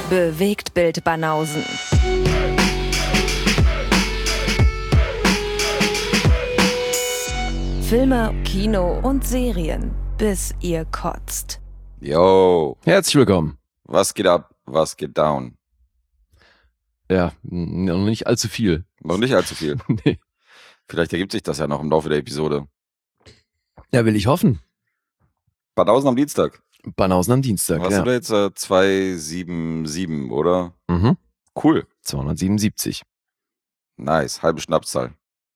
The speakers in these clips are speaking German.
Bewegtbild Banausen. Filme, Kino und Serien, bis ihr kotzt. Yo. Herzlich willkommen. Was geht ab? Was geht down? Ja, noch nicht allzu viel. Noch nicht allzu viel. Nee. Vielleicht ergibt sich das ja noch im Laufe der Episode. Ja, will ich hoffen. Banausen am Dienstag. Banausen am Dienstag, Was ja. haben wir jetzt? 277, oder? Mhm. Cool. 277. Nice. Halbe Schnapszahl.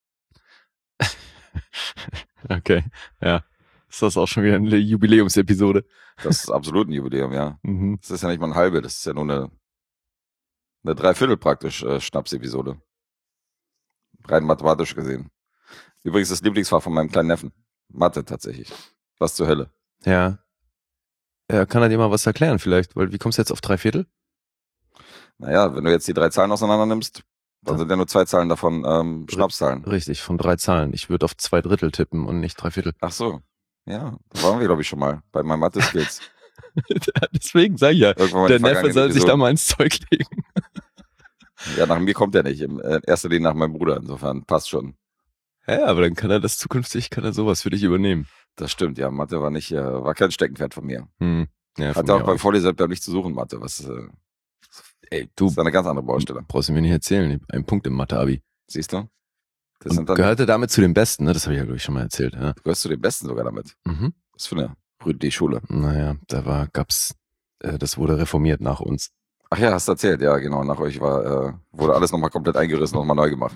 Okay, ja. Ist das auch schon wieder eine Jubiläumsepisode? Das ist absolut ein Jubiläum, ja. Mhm. Das ist ja nicht mal ein halbe, das ist ja nur eine Dreiviertel praktisch Schnapsepisode. Rein mathematisch gesehen. Übrigens das Lieblingsfach von meinem kleinen Neffen. Mathe tatsächlich. Was zur Hölle. Ja. Ja, kann er dir mal was erklären vielleicht? Weil wie kommst du jetzt auf 3/4? Naja, wenn du jetzt die 3 Zahlen auseinander nimmst, dann Ja. sind ja nur 2 Zahlen davon Schnapszahlen. Richtig, von 3 Zahlen. Ich würde auf 2/3 tippen und nicht 3/4. Ach so. Ja, da waren wir, glaube ich, schon mal bei meinen Mathe-Skills. Deswegen sage ich ja, Irgendwann mal der in Neffe vergangenen soll sich da Episoden. mal ins Zeug legen. Ja, nach mir kommt er nicht. In erster Linie nach meinem Bruder. Insofern passt schon. Ja, aber dann kann er das zukünftig, kann er sowas für dich übernehmen. Das stimmt, ja. Mathe war kein Steckenpferd von mir. Ja, von Hatte auch mir beim nicht. Vorlesewettbewerb nicht zu suchen, Mathe. Was Ey, du ist eine ganz andere Baustelle. brauchst du mir nicht erzählen. Ich hab einen Punkt im Mathe-Abi. Siehst du? Das Und sind dann, gehörte damit zu den Besten, ne? Das habe ich ja, glaube ich, schon mal erzählt. Ja. du gehörst zu den Besten sogar damit. Mhm. Was für eine die Schule. Naja, das wurde reformiert nach uns. Ach ja, hast du erzählt. Ja, genau. Nach euch wurde alles nochmal komplett eingerissen und nochmal neu gemacht.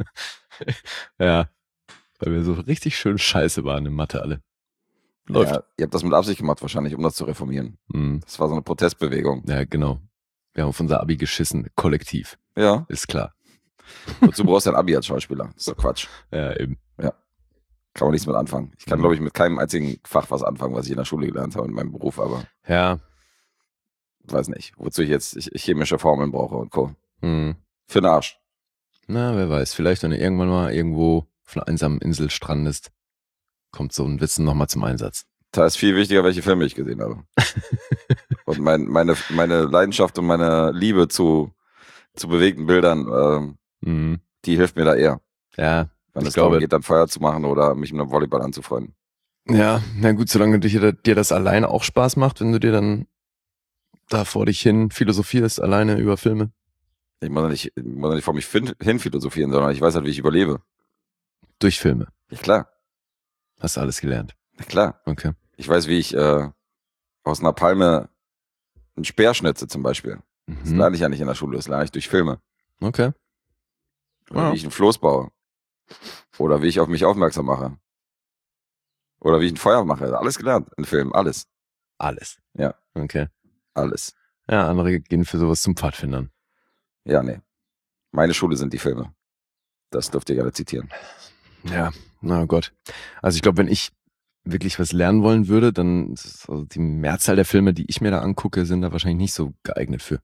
Ja, weil wir so richtig schön scheiße waren in Mathe alle. Läuft. Ja, ihr habt das mit Absicht gemacht wahrscheinlich, um das zu reformieren. Mhm. Das war so eine Protestbewegung. Ja, genau. Wir haben auf unser Abi geschissen, kollektiv, Ja, ist klar. wozu brauchst du ein Abi als Schauspieler? Das ist doch Quatsch. Ja, eben. Kann man nichts mit anfangen. Ich kann, glaube ich, mit keinem einzigen Fach was anfangen, was ich in der Schule gelernt habe in meinem Beruf, aber Ja. weiß nicht, wozu ich jetzt chemische Formeln brauche und Co. Mhm. Für den Arsch. Na, wer weiß. Vielleicht, wenn du irgendwann mal irgendwo auf einer einsamen Insel strandest, kommt so ein Wissen nochmal zum Einsatz. Da ist viel wichtiger, welche Filme ich gesehen habe. Und meine Leidenschaft und meine Liebe zu bewegten Bildern, Mhm. die hilft mir da eher. Ja, Wenn ich es darum glaube, geht, dann Feuer zu machen oder mich mit einem Volleyball anzufreunden. ja, na gut, solange dir das alleine auch Spaß macht, wenn du dir dann da vor dich hin philosophierst, alleine über Filme. Ich muss ja nicht vor mich hin philosophieren, sondern ich weiß halt, wie ich überlebe. Durch Filme. Ja, klar. Hast du alles gelernt. Ja, klar. Okay. Ich weiß, wie ich aus einer Palme einen Speer schnitze zum Beispiel. Das Mhm. lerne ich ja nicht in der Schule, das lerne ich durch Filme. Okay. Oder Ja. wie ich einen Floß baue. Oder wie ich auf mich aufmerksam mache. Oder wie ich ein Feuer mache. Alles gelernt in Filmen. Alles. Alles. Ja. Okay. Alles. Ja, andere gehen für sowas zum Pfadfindern. Ja, nee. Meine Schule sind die Filme. Das dürft ihr gerne zitieren. Ja, na Gott. Also ich glaube, wenn ich wirklich was lernen wollen würde, dann ist also die Mehrzahl der Filme, die ich mir da angucke, sind da wahrscheinlich nicht so geeignet für.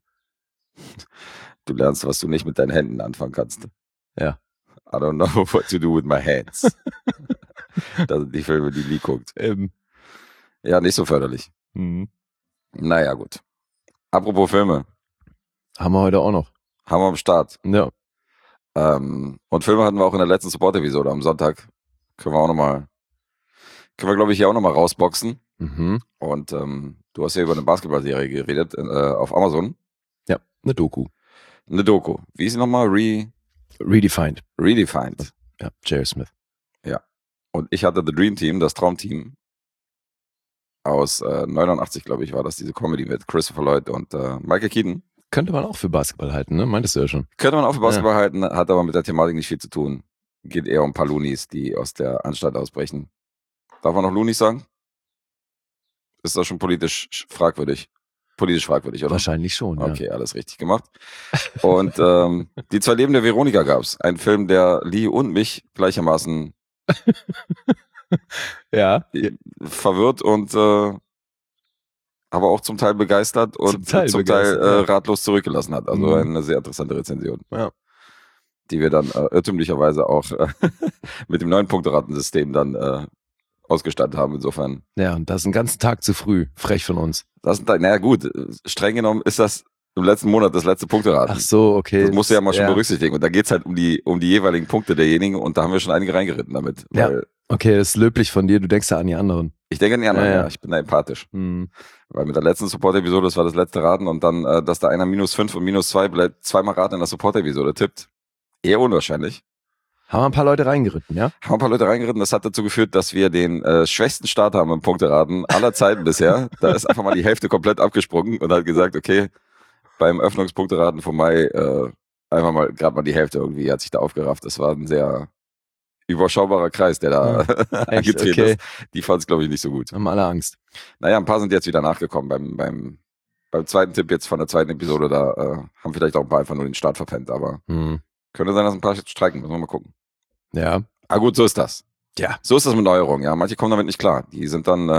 Du lernst, was du nicht mit deinen Händen anfangen kannst. Ja. I don't know what to do with my hands. Das sind die Filme, die nie guckt. Ja, nicht so förderlich. Mhm. Naja, gut. Apropos Filme. Haben wir heute auch noch. Haben wir am Start. Ja. Und Filme hatten wir auch in der letzten Support-Episode am Sonntag. Können wir, glaube ich, hier auch nochmal rausboxen. Mhm. Und du hast ja über eine Basketball-Serie geredet auf Amazon. Ja, eine Doku. Eine Doku. Wie ist sie nochmal? Redefined. Redefined. Ja, J.R. Smith. Und ich hatte The Dream Team, das Traumteam. Aus 89, glaube ich, war das diese Comedy mit Christopher Lloyd und Michael Keaton. Könnte man auch für Basketball halten, ne? Meintest du ja schon. Könnte man auch für Basketball halten, hat aber mit der Thematik nicht viel zu tun. Geht eher um ein paar Loonies, die aus der Anstalt ausbrechen. Darf man noch Loonies sagen? Ist das schon politisch fragwürdig? Politisch fragwürdig, oder? Wahrscheinlich schon, ja. Okay, alles richtig gemacht. Und die 2 Leben der Veronika gab's. Ein Film, der Lee und mich gleichermaßen Ja. verwirrt und aber auch zum Teil begeistert und Zum Teil ja. ratlos zurückgelassen hat. Also eine sehr interessante Rezension. Ja. Die wir dann irrtümlicherweise auch mit dem neuen Punkteratensystem dann ausgestattet haben. Insofern. Ja, und das ist einen ganzen Tag zu früh. Frech von uns. Naja gut, streng genommen ist das im letzten Monat das letzte Punkteraten. Ach so, okay. Das musst du ja mal schon berücksichtigen. Und da geht's halt um die jeweiligen Punkte derjenigen und da haben wir schon einige reingeritten damit. Ja. Okay, das ist löblich von dir. Du denkst ja an die anderen. Ich denke an die anderen, ja. Ich bin da empathisch. Weil mit der letzten Support-Episode, das war das letzte Raten und dann, dass da einer -5 und -2 bleibt, zweimal Raten in der Support-Episode tippt. Eher unwahrscheinlich. Haben wir ein paar Leute reingeritten, ja? Haben ein paar Leute reingeritten. Das hat dazu geführt, dass wir den schwächsten Start haben im Punkteraten aller Zeiten bisher. Da ist einfach mal die Hälfte komplett abgesprungen und hat gesagt, okay, beim Öffnungspunkteraten von Mai einfach mal gerade mal die Hälfte irgendwie hat sich da aufgerafft. Das war ein sehr überschaubarer Kreis, der da angetreten ist. Die fand es, glaube ich, nicht so gut. Haben alle Angst. Naja, ein paar sind jetzt wieder nachgekommen beim zweiten Tipp jetzt von der zweiten Episode. Da haben vielleicht auch ein paar einfach nur den Start verpennt, aber könnte sein, dass ein paar jetzt streiken. Müssen wir mal gucken. Ja. Ah gut, so ist das. Ja. So ist das mit Neuerungen. Ja, manche kommen damit nicht klar. Die sind dann,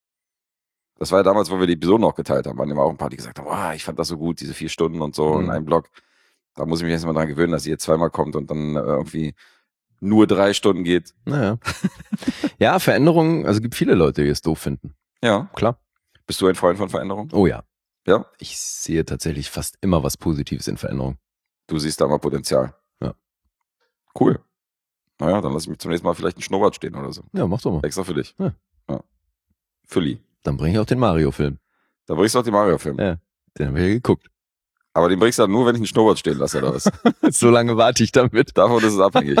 das war ja damals, wo wir die Episoden noch geteilt haben, waren immer auch ein paar, die gesagt haben, wow, ich fand das so gut, diese 4 Stunden und so in einem Blog. Da muss ich mich jetzt mal dran gewöhnen, dass sie jetzt zweimal kommt und dann irgendwie nur 3 Stunden geht. Naja. Ja, Veränderungen, also gibt viele Leute, die es doof finden. Ja. Klar. Bist du ein Freund von Veränderung? Oh ja. Ja? Ich sehe tatsächlich fast immer was Positives in Veränderung. Du siehst da mal Potenzial. Ja. Cool. Naja, dann lass ich mich zum nächsten Mal vielleicht einen Schnurrbart stehen oder so. Ja, mach doch mal. Extra für dich. Ja. Fülli. Dann bringe ich auch den Mario-Film. Da bringst du auch die Mario-Filme. Ja, den habe ich ja geguckt. Aber den bringst du dann nur, wenn ich einen Schnurrbart stehen lasse, oder was? So lange warte ich damit. Davon ist es abhängig.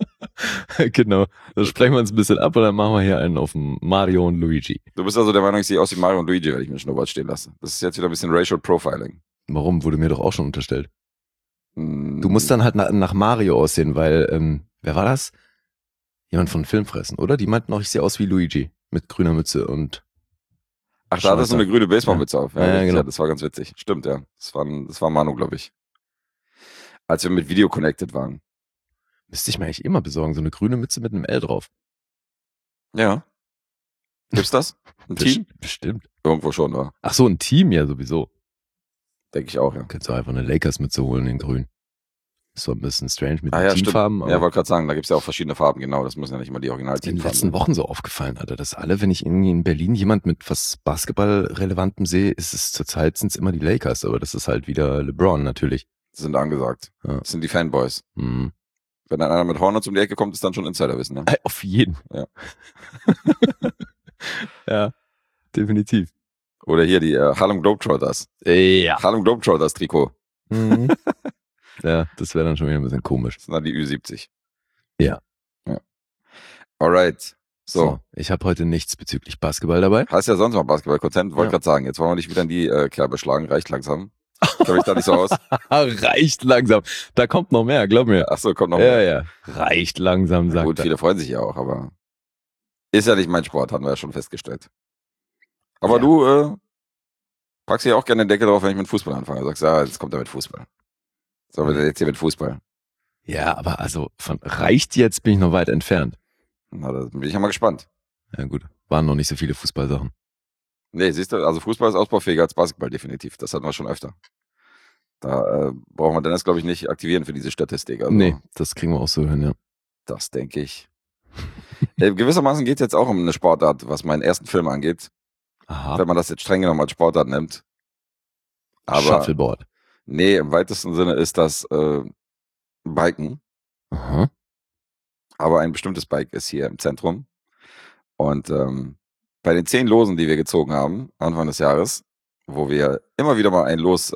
Genau. Dann sprechen wir uns ein bisschen ab und dann machen wir hier einen auf Mario und Luigi. Du bist also der Meinung, ich sehe aus wie Mario und Luigi, wenn ich mir einen Schnurrbart stehen lasse. Das ist jetzt wieder ein bisschen Racial Profiling. Warum? Wurde mir doch auch schon unterstellt. Du Du musst dann halt nach Mario aussehen, weil, wer war das? Jemand von Filmfressen, oder? Die meinten auch, ich sehe aus wie Luigi. Mit grüner Mütze und... Ach, da hattest du eine grüne Baseballmütze auf. Ja, Ja, genau. Ja, das war ganz witzig. Stimmt, ja. Das war Manu, glaube ich. Als wir mit Video connected waren. Müsste ich mir eigentlich immer besorgen, so eine grüne Mütze mit einem L drauf. Ja. Gibt's das? Ein Team? Bestimmt. Irgendwo schon, oder? Ach so, ein Team ja sowieso. Denke ich auch, ja. Könntest du einfach eine Lakers-Mütze holen in grün. Ist so ein bisschen strange mit den Ja, Teamfarben. stimmt. Ja, wollte gerade sagen, da gibt's ja auch verschiedene Farben, genau. Das müssen ja nicht immer die in den Original-Teamfarben letzten sein. Wochen so aufgefallen, Alter, dass alle, wenn ich irgendwie in Berlin jemand mit was Basketball-Relevantem sehe, ist es zurzeit sind's immer die Lakers, aber das ist halt wieder LeBron natürlich. Sind angesagt. Ja. Das sind die Fanboys. Hm. Wenn dann einer mit Hornets um die Ecke kommt, ist dann schon Insiderwissen, ne? Auf jeden. Ja. Ja, definitiv. Oder hier die Harlem Globetrotters. Ja. Harlem Globetrotters Trikot. Mhm. Ja, das wäre dann schon wieder ein bisschen komisch. Das sind dann die Ü70. Ja. Alright. So. Ich habe heute nichts bezüglich Basketball dabei. Hast ja sonst mal Basketball-Content. Wollte Ja. gerade sagen, jetzt wollen wir nicht wieder in die Kerbe schlagen. Reicht langsam. Kenn mich da nicht so aus. Reicht langsam. Da kommt noch mehr, glaub mir. Achso, kommt noch Ja, mehr. ja. Reicht langsam, Na sagt gut, er. viele freuen sich ja auch, aber ist ja nicht mein Sport, hatten wir ja schon festgestellt. Aber Ja. du packst ja auch gerne den Deckel drauf, wenn ich mit Fußball anfange. Du sagst, ja, jetzt kommt er mit Fußball. So, wir jetzt hier mit Fußball. Ja, aber also von reicht jetzt bin ich noch weit entfernt. Na, da bin ich ja mal gespannt. Ja gut, waren noch nicht so viele Fußballsachen. Nee, siehst du, also Fußball ist ausbaufähiger als Basketball, definitiv. Das hatten wir schon öfter. Da brauchen wir Dennis, glaube ich, nicht aktivieren für diese Statistik. Also, Nee, das kriegen wir auch so hin, ja. Das denke ich. Gewissermaßen geht es jetzt auch um eine Sportart, was meinen ersten Film angeht. Aha, Wenn man das jetzt streng genommen als Sportart nimmt. Aber Shuffleboard. nee, im weitesten Sinne ist das Biken. Aha. Aber ein bestimmtes Bike ist hier im Zentrum. Und bei den 10 Losen, die wir gezogen haben, Anfang des Jahres, wo wir immer wieder mal ein Los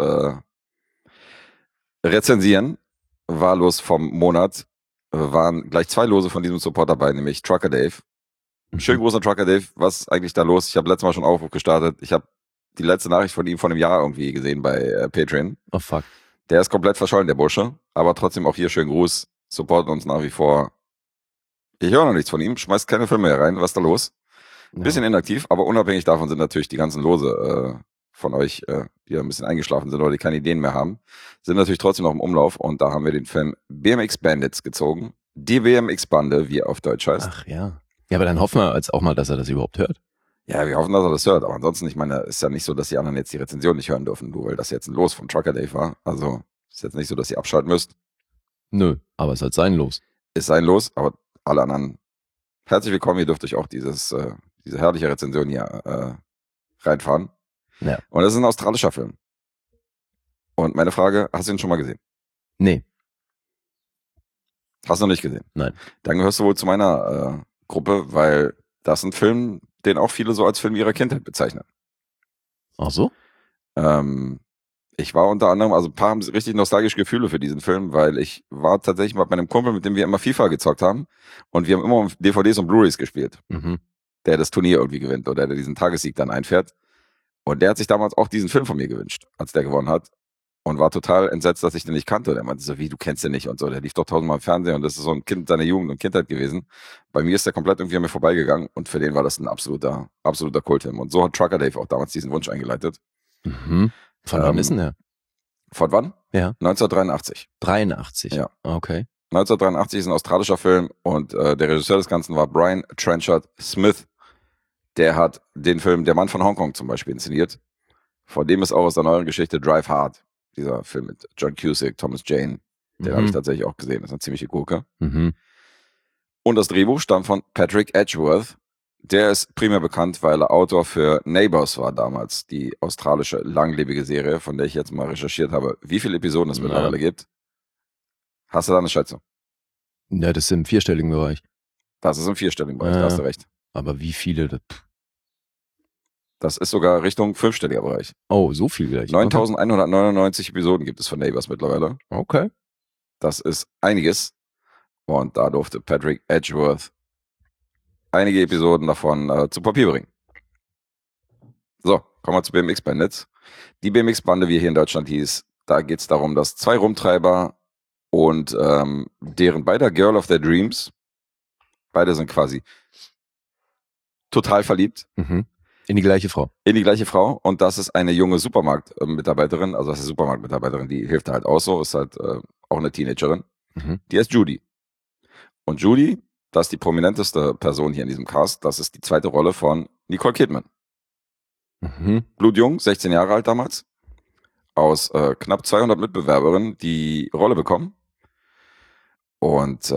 rezensieren, war Los vom Monat, waren gleich 2 Lose von diesem Support dabei, nämlich Trucker Dave. Schönen Gruß an Trucker Dave. Was ist eigentlich da los? Ich habe letztes Mal schon Aufruf gestartet. Ich habe die letzte Nachricht von ihm vor einem Jahr irgendwie gesehen bei Patreon. Oh fuck. Der ist komplett verschollen, der Bursche. Aber trotzdem auch hier schönen Gruß. Supporten uns nach wie vor. Ich höre noch nichts von ihm. Schmeißt keine Filme mehr rein. Was ist da los? Bisschen inaktiv, aber unabhängig davon sind natürlich die ganzen Lose von euch, die ein bisschen eingeschlafen sind oder die keine Ideen mehr haben, sind natürlich trotzdem noch im Umlauf. Und da haben wir den Film BMX Bandits gezogen. Die BMX-Bande, wie er auf Deutsch heißt. Ach ja. Ja, aber dann hoffen wir jetzt auch mal, dass er das überhaupt hört. Ja, wir hoffen, dass er das hört. Aber ansonsten, ich meine, ist ja nicht so, dass die anderen jetzt die Rezension nicht hören dürfen, nur weil das jetzt ein Los von Trucker Dave war. Also ist jetzt nicht so, dass ihr abschalten müsst. Nö, aber es hat sein Los. Ist sein Los, aber alle anderen herzlich willkommen. Ihr dürft euch auch diese herrliche Rezension hier reinfahren. Ja. Und das ist ein australischer Film. Und meine Frage, hast du ihn schon mal gesehen? Nee, Hast du noch nicht gesehen? nein. Dann gehörst du wohl zu meiner Gruppe, weil das ein Film, den auch viele so als Film ihrer Kindheit bezeichnen. Ach so? Ich war unter anderem, also ein paar haben richtig nostalgische Gefühle für diesen Film, weil ich war tatsächlich mit meinem Kumpel, mit dem wir immer FIFA gezockt haben, und wir haben immer DVDs und Blu-rays gespielt, Mhm. der das Turnier irgendwie gewinnt oder der diesen Tagessieg dann einfährt. Und der hat sich damals auch diesen Film von mir gewünscht, als der gewonnen hat. Und war total entsetzt, dass ich den nicht kannte. Der meinte so, wie, du kennst den nicht und so. Der lief doch tausendmal im Fernsehen und das ist so ein Kind seiner Jugend und Kindheit gewesen. Bei mir ist der komplett irgendwie an mir vorbeigegangen und für den war das ein absoluter Kultfilm. Und so hat Trucker Dave auch damals diesen Wunsch eingeleitet. Mhm. Von wann ist denn der? Von wann? Ja. 1983. 83. Ja. Okay. 1983 ist ein australischer Film und der Regisseur des Ganzen war Brian Trenchard Smith. Der hat den Film Der Mann von Hongkong zum Beispiel inszeniert. Von dem ist auch aus der neuen Geschichte Drive Hard. Dieser Film mit John Cusack, Thomas Jane. Den habe ich tatsächlich auch gesehen. Das ist eine ziemliche Gurke. Mhm. Und das Drehbuch stammt von Patrick Edgeworth. Der ist primär bekannt, weil er Autor für Neighbours war damals. Die australische langlebige Serie, von der ich jetzt mal recherchiert habe, wie viele Episoden es mittlerweile gibt. Hast du da eine Schätzung? Ja, das ist im vierstelligen Bereich. Das ist im vierstelligen Bereich, da hast du recht. Aber wie viele? Das ist sogar Richtung fünfstelliger Bereich. Oh, so viel gleich. 9.199 Episoden gibt es von Neighbours mittlerweile. Okay. Das ist einiges. Und da durfte Patrick Edgeworth einige Episoden davon zu Papier bringen. So, kommen wir zu BMX Bandits. Die BMX-Bande, wie hier in Deutschland hieß, da geht es darum, dass zwei Rumtreiber und deren beider Girl of their Dreams, beide sind quasi total verliebt. Mhm. In die gleiche Frau. In die gleiche Frau. Und das ist eine junge Supermarktmitarbeiterin, also das ist eine Supermarktmitarbeiterin, die hilft halt auch so, ist halt auch eine Teenagerin. Mhm. Die heißt Judy. Und Judy, das ist die prominenteste Person hier in diesem Cast, das ist die zweite Rolle von Nicole Kidman. Mhm. Blutjung, 16 Jahre alt damals. Aus knapp 200 Mitbewerberinnen die Rolle bekommen. Und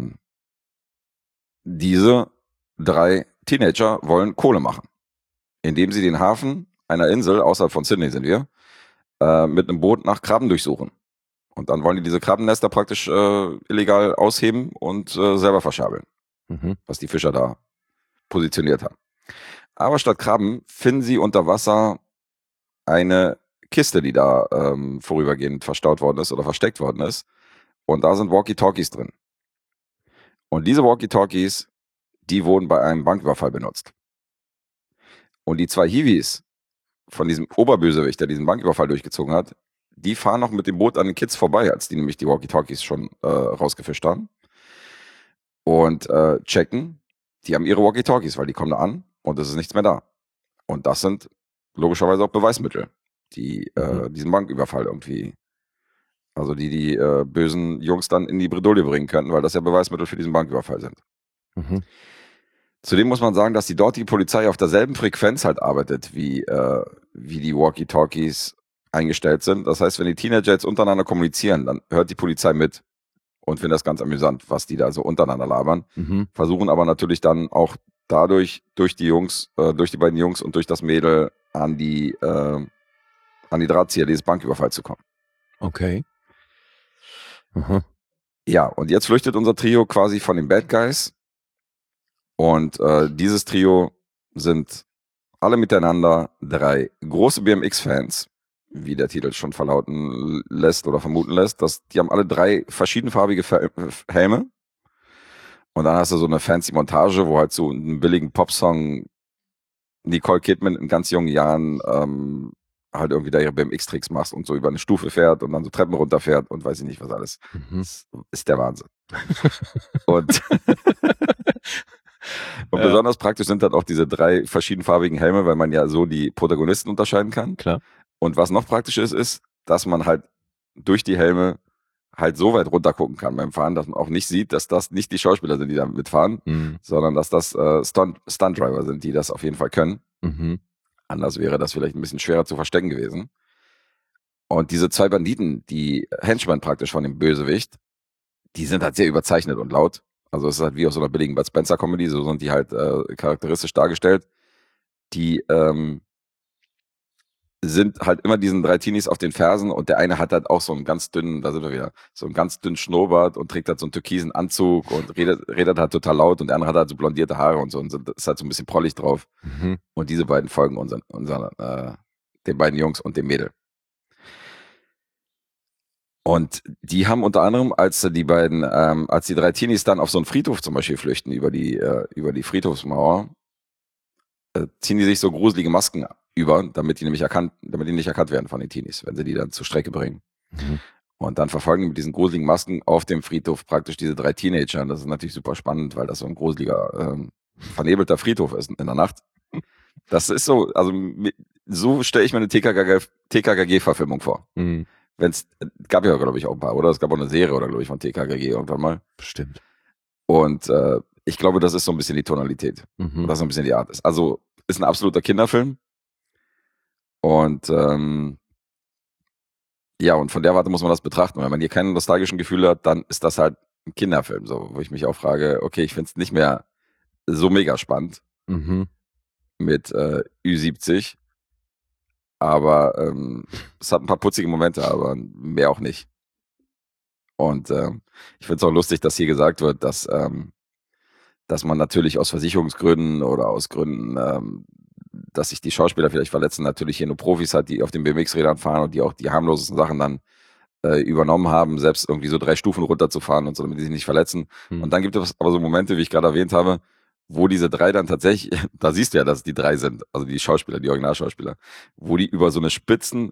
diese drei Teenager wollen Kohle machen, indem sie den Hafen einer Insel, außerhalb von Sydney sind wir, mit einem Boot nach Krabben durchsuchen. Und dann wollen die diese Krabbennester praktisch illegal ausheben und selber verschabeln, was die Fischer da positioniert haben. Aber statt Krabben finden sie unter Wasser eine Kiste, die da vorübergehend verstaut worden ist oder versteckt worden ist. Und da sind Walkie-Talkies drin. Und diese Walkie-Talkies, die wurden bei einem Banküberfall benutzt. Und die zwei Hiwis von diesem Oberbösewicht, der diesen Banküberfall durchgezogen hat, die fahren noch mit dem Boot an den Kids vorbei, als die nämlich die Walkie-Talkies schon rausgefischt haben. Und checken, die haben ihre Walkie-Talkies, weil die kommen da an und es ist nichts mehr da. Und das sind logischerweise auch Beweismittel, die diesen Banküberfall irgendwie, also die bösen Jungs dann in die Bredouille bringen könnten, weil das ja Beweismittel für diesen Banküberfall sind. Mhm. Zudem muss man sagen, dass die dortige Polizei auf derselben Frequenz halt arbeitet, wie die Walkie-Talkies eingestellt sind. Das heißt, wenn die Teenager jetzt untereinander kommunizieren, dann hört die Polizei mit und findet das ganz amüsant, was die da so untereinander labern. Mhm. Versuchen aber natürlich dann auch dadurch, durch die beiden Jungs und durch das Mädel an die Drahtzieher dieses Banküberfalls zu kommen. Okay. Mhm. Ja, und jetzt flüchtet unser Trio quasi von den Bad Guys. Und dieses Trio sind alle miteinander drei große BMX-Fans, wie der Titel schon verlauten lässt oder vermuten lässt. Die haben alle drei verschiedenfarbige Helme. Und dann hast du so eine fancy Montage, wo halt so einen billigen Popsong Nicole Kidman in ganz jungen Jahren halt irgendwie da ihre BMX-Tricks macht und so über eine Stufe fährt und dann so Treppen runterfährt und weiß ich nicht was alles. Mhm. Das ist der Wahnsinn. Und besonders praktisch sind halt auch diese drei verschiedenfarbigen Helme, weil man ja so die Protagonisten unterscheiden kann. Klar. Und was noch praktisch ist, dass man halt durch die Helme halt so weit runter gucken kann beim Fahren, dass man auch nicht sieht, dass das nicht die Schauspieler sind, die da mitfahren, sondern dass das Stunt-Driver sind, die das auf jeden Fall können. Mhm. Anders wäre das vielleicht ein bisschen schwerer zu verstecken gewesen. Und diese zwei Banditen, die Henchmen praktisch von dem Bösewicht, die sind halt sehr überzeichnet und laut. Also es ist halt wie aus so einer billigen Bud Spencer-Comedy, so sind die halt charakteristisch dargestellt. Die sind halt immer diesen 3 Teenies auf den Fersen und der eine hat halt auch so einen ganz dünnen, da sind wir wieder, so einen ganz dünnen Schnurrbart und trägt halt so einen türkisen Anzug und redet halt total laut und der andere hat halt so blondierte Haare und so und ist halt so ein bisschen prollig drauf. Mhm. Und diese beiden folgen den beiden Jungs und dem Mädel. Und die haben unter anderem, als die 3 Teenies dann auf so einen Friedhof zum Beispiel flüchten, über die Friedhofsmauer, ziehen die sich so gruselige Masken über, damit die nicht erkannt werden von den Teenies, wenn sie die dann zur Strecke bringen. Mhm. Und dann verfolgen die mit diesen gruseligen Masken auf dem Friedhof praktisch diese 3 Teenager. Und das ist natürlich super spannend, weil das so ein gruseliger, vernebelter Friedhof ist in der Nacht. Das ist so, also so stelle ich mir eine TKKG-Verfilmung vor. Mhm. Gab ja, glaube ich, auch ein paar, oder? Es gab auch eine Serie, oder, glaube ich, von TKKG irgendwann mal. Bestimmt. Und ich glaube, das ist so ein bisschen die Tonalität. Mhm. Das ist ein bisschen die Art. Also ist ein absoluter Kinderfilm. Und ja, und von der Warte muss man das betrachten. Wenn man hier keine nostalgischen Gefühle hat, dann ist das halt ein Kinderfilm, so, wo ich mich auch frage, okay, ich finde es nicht mehr so mega spannend Mhm. mit Ü70. Aber es hat ein paar putzige Momente, aber mehr auch nicht. Und ich finde es auch lustig, dass hier gesagt wird, dass man natürlich aus Versicherungsgründen oder aus Gründen, dass sich die Schauspieler vielleicht verletzen, natürlich hier nur Profis hat, die auf den BMX-Rädern fahren und die auch die harmlosesten Sachen dann übernommen haben, selbst irgendwie so 3 Stufen runterzufahren und so, damit die sich nicht verletzen. Mhm. Und dann gibt es aber so Momente, wie ich gerade erwähnt habe, wo diese 3 dann tatsächlich, da siehst du ja, dass es die 3 sind, also die Schauspieler, die Originalschauspieler, wo die über so eine spitzen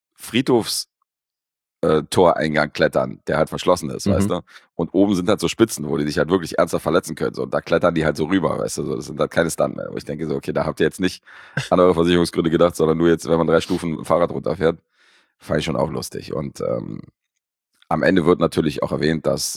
Toreingang klettern, der halt verschlossen ist, weißt du? Und oben sind halt so Spitzen, wo die sich halt wirklich ernsthaft verletzen können. So, und da klettern die halt so rüber, weißt du? So, das sind halt keine Stunt mehr. Wo ich denke so, okay, da habt ihr jetzt nicht an eure Versicherungsgründe gedacht, sondern nur jetzt, wenn man 3 Stufen mit dem Fahrrad runterfährt. Fand ich schon auch lustig. Und am Ende wird natürlich auch erwähnt, dass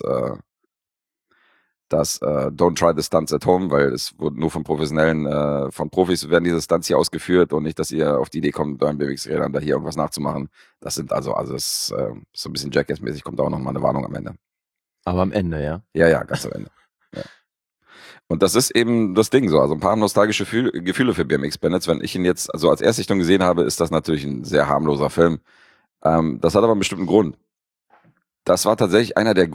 don't try the stunts at home, weil es wird nur von Profis werden diese Stunts hier ausgeführt und nicht, dass ihr auf die Idee kommt, mit euren BMX-Rädern da hier irgendwas nachzumachen. Das sind also es ist so ein bisschen Jackass-mäßig, kommt da auch nochmal eine Warnung am Ende. Aber am Ende, ja? Ja, ganz am Ende. Ja. Und das ist eben das Ding so, also ein paar nostalgische Gefühle für BMX Bandits. Wenn ich ihn jetzt also als Erstsichtung gesehen habe, ist das natürlich ein sehr harmloser Film. Das hat aber einen bestimmten Grund. Das war tatsächlich einer der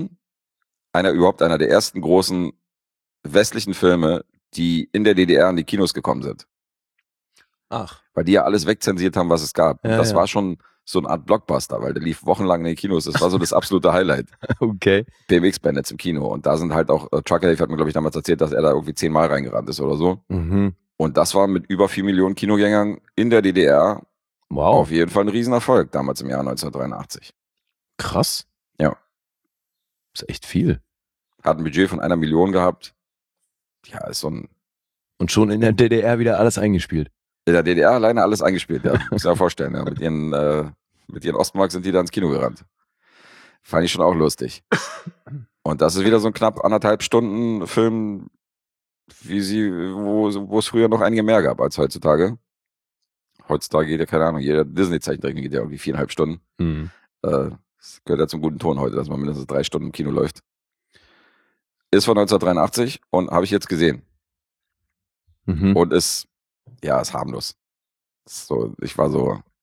ersten großen westlichen Filme, die in der DDR in die Kinos gekommen sind. Ach. Weil die ja alles wegzensiert haben, was es gab. Ja, und das ja. war schon so eine Art Blockbuster, weil der lief wochenlang in den Kinos. Das war so das absolute Highlight. Okay. BMX Bandits im Kino. Und da sind halt auch, Trucker Dave hat mir, glaube ich, damals erzählt, dass er da irgendwie 10-mal reingerannt ist oder so. Mhm. Und das war mit über 4 Millionen Kinogängern in der DDR Wow. auf jeden Fall ein Riesenerfolg, damals im Jahr 1983. Krass. Ja. Ist echt viel. Hat ein Budget von 1 Million gehabt. Ja, ist so ein. Und schon in der DDR wieder alles eingespielt. In der DDR alleine alles eingespielt, ja. Muss ich mir vorstellen, ja. Mit ihren Ostmark sind die da ins Kino gerannt. Fand ich schon auch lustig. Und das ist wieder so ein knapp 1,5 Stunden Film, wo es früher noch einige mehr gab als heutzutage. Heutzutage geht ja, keine Ahnung, jeder Disney-Zeichentrick geht ja irgendwie 4,5 Stunden. Mhm. Das gehört ja zum guten Ton heute, dass man mindestens 3 Stunden im Kino läuft. Ist von 1983 und habe ich jetzt gesehen. Mhm. Und ist harmlos. So, ich war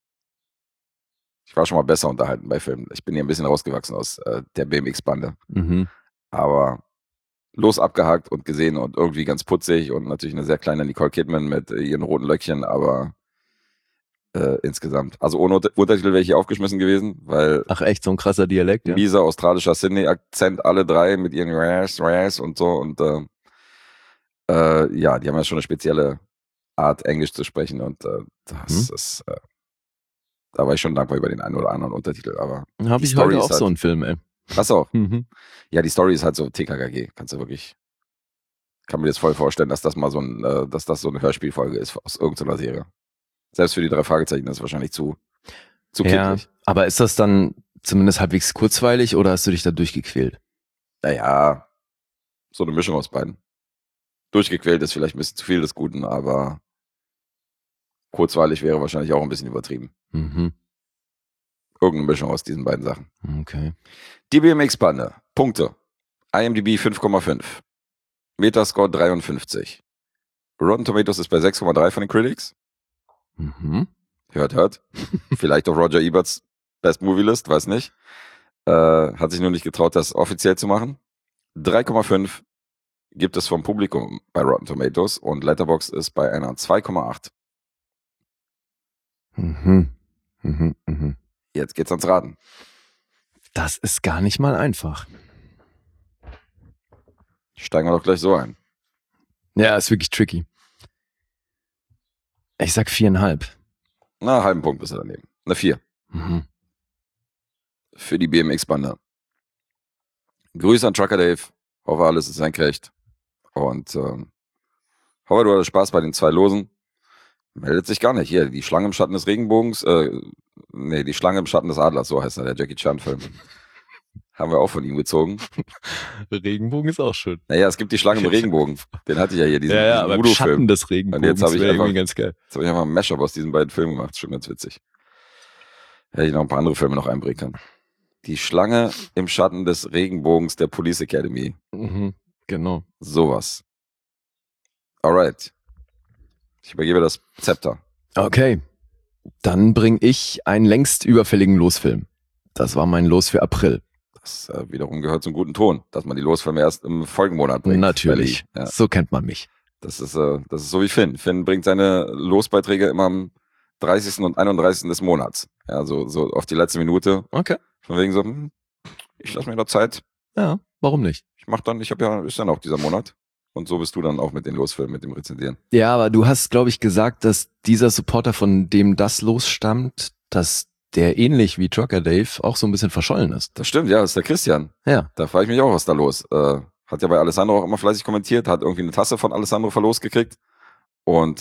schon mal besser unterhalten bei Filmen. Ich bin hier ein bisschen rausgewachsen aus der BMX-Bande. Mhm. Aber los abgehakt und gesehen und irgendwie ganz putzig und natürlich eine sehr kleine Nicole Kidman mit ihren roten Löckchen, aber insgesamt. Also ohne Untertitel wäre ich hier aufgeschmissen gewesen, weil Ach echt, so ein krasser Dialekt, ja? mieser australischer Sydney-Akzent, alle 3 mit ihren Ras und so und die haben ja schon eine spezielle Art, Englisch zu sprechen und das ist, da war ich schon dankbar über den einen oder anderen Untertitel, aber Habe die ich Story heute ist auch halt, so einen Film, ey. hast du auch? Mhm. Ja, die Story ist halt so TKKG, kann mir jetzt voll vorstellen, dass das mal dass das so eine Hörspielfolge ist aus irgendeiner Serie. Selbst für die 3 Fragezeichen ist es wahrscheinlich zu Ja, kindlich. aber ist das dann zumindest halbwegs kurzweilig oder hast du dich da durchgequält? Naja, so eine Mischung aus beiden. Durchgequält ist vielleicht ein bisschen zu viel des Guten, aber kurzweilig wäre wahrscheinlich auch ein bisschen übertrieben. Mhm. Irgendeine Mischung aus diesen beiden Sachen. Okay. Die BMX-Bande. Punkte. IMDb 5,5. Metascore 53. Rotten Tomatoes ist bei 6,3 von den Critics. Mhm. Hört. Vielleicht auf Roger Eberts Best Movie List, weiß nicht. Hat sich nur nicht getraut, das offiziell zu machen. 3,5 gibt es vom Publikum bei Rotten Tomatoes und Letterboxd ist bei einer 2,8. Jetzt geht's ans Raten. Das ist gar nicht mal einfach. Steigen wir doch gleich so ein. Ja, ist wirklich tricky. Ich sag 4,5. Na, halben Punkt ist er daneben. Eine 4. Für die BMX-Bande. Grüße an Trucker Dave. Hoffe, alles ist senkrecht. Und hoffe, du hattest Spaß bei den 2 Losen. Meldet sich gar nicht. Hier, die Schlange im Schatten des Regenbogens. Die Schlange im Schatten des Adlers, so heißt er, der Jackie Chan-Film. Haben wir auch von ihm gezogen. Regenbogen ist auch schön. Naja, es gibt die Schlange im Regenbogen. Den hatte ich ja hier, diesen aber im Voodoo-Film. Schatten des Regenbogens Und jetzt habe ich irgendwie ganz geil. Jetzt habe ich einfach ein Mashup aus diesen beiden Filmen gemacht. Schon ganz witzig. Hätte ich noch ein paar andere Filme noch einbringen können. Die Schlange im Schatten des Regenbogens der Police Academy. Genau. Sowas. Alright. Ich übergebe das Zepter. Okay. Dann bringe ich einen längst überfälligen Losfilm. Das war mein Los für April. Das wiederum gehört zum guten Ton, dass man die Losfilme erst im Folgenmonat bringt. Natürlich. Ja. So kennt man mich. Das ist so wie Finn. Finn bringt seine Losbeiträge immer am 30. und 31. des Monats. Ja, so auf die letzte Minute. Okay. Von wegen so, ich lasse mir da Zeit. Ja, warum nicht? Ist dann auch dieser Monat. Und so bist du dann auch mit den Losfilmen, mit dem Rezensieren. Ja, aber du hast, glaube ich, gesagt, dass dieser Supporter, von dem das losstammt, dass der ähnlich wie Trucker Dave auch so ein bisschen verschollen ist. Das stimmt, ja, das ist der Christian. Ja. Da frage ich mich auch, was da los. Hat ja bei Alessandro auch immer fleißig kommentiert, hat irgendwie eine Tasse von Alessandro verlost gekriegt. Und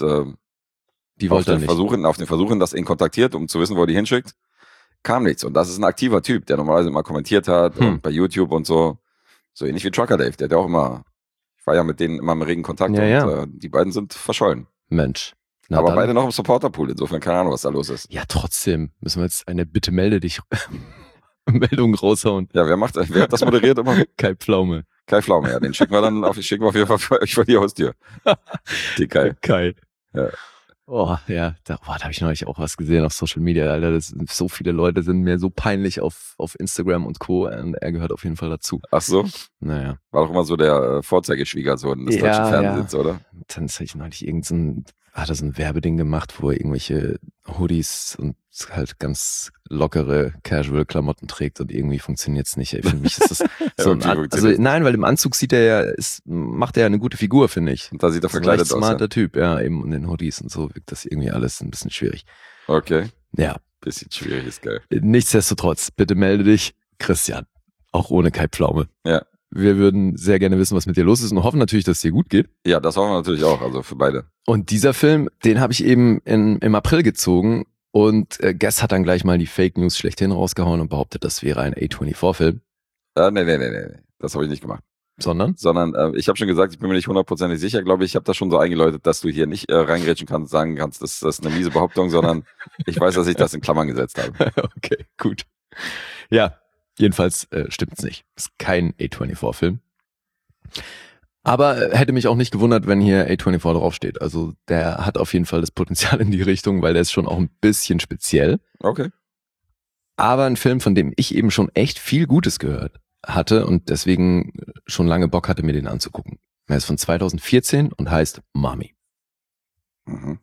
die wollte er nicht. Auf den Versuchen, das ihn kontaktiert, um zu wissen, wo er die hinschickt, kam nichts. Und das ist ein aktiver Typ, der normalerweise immer kommentiert hat und bei YouTube und so. So ähnlich wie Trucker Dave, der hat ja auch immer, ich war ja mit denen immer im regen Kontakt und die beiden sind verschollen. Mensch. Aber beide noch im Supporterpool, insofern keine Ahnung, was da los ist. Ja, trotzdem müssen wir jetzt eine Bitte melde dich Meldung raushauen. Ja, wer hat das moderiert immer? Kai Pflaume. Kai Pflaume, ja, den schicken wir auf jeden Fall für euch vor die Haustür. Die Kai. Ja. Oh, ja, da habe ich neulich auch was gesehen auf Social Media, Alter. So viele Leute sind mir so peinlich auf Instagram und Co. Und er gehört auf jeden Fall dazu. Ach so? Naja. War doch immer so der Vorzeigeschwiegersohn des deutschen Fernsehens, oder? Dann habe ich neulich hat er so ein Werbeding gemacht, wo er irgendwelche Hoodies und halt ganz lockere Casual-Klamotten trägt und irgendwie funktioniert's nicht. Ey. Für mich ist das so nein, weil im Anzug macht er ja eine gute Figur, finde ich. Und da sieht er verkleidet aus. Ein smarter Typ, ja, eben und den Hoodies und so wirkt das irgendwie alles ein bisschen schwierig. Okay. Ja. Bisschen schwierig ist geil. Nichtsdestotrotz, bitte melde dich, Christian. Auch ohne Kai Pflaume. Ja. Wir würden sehr gerne wissen, was mit dir los ist und hoffen natürlich, dass es dir gut geht. Ja, das hoffen wir natürlich auch, also für beide. Und dieser Film, den habe ich eben im April gezogen und Guess hat dann gleich mal die Fake News schlechthin rausgehauen und behauptet, das wäre ein A24-Film. Nee, das habe ich nicht gemacht. Sondern ich habe schon gesagt, ich bin mir nicht 100% sicher, glaube ich. Ich habe das schon so eingeläutet, dass du hier nicht reingrätschen kannst, sagen kannst, das ist eine miese Behauptung, sondern ich weiß, dass ich das in Klammern gesetzt habe. Okay, gut. Ja, jedenfalls stimmt's nicht. Ist kein A24-Film. Aber hätte mich auch nicht gewundert, wenn hier A24 draufsteht. Also der hat auf jeden Fall das Potenzial in die Richtung, weil der ist schon auch ein bisschen speziell. Okay. Aber ein Film, von dem ich eben schon echt viel Gutes gehört hatte und deswegen schon lange Bock hatte, mir den anzugucken. Er ist von 2014 und heißt Mommy. Mhm.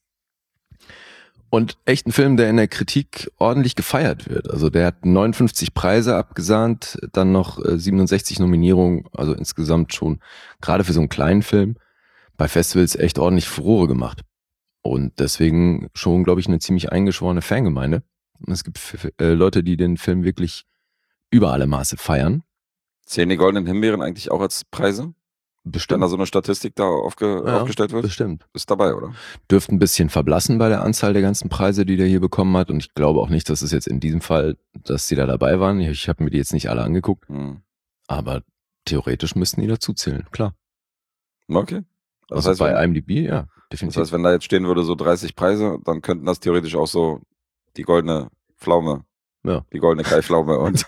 Und echt ein Film, der in der Kritik ordentlich gefeiert wird. Also der hat 59 Preise abgesahnt, dann noch 67 Nominierungen, also insgesamt schon gerade für so einen kleinen Film bei Festivals echt ordentlich Furore gemacht. Und deswegen schon, glaube ich, eine ziemlich eingeschworene Fangemeinde. Und es gibt Leute, die den Film wirklich über alle Maße feiern. Zählen die Goldenen Himbeeren eigentlich auch als Preise? Bestimmt. Wenn da so eine Statistik da aufgestellt wird? Bestimmt. Ist dabei, oder? Dürfte ein bisschen verblassen bei der Anzahl der ganzen Preise, die der hier bekommen hat. Und ich glaube auch nicht, dass es jetzt in diesem Fall, dass sie da dabei waren. Ich habe mir die jetzt nicht alle angeguckt. Aber theoretisch müssten die dazu zählen, klar. Okay. Das heißt, bei IMDb, ja, definitiv. Das heißt, wenn da jetzt stehen würde, so 30 Preise, dann könnten das theoretisch auch so die Goldene Pflaume Ja. Die goldene Kaiflaume und,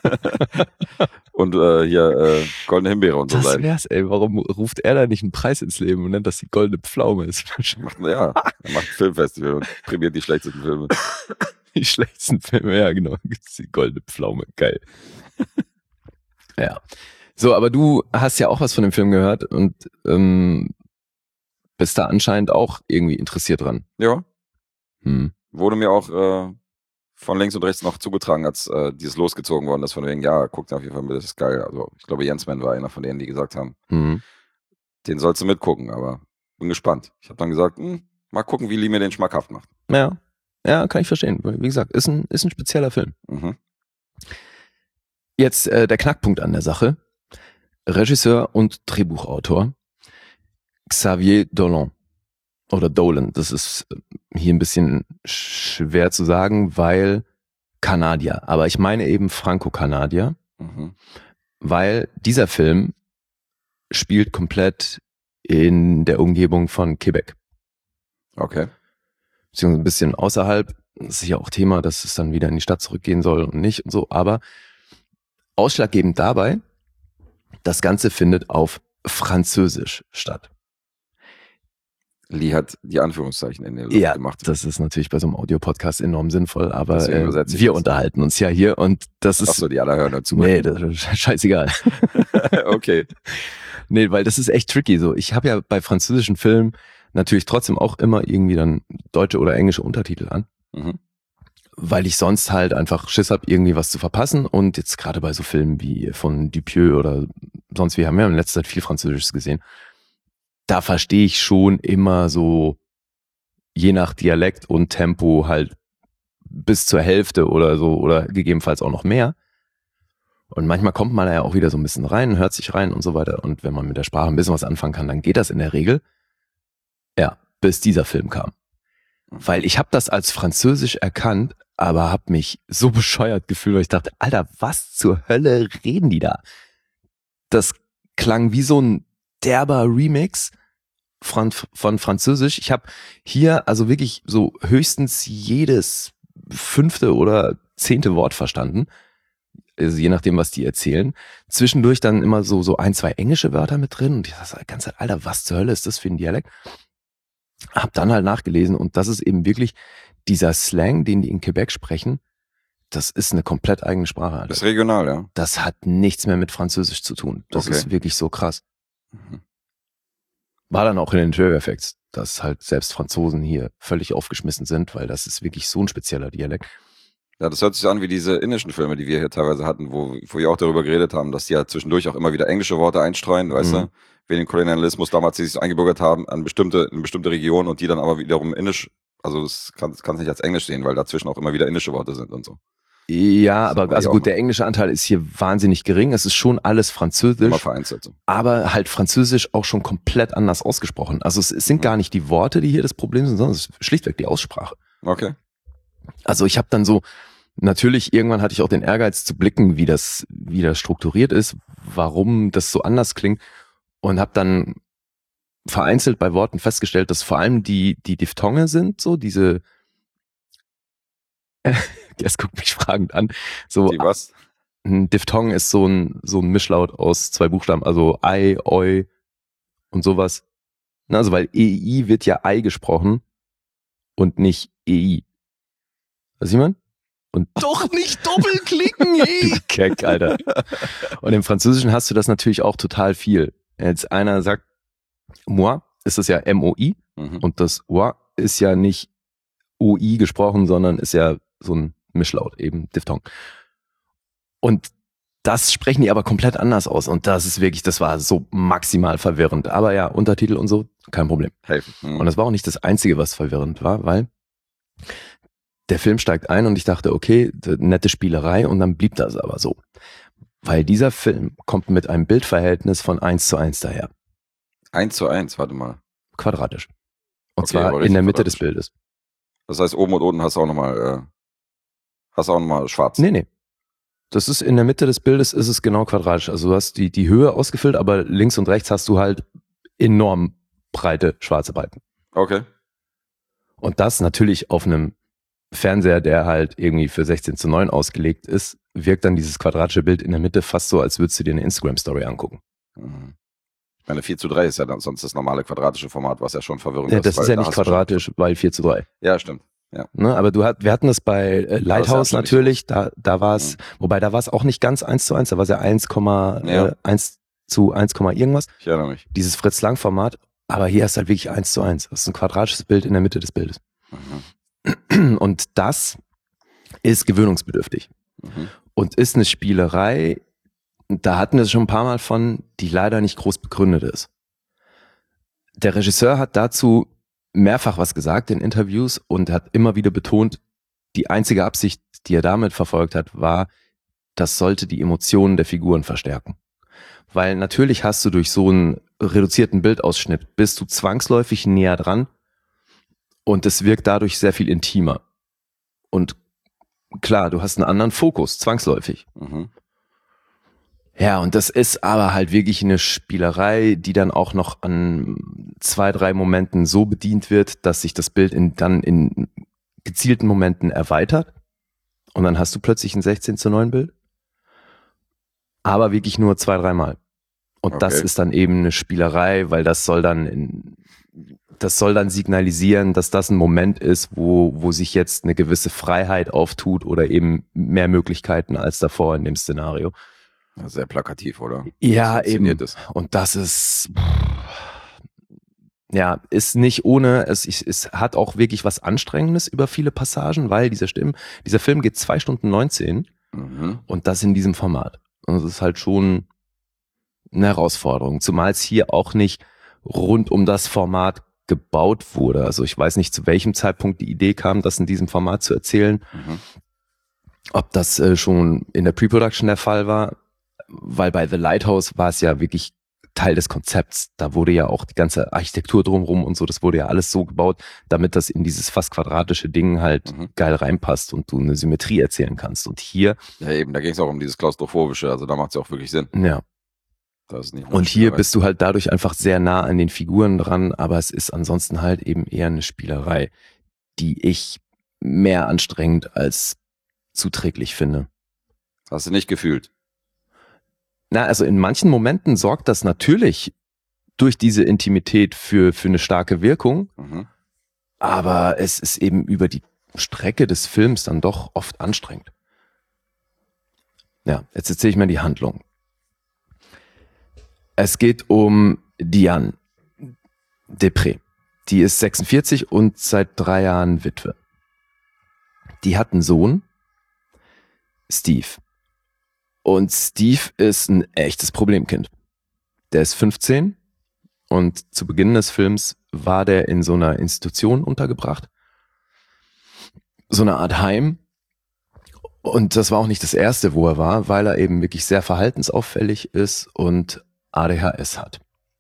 hier goldene Himbeere und so Das sein. wär's, ey. Warum ruft er da nicht einen Preis ins Leben und nennt das die goldene Pflaume? Er macht ein Filmfestival und prämiert die schlechtesten Filme. Die schlechtesten Filme, ja, genau. Die goldene Pflaume, geil. Ja. So, aber du hast ja auch was von dem Film gehört und bist da anscheinend auch irgendwie interessiert dran. Ja. Hm. Wurde mir auch von links und rechts noch zugetragen, als dieses losgezogen worden ist, von wegen, ja, guckt auf jeden Fall mit, das ist geil. Also ich glaube, Jensman war einer von denen, die gesagt haben, den sollst du mitgucken, aber bin gespannt. Ich habe dann gesagt, mal gucken, wie Lee mir den schmackhaft macht. Ja, kann ich verstehen. Wie gesagt, ist ein spezieller Film. Mhm. Jetzt der Knackpunkt an der Sache. Regisseur und Drehbuchautor Xavier Dolan. Oder Dolan, das ist hier ein bisschen schwer zu sagen, weil Kanadier. Aber ich meine eben Franco-Kanadier, weil dieser Film spielt komplett in der Umgebung von Quebec. Okay. Beziehungsweise ein bisschen außerhalb. Das ist ja auch Thema, dass es dann wieder in die Stadt zurückgehen soll und nicht und so. Aber ausschlaggebend dabei, das Ganze findet auf Französisch statt. Lee hat die Anführungszeichen in der Luft gemacht. Das ist natürlich bei so einem Audio-Podcast enorm sinnvoll, aber wir wir unterhalten uns ja hier und das ist... Achso, die alle hören dazu. Nee, das ist scheißegal. Okay. Nee, weil das ist echt tricky so. Ich habe ja bei französischen Filmen natürlich trotzdem auch immer irgendwie dann deutsche oder englische Untertitel an. Weil ich sonst halt einfach Schiss habe, irgendwie was zu verpassen. Und jetzt gerade bei so Filmen wie von Dupieux oder sonst wie, haben wir in letzter Zeit viel Französisches gesehen. Da verstehe ich schon immer so, je nach Dialekt und Tempo halt bis zur Hälfte oder so oder gegebenenfalls auch noch mehr. Und manchmal kommt man da ja auch wieder so ein bisschen rein, hört sich rein und so weiter. Und wenn man mit der Sprache ein bisschen was anfangen kann, dann geht das in der Regel. Ja, bis dieser Film kam. Weil ich habe das als Französisch erkannt, aber habe mich so bescheuert gefühlt, weil ich dachte, Alter, was zur Hölle reden die da? Das klang wie so ein derber Remix von Französisch. Ich habe hier also wirklich so höchstens jedes 5. oder 10. Wort verstanden. Also je nachdem, was die erzählen. Zwischendurch dann immer so 1, 2 englische Wörter mit drin. Und ich dachte, ganz Alter, was zur Hölle ist das für ein Dialekt? Hab dann halt nachgelesen und das ist eben wirklich dieser Slang, den die in Quebec sprechen, das ist eine komplett eigene Sprache. Alter. Das ist regional, ja. Das hat nichts mehr mit Französisch zu tun. Das ist wirklich so krass. War dann auch in den Trailer Effects, dass halt selbst Franzosen hier völlig aufgeschmissen sind, weil das ist wirklich so ein spezieller Dialekt. Ja, das hört sich an wie diese indischen Filme, die wir hier teilweise hatten, wo wir auch darüber geredet haben, dass die ja zwischendurch auch immer wieder englische Worte einstreuen, weißt du? Wegen dem Kolonialismus damals, die sich so eingebürgert haben an eine bestimmte Region und die dann aber wiederum indisch, also das kannst du nicht als Englisch sehen, weil dazwischen auch immer wieder indische Worte sind und so. Ja, aber also gut, der englische Anteil ist hier wahnsinnig gering. Es ist schon alles Französisch. Immer vereinzelt so. Aber halt Französisch auch schon komplett anders ausgesprochen. Also es sind gar nicht die Worte, die hier das Problem sind, sondern es ist schlichtweg die Aussprache. Okay. Also ich habe dann so, natürlich irgendwann hatte ich auch den Ehrgeiz zu blicken, wie das strukturiert ist, warum das so anders klingt und habe dann vereinzelt bei Worten festgestellt, dass vor allem die Diphthonge sind, so diese Jetzt guckt mich fragend an. So, die was? Ein Diphthong ist so ein Mischlaut aus 2 Buchstaben, also I, Oi und sowas. Na, also weil EI wird ja I gesprochen und nicht EI. Was sieht man? Und doch nicht doppelklicken, du Keck, Alter. Und im Französischen hast du das natürlich auch total viel. Jetzt einer sagt moi, ist das ja MOI und das oi ist ja nicht OI gesprochen, sondern ist ja so ein Mischlaut, eben Diphthong. Und das sprechen die aber komplett anders aus. Und das ist wirklich, das war so maximal verwirrend. Aber ja, Untertitel und so, kein Problem. Helfen. Und das war auch nicht das Einzige, was verwirrend war, weil der Film steigt ein und ich dachte, okay, nette Spielerei und dann blieb das aber so. Weil dieser Film kommt mit einem Bildverhältnis von 1:1 daher. 1:1, warte mal. Quadratisch. Und Okay, zwar in der Mitte des Bildes. Das heißt, oben und unten hast du auch nochmal schwarz. Nee. Das ist in der Mitte des Bildes ist es genau quadratisch. Also du hast die Höhe ausgefüllt, aber links und rechts hast du halt enorm breite schwarze Balken. Okay. Und das natürlich auf einem Fernseher, der halt irgendwie für 16:9 ausgelegt ist, wirkt dann dieses quadratische Bild in der Mitte fast so, als würdest du dir eine Instagram-Story angucken. Ich meine, 4:3 ist ja dann sonst das normale quadratische Format, was ja schon verwirrend Ja, ist. das ist ja nicht quadratisch, weil 4:3. Ja, stimmt. Ja. Ne, aber wir hatten das bei Lighthouse ja natürlich, da war es, wobei da war es auch nicht ganz 1:1, da war es ja 1,1 zu 1, irgendwas. Ich erinnere mich. Dieses Fritz-Lang-Format, aber hier ist halt wirklich 1:1. Das ist ein quadratisches Bild in der Mitte des Bildes. Und das ist gewöhnungsbedürftig. Und ist eine Spielerei, da hatten wir es schon ein paar Mal von, die leider nicht groß begründet ist. Der Regisseur hat dazu mehrfach was gesagt in Interviews und hat immer wieder betont, die einzige Absicht, die er damit verfolgt hat, war, das sollte die Emotionen der Figuren verstärken. Weil natürlich hast du durch so einen reduzierten Bildausschnitt, bist du zwangsläufig näher dran und es wirkt dadurch sehr viel intimer. Und klar, du hast einen anderen Fokus, zwangsläufig. Ja, und das ist aber halt wirklich eine Spielerei, die dann auch noch an 2, 3 Momenten so bedient wird, dass sich das Bild dann in gezielten Momenten erweitert. Und dann hast du plötzlich ein 16:9 Bild. Aber wirklich nur 2, 3 Mal. Und das ist dann eben eine Spielerei, weil das soll dann signalisieren, dass das ein Moment ist, wo sich jetzt eine gewisse Freiheit auftut oder eben mehr Möglichkeiten als davor in dem Szenario. Sehr plakativ, oder? Ja, eben. Und das ist, ja, ist nicht ohne, es hat auch wirklich was Anstrengendes über viele Passagen, weil dieser Film geht 2 Stunden 19 und das in diesem Format. Und das ist halt schon eine Herausforderung, zumal es hier auch nicht rund um das Format gebaut wurde. Also ich weiß nicht, zu welchem Zeitpunkt die Idee kam, das in diesem Format zu erzählen. Ob das schon in der Pre-Production der Fall war, weil bei The Lighthouse war es ja wirklich Teil des Konzepts. Da wurde ja auch die ganze Architektur drumherum und so, das wurde ja alles so gebaut, damit das in dieses fast quadratische Ding halt geil reinpasst und du eine Symmetrie erzählen kannst. Und hier... Ja eben, da ging es auch um dieses Klaustrophobische, also da macht es ja auch wirklich Sinn. Ja. Das ist nicht und hier bist du halt dadurch einfach sehr nah an den Figuren dran, aber es ist ansonsten halt eben eher eine Spielerei, die ich mehr anstrengend als zuträglich finde. Hast du nicht gefühlt? Na, also in manchen Momenten sorgt das natürlich durch diese Intimität für eine starke Wirkung, aber es ist eben über die Strecke des Films dann doch oft anstrengend. Ja, jetzt erzähle ich mal die Handlung. Es geht um Diane Depré. Die ist 46 und seit 3 Jahren Witwe. Die hat einen Sohn, Steve. Und Steve ist ein echtes Problemkind. Der ist 15 und zu Beginn des Films war der in so einer Institution untergebracht. So eine Art Heim. Und das war auch nicht das erste, wo er war, weil er eben wirklich sehr verhaltensauffällig ist und ADHS hat.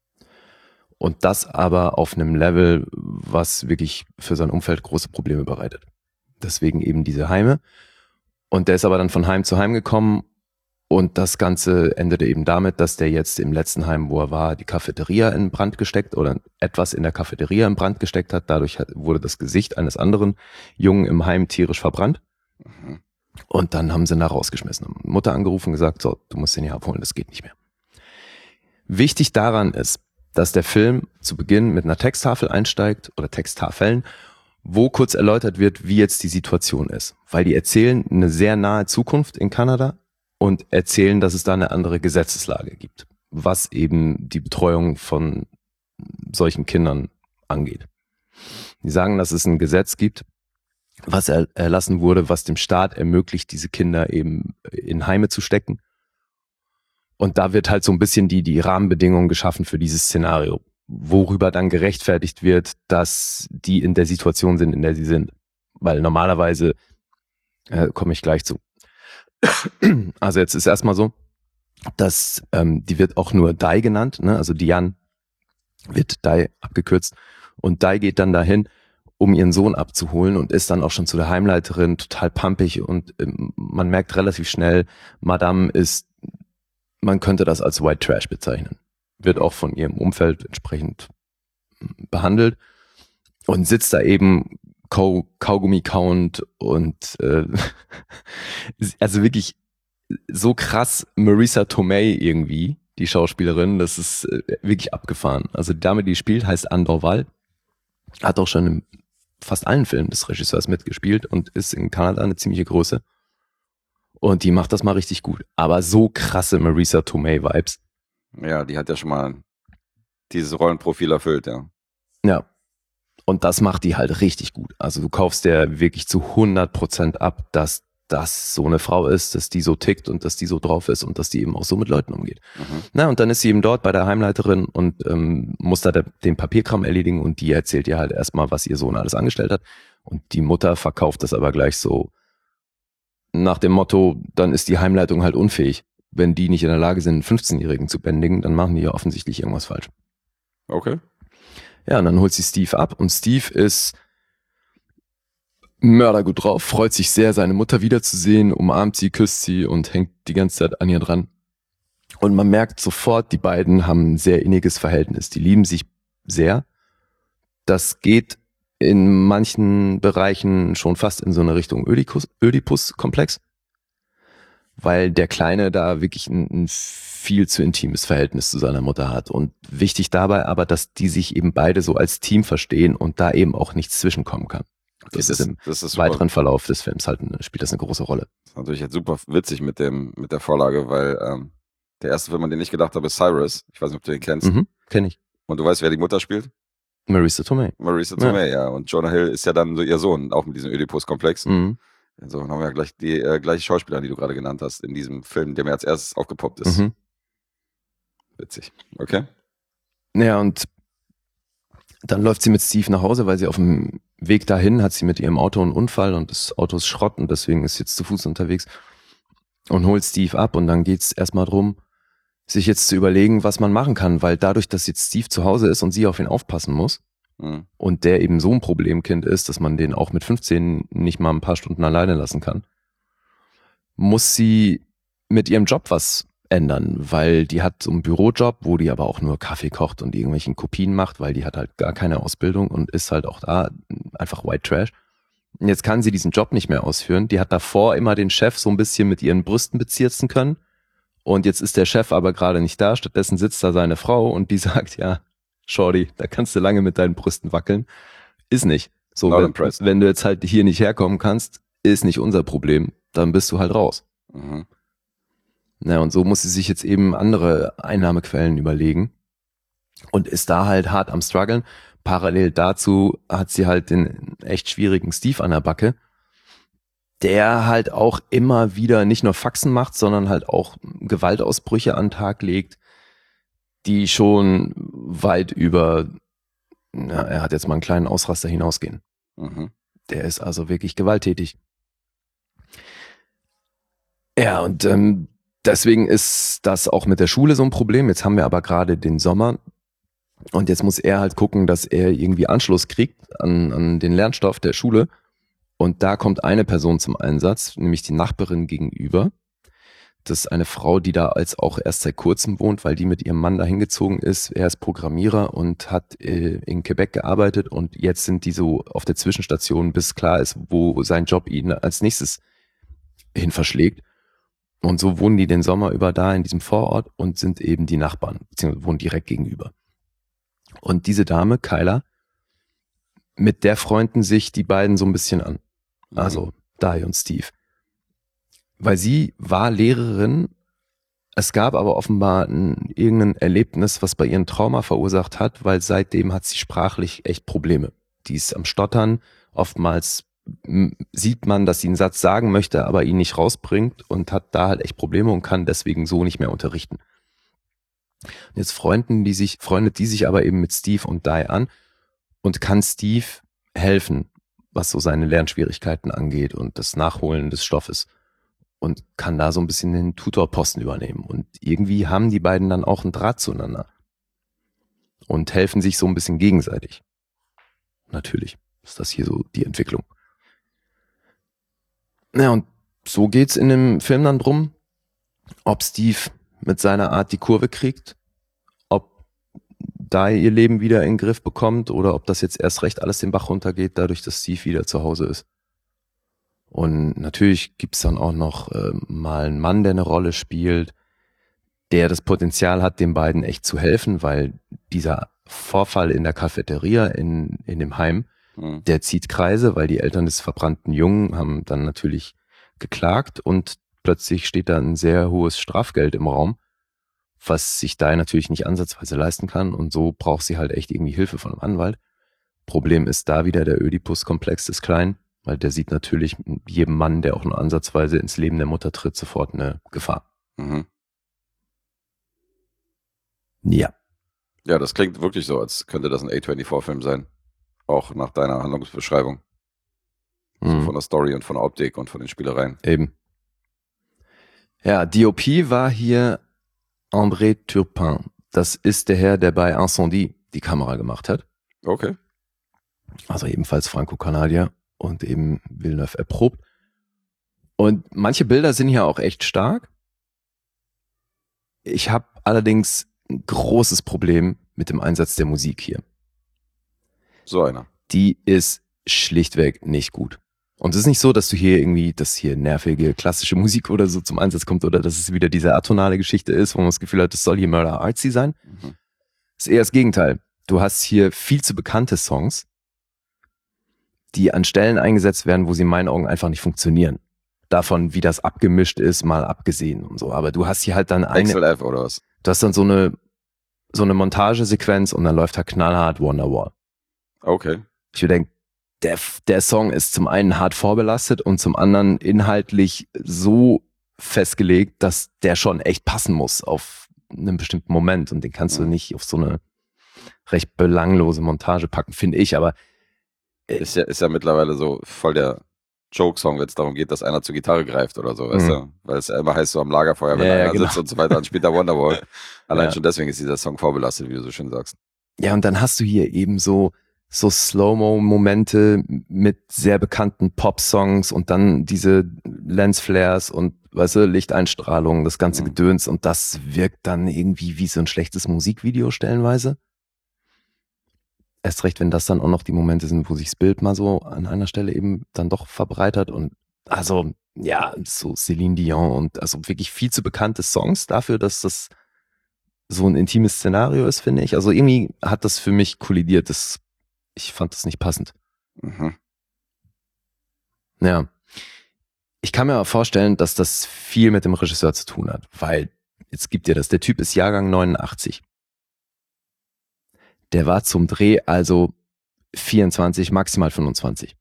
Und das aber auf einem Level, was wirklich für sein Umfeld große Probleme bereitet. Deswegen eben diese Heime. Und der ist aber dann von Heim zu Heim gekommen. Und das Ganze endete eben damit, dass der jetzt im letzten Heim, wo er war, die Cafeteria in Brand gesteckt oder etwas in der Cafeteria in Brand gesteckt hat. Dadurch wurde das Gesicht eines anderen Jungen im Heim tierisch verbrannt. Und dann haben sie ihn da rausgeschmissen. Haben Mutter angerufen und gesagt, so, du musst den hier abholen, das geht nicht mehr. Wichtig daran ist, dass der Film zu Beginn mit einer Texttafel einsteigt oder Texttafeln, wo kurz erläutert wird, wie jetzt die Situation ist. Weil die erzählen eine sehr nahe Zukunft in Kanada und erzählen, dass es da eine andere Gesetzeslage gibt, was eben die Betreuung von solchen Kindern angeht. Die sagen, dass es ein Gesetz gibt, was erlassen wurde, was dem Staat ermöglicht, diese Kinder eben in Heime zu stecken. Und da wird halt so ein bisschen die Rahmenbedingungen geschaffen für dieses Szenario, worüber dann gerechtfertigt wird, dass die in der Situation sind, in der sie sind. Weil normalerweise komme ich gleich zu. Also jetzt ist erstmal so, dass die wird auch nur Dai genannt, ne? Also Diane wird Dai abgekürzt und Dai geht dann dahin, um ihren Sohn abzuholen und ist dann auch schon zu der Heimleiterin total pampig und man merkt relativ schnell, Madame ist, man könnte das als White Trash bezeichnen. Wird auch von ihrem Umfeld entsprechend behandelt und sitzt da eben Kaugummi count und also wirklich so krass Marisa Tomei irgendwie, die Schauspielerin, das ist wirklich abgefahren. Also die Dame, die spielt, heißt Andor Wall, hat auch schon in fast allen Filmen des Regisseurs mitgespielt und ist in Kanada eine ziemliche Größe. Und die macht das mal richtig gut. Aber so krasse Marisa Tomei-Vibes. Ja, die hat ja schon mal dieses Rollenprofil erfüllt, ja. Ja. Und das macht die halt richtig gut. Also du kaufst der wirklich zu 100% ab, dass das so eine Frau ist, dass die so tickt und dass die so drauf ist und dass die eben auch so mit Leuten umgeht. Na, und dann ist sie eben dort bei der Heimleiterin und muss da den Papierkram erledigen und die erzählt ihr halt erstmal, was ihr Sohn alles angestellt hat. Und die Mutter verkauft das aber gleich so nach dem Motto, dann ist die Heimleitung halt unfähig. Wenn die nicht in der Lage sind, einen 15-Jährigen zu bändigen, dann machen die ja offensichtlich irgendwas falsch. Okay. Ja, und dann holt sie Steve ab und Steve ist mördergut drauf, freut sich sehr, seine Mutter wiederzusehen, umarmt sie, küsst sie und hängt die ganze Zeit an ihr dran. Und man merkt sofort, die beiden haben ein sehr inniges Verhältnis. Die lieben sich sehr. Das geht in manchen Bereichen schon fast in so eine Richtung Ödipus-Komplex, weil der Kleine da wirklich ein viel zu intimes Verhältnis zu seiner Mutter hat. Und wichtig dabei aber, dass die sich eben beide so als Team verstehen und da eben auch nichts zwischenkommen kann. Das ist im weiteren Verlauf des Films halt spielt das eine große Rolle. Das ist natürlich jetzt super witzig mit der Vorlage, weil der erste Film, an den ich gedacht habe, ist Cyrus. Ich weiß nicht, ob du den kennst. Kenn ich. Und du weißt, wer die Mutter spielt? Marisa Tomei. Marisa Tomei, ja. Und Jonah Hill ist ja dann so ihr Sohn, auch mit diesem Ödipus-Komplex. Also haben wir ja gleich die gleiche Schauspielerin, die du gerade genannt hast, in diesem Film, der mir als erstes aufgepoppt ist. Witzig. Okay. Ja, und dann läuft sie mit Steve nach Hause, weil sie auf dem Weg dahin hat sie mit ihrem Auto einen Unfall und das Auto ist Schrott und deswegen ist sie jetzt zu Fuß unterwegs und holt Steve ab und dann geht's erstmal drum, sich jetzt zu überlegen, was man machen kann, weil dadurch, dass jetzt Steve zu Hause ist und sie auf ihn aufpassen muss und der eben so ein Problemkind ist, dass man den auch mit 15 nicht mal ein paar Stunden alleine lassen kann, muss sie mit ihrem Job was ändern, weil die hat so einen Bürojob, wo die aber auch nur Kaffee kocht und irgendwelchen Kopien macht, weil die hat halt gar keine Ausbildung und ist halt auch da einfach White Trash. Und jetzt kann sie diesen Job nicht mehr ausführen. Die hat davor immer den Chef so ein bisschen mit ihren Brüsten bezirzen können und jetzt ist der Chef aber gerade nicht da. Stattdessen sitzt da seine Frau und die sagt, ja, Shorty, da kannst du lange mit deinen Brüsten wackeln. Ist nicht. So, wenn du jetzt halt hier nicht herkommen kannst, ist nicht unser Problem. Dann bist du halt raus. Na, und so muss sie sich jetzt eben andere Einnahmequellen überlegen und ist da halt hart am struggeln. Parallel dazu hat sie halt den echt schwierigen Steve an der Backe, der halt auch immer wieder nicht nur Faxen macht, sondern halt auch Gewaltausbrüche an den Tag legt, die schon weit über, er hat jetzt mal einen kleinen Ausraster hinausgehen. Der ist also wirklich gewalttätig. Ja, und deswegen ist das auch mit der Schule so ein Problem. Jetzt haben wir aber gerade den Sommer und jetzt muss er halt gucken, dass er irgendwie Anschluss kriegt an den Lernstoff der Schule. Und da kommt eine Person zum Einsatz, nämlich die Nachbarin gegenüber. Das ist eine Frau, die da als auch erst seit kurzem wohnt, weil die mit ihrem Mann da hingezogen ist. Er ist Programmierer und hat in Quebec gearbeitet und jetzt sind die so auf der Zwischenstation, bis klar ist, wo sein Job ihn als nächstes hin verschlägt. Und so wohnen die den Sommer über da in diesem Vorort und sind eben die Nachbarn, beziehungsweise wohnen direkt gegenüber. Und diese Dame, Kyla, mit der freunden sich die beiden so ein bisschen an. Also Dai und Steve. Weil sie war Lehrerin, es gab aber offenbar irgendein Erlebnis, was bei ihr ein Trauma verursacht hat, weil seitdem hat sie sprachlich echt Probleme. Die ist am Stottern, oftmals sieht man, dass sie einen Satz sagen möchte, aber ihn nicht rausbringt und hat da halt echt Probleme und kann deswegen so nicht mehr unterrichten. Jetzt freundet die sich aber eben mit Steve und Dai an und kann Steve helfen, was so seine Lernschwierigkeiten angeht und das Nachholen des Stoffes und kann da so ein bisschen den Tutorposten übernehmen. Und irgendwie haben die beiden dann auch einen Draht zueinander und helfen sich so ein bisschen gegenseitig. Natürlich ist das hier so die Entwicklung. Ja, und so geht's in dem Film dann drum, ob Steve mit seiner Art die Kurve kriegt, ob da ihr Leben wieder in den Griff bekommt oder ob das jetzt erst recht alles den Bach runtergeht, dadurch, dass Steve wieder zu Hause ist. Und natürlich gibt's dann auch noch mal einen Mann, der eine Rolle spielt, der das Potenzial hat, den beiden echt zu helfen, weil dieser Vorfall in der Cafeteria in dem Heim, der zieht Kreise, weil die Eltern des verbrannten Jungen haben dann natürlich geklagt und plötzlich steht da ein sehr hohes Strafgeld im Raum, was sich da natürlich nicht ansatzweise leisten kann und so braucht sie halt echt irgendwie Hilfe von einem Anwalt. Problem ist da wieder der Ödipus-Komplex des Kleinen, weil der sieht natürlich jedem Mann, der auch nur ansatzweise ins Leben der Mutter tritt, sofort eine Gefahr. Mhm. Ja. Ja, das klingt wirklich so, als könnte das ein A24-Film sein. Auch nach deiner Handlungsbeschreibung. So von der Story und von der Optik und von den Spielereien. Eben. Ja, DOP war hier André Turpin. Das ist der Herr, der bei Incendie die Kamera gemacht hat. Okay. Also ebenfalls Franco-Kanadier und eben Villeneuve erprobt. Und manche Bilder sind hier auch echt stark. Ich habe allerdings ein großes Problem mit dem Einsatz der Musik hier. So einer. Die ist schlichtweg nicht gut. Und es ist nicht so, dass du hier irgendwie, dass hier nervige klassische Musik oder so zum Einsatz kommt oder dass es wieder diese atonale Geschichte ist, wo man das Gefühl hat, das soll hier Murder Artsy sein. Mhm. Das ist eher das Gegenteil. Du hast hier viel zu bekannte Songs, die an Stellen eingesetzt werden, wo sie in meinen Augen einfach nicht funktionieren. Davon, wie das abgemischt ist, mal abgesehen und so. Aber du hast hier halt dann XLF oder was? Du hast dann so eine Montagesequenz und dann läuft da knallhart Wonderwall. Okay. Ich würde denken, der Song ist zum einen hart vorbelastet und zum anderen inhaltlich so festgelegt, dass der schon echt passen muss auf einen bestimmten Moment und den kannst du nicht auf so eine recht belanglose Montage packen, finde ich, aber ist ja mittlerweile so voll der Joke-Song, wenn es darum geht, dass einer zur Gitarre greift oder so, weißt du? Weil es ja immer heißt, so am Lagerfeuer, wenn einer sitzt und so weiter, dann spielt der Wonderwall. Allein schon deswegen ist dieser Song vorbelastet, wie du so schön sagst. Ja, und dann hast du hier eben so Slow-Mo-Momente mit sehr bekannten Pop-Songs und dann diese Lensflares und, weißt du, Lichteinstrahlung, das ganze Gedöns und das wirkt dann irgendwie wie so ein schlechtes Musikvideo stellenweise. Erst recht, wenn das dann auch noch die Momente sind, wo sich das Bild mal so an einer Stelle eben dann doch verbreitert und also, ja, so Céline Dion und also wirklich viel zu bekannte Songs dafür, dass das so ein intimes Szenario ist, finde ich. Also irgendwie hat das für mich kollidiert. Ich fand das nicht passend. Mhm. Ja. Ich kann mir aber vorstellen, dass das viel mit dem Regisseur zu tun hat, weil, jetzt gibt dir das, der Typ ist Jahrgang 89. Der war zum Dreh also 24, maximal 25.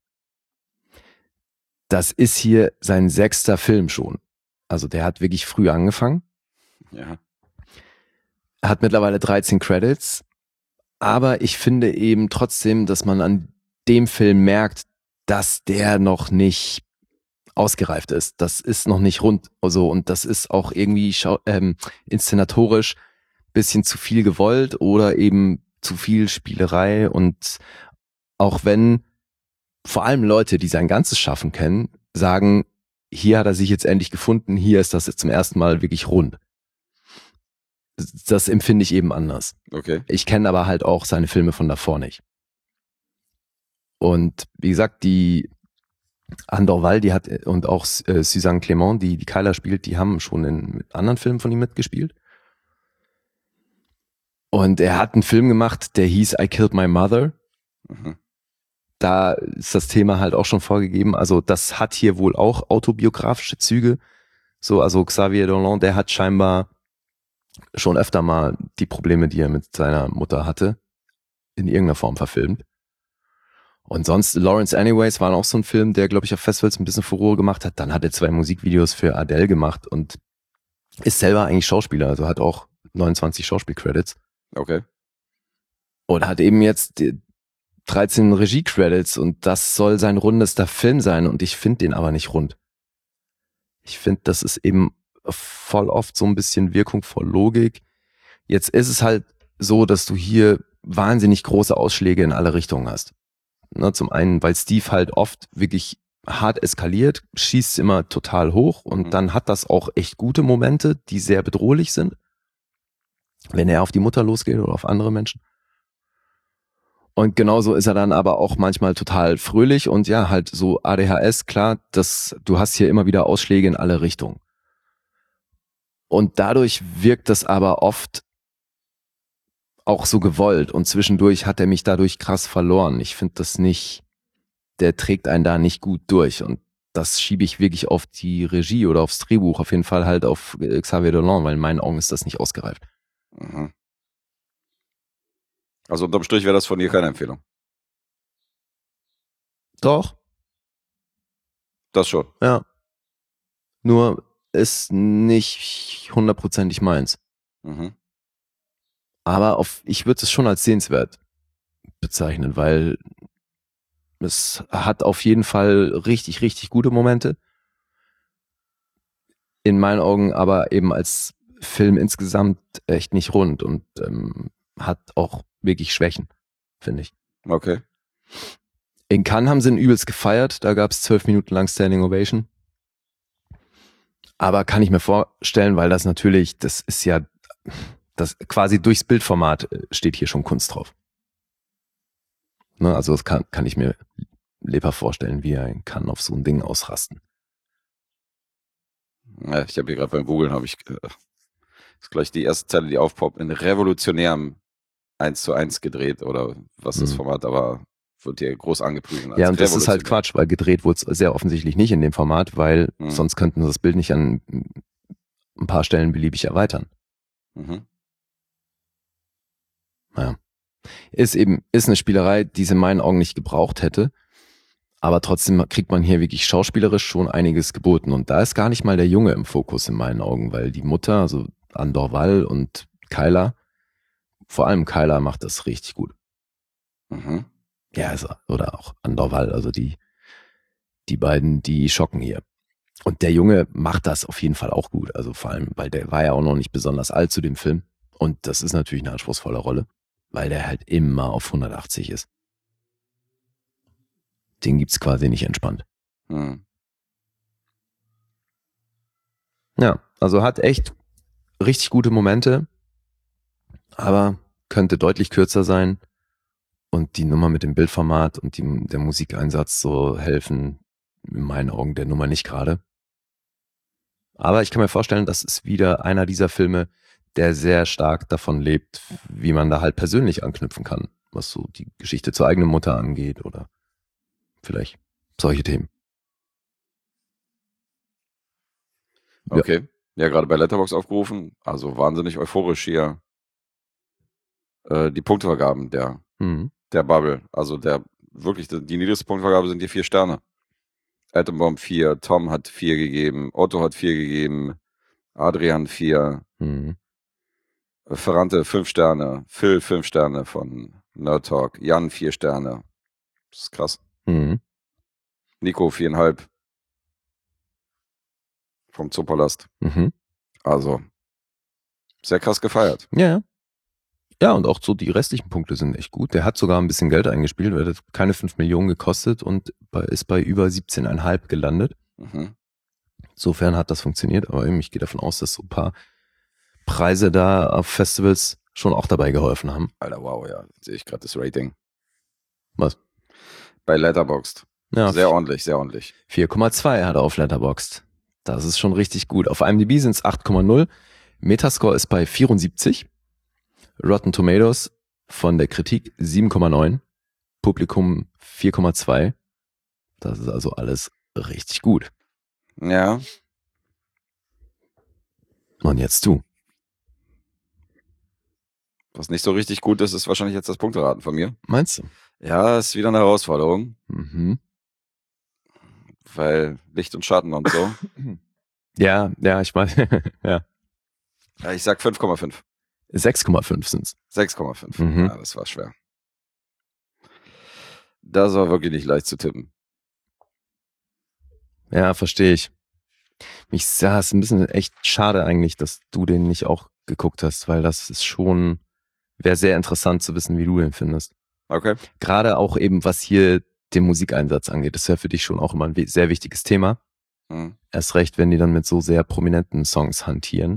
Das ist hier sein 6. Film schon. Also der hat wirklich früh angefangen. Ja. Hat mittlerweile 13 Credits. Aber ich finde eben trotzdem, dass man an dem Film merkt, dass der noch nicht ausgereift ist. Das ist noch nicht rund. Also, und das ist auch irgendwie inszenatorisch bisschen zu viel gewollt oder eben zu viel Spielerei. Und auch wenn vor allem Leute, die sein ganzes Schaffen kennen, sagen, hier hat er sich jetzt endlich gefunden, hier ist das jetzt zum ersten Mal wirklich rund. Das empfinde ich eben anders. Okay. Ich kenne aber halt auch seine Filme von davor nicht. Und wie gesagt, die Andor Wall, die hat und auch Suzanne Clément, die Kyla spielt, die haben schon in anderen Filmen von ihm mitgespielt. Und er hat einen Film gemacht, der hieß I Killed My Mother. Mhm. Da ist das Thema halt auch schon vorgegeben. Also das hat hier wohl auch autobiografische Züge. So, also Xavier Dolan, der hat scheinbar schon öfter mal die Probleme, die er mit seiner Mutter hatte, in irgendeiner Form verfilmt. Und sonst, Lawrence Anyways war auch so ein Film, der, glaube ich, auf Festivals ein bisschen Furore gemacht hat. Dann hat er 2 Musikvideos für Adele gemacht und ist selber eigentlich Schauspieler, also hat auch 29 Schauspielcredits. Okay. Und hat eben jetzt 13 Regie-Credits und das soll sein rundester Film sein und ich finde den aber nicht rund. Ich finde, das ist eben voll oft so ein bisschen Wirkung vor Logik. Jetzt ist es halt so, dass du hier wahnsinnig große Ausschläge in alle Richtungen hast. Ne, zum einen, weil Steve halt oft wirklich hart eskaliert, schießt immer total hoch und dann hat das auch echt gute Momente, die sehr bedrohlich sind, wenn er auf die Mutter losgeht oder auf andere Menschen. Und genauso ist er dann aber auch manchmal total fröhlich und ja, halt so ADHS, klar, du hast hier immer wieder Ausschläge in alle Richtungen. Und dadurch wirkt das aber oft auch so gewollt und zwischendurch hat er mich dadurch krass verloren. Ich finde das nicht, der trägt einen da nicht gut durch und das schiebe ich wirklich auf die Regie oder aufs Drehbuch, auf jeden Fall halt auf Xavier Dolan, weil in meinen Augen ist das nicht ausgereift. Mhm. Also unterm Strich wäre das von dir keine Empfehlung. Doch. Das schon. Ja. Nur ist nicht 100% meins. Mhm. Aber ich würde es schon als sehenswert bezeichnen, weil es hat auf jeden Fall richtig, richtig gute Momente. In meinen Augen aber eben als Film insgesamt echt nicht rund und hat auch wirklich Schwächen, finde ich. Okay. In Cannes haben sie ihn übelst gefeiert, da gab es 12 Minuten lang Standing Ovation. Aber kann ich mir vorstellen, weil das natürlich, das ist ja, das quasi durchs Bildformat steht hier schon Kunst drauf. Ne, also das kann ich mir lebhaft vorstellen, wie er in Cannes auf so ein Ding ausrasten. Ja, ich habe hier gerade beim Googlen, ist gleich die erste Zeile, die aufpoppt, in revolutionärem 1:1 gedreht oder was das Format da war, wird hier groß angepriesen. Ja, und das ist halt Quatsch, weil gedreht wurde es sehr offensichtlich nicht in dem Format, weil sonst könnten sie das Bild nicht an ein paar Stellen beliebig erweitern. Mhm. Naja. Ist eine Spielerei, die es in meinen Augen nicht gebraucht hätte, aber trotzdem kriegt man hier wirklich schauspielerisch schon einiges geboten und da ist gar nicht mal der Junge im Fokus in meinen Augen, weil die Mutter, also Andor Wall und Kyla, vor allem Kyla macht das richtig gut. Mhm. Ja, also, oder auch Andor Wall, also die beiden, die schocken hier. Und der Junge macht das auf jeden Fall auch gut, also vor allem, weil der war ja auch noch nicht besonders alt zu dem Film und das ist natürlich eine anspruchsvolle Rolle, weil der halt immer auf 180 ist. Den gibt's quasi nicht entspannt. Mhm. Ja, also hat echt richtig gute Momente, aber könnte deutlich kürzer sein und die Nummer mit dem Bildformat und der Musikeinsatz so helfen in meinen Augen der Nummer nicht gerade. Aber ich kann mir vorstellen, das ist wieder einer dieser Filme, der sehr stark davon lebt, wie man da halt persönlich anknüpfen kann, was so die Geschichte zur eigenen Mutter angeht oder vielleicht solche Themen. Okay. Ja, gerade bei Letterboxd aufgerufen, also wahnsinnig euphorisch hier die Punktevergaben der Bubble. Also wirklich, die niedrigste Punktvergabe sind hier 4 Sterne. Atombomb 4, Tom hat 4 gegeben, Otto hat 4 gegeben, Adrian 4, Ferrante 5 Sterne, Phil 5 Sterne von Nerd Talk, Jan 4 Sterne. Das ist krass. Nico 4,5 vom Zoopalast. Also sehr krass gefeiert. Ja. Ja, und auch so die restlichen Punkte sind echt gut. Der hat sogar ein bisschen Geld eingespielt, weil das keine 5 Millionen gekostet und ist bei über 17,5 gelandet. Insofern hat das funktioniert, aber ich gehe davon aus, dass so ein paar Preise da auf Festivals schon auch dabei geholfen haben. Alter, wow, ja, sehe ich gerade das Rating. Was? Bei Letterboxd. Ja, sehr ordentlich, sehr ordentlich. 4,2 hat er auf Letterboxd. Das ist schon richtig gut. Auf IMDb sind es 8,0. Metascore ist bei 74. Rotten Tomatoes von der Kritik 7,9. Publikum 4,2. Das ist also alles richtig gut. Ja. Und jetzt du. Was nicht so richtig gut ist, ist wahrscheinlich jetzt das Punkteraten von mir. Meinst du? Ja, ist wieder eine Herausforderung. Weil Licht und Schatten und so. Ja, ich meine, ja. Ja, ich sag 5,5. 6,5 sind's. 6,5. Ja, das war schwer. Das war wirklich nicht leicht zu tippen. Ja, verstehe ich. Es ist ein bisschen echt schade eigentlich, dass du den nicht auch geguckt hast, weil das ist schon, wäre sehr interessant zu wissen, wie du den findest. Okay. Gerade auch eben, was hier den Musikeinsatz angeht. Das ist ja für dich schon auch immer ein sehr wichtiges Thema. Erst recht, wenn die dann mit so sehr prominenten Songs hantieren.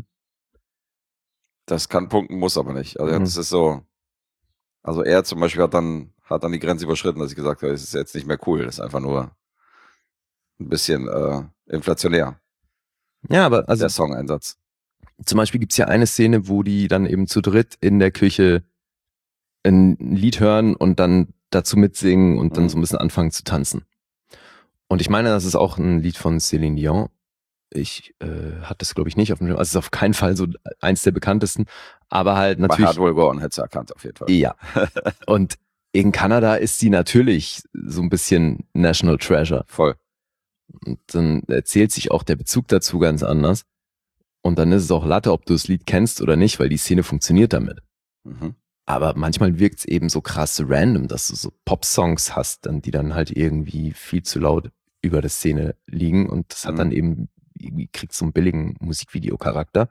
Das kann punkten, muss aber nicht. Also das ist so. Also er zum Beispiel hat hat dann die Grenze überschritten, dass ich gesagt habe, es ist jetzt nicht mehr cool, das ist einfach nur ein bisschen inflationär, Ja, aber also der Song-Einsatz. zum Beispiel gibt's ja eine Szene, wo die dann eben zu dritt in der Küche ein Lied hören und dann dazu mitsingen und dann so ein bisschen anfangen zu tanzen. Und ich meine, das ist auch ein Lied von Céline Dion. Ich hatte das, glaube ich, nicht auf dem Schirm. Also es ist auf keinen Fall so eins der bekanntesten, aber halt Bei natürlich. Hard Will Go On hättest du erkannt, auf jeden Fall. Ja. Und in Kanada ist sie natürlich so ein bisschen National Treasure. Voll. Und dann erzählt sich auch der Bezug dazu ganz anders. Und dann ist es auch Latte, ob du das Lied kennst oder nicht, weil die Szene funktioniert damit. Mhm. Aber manchmal wirkt es eben so krass random, dass du so Pop-Songs hast, die dann halt irgendwie viel zu laut über der Szene liegen und das hat dann eben, irgendwie kriegt so einen billigen Musikvideo-Charakter.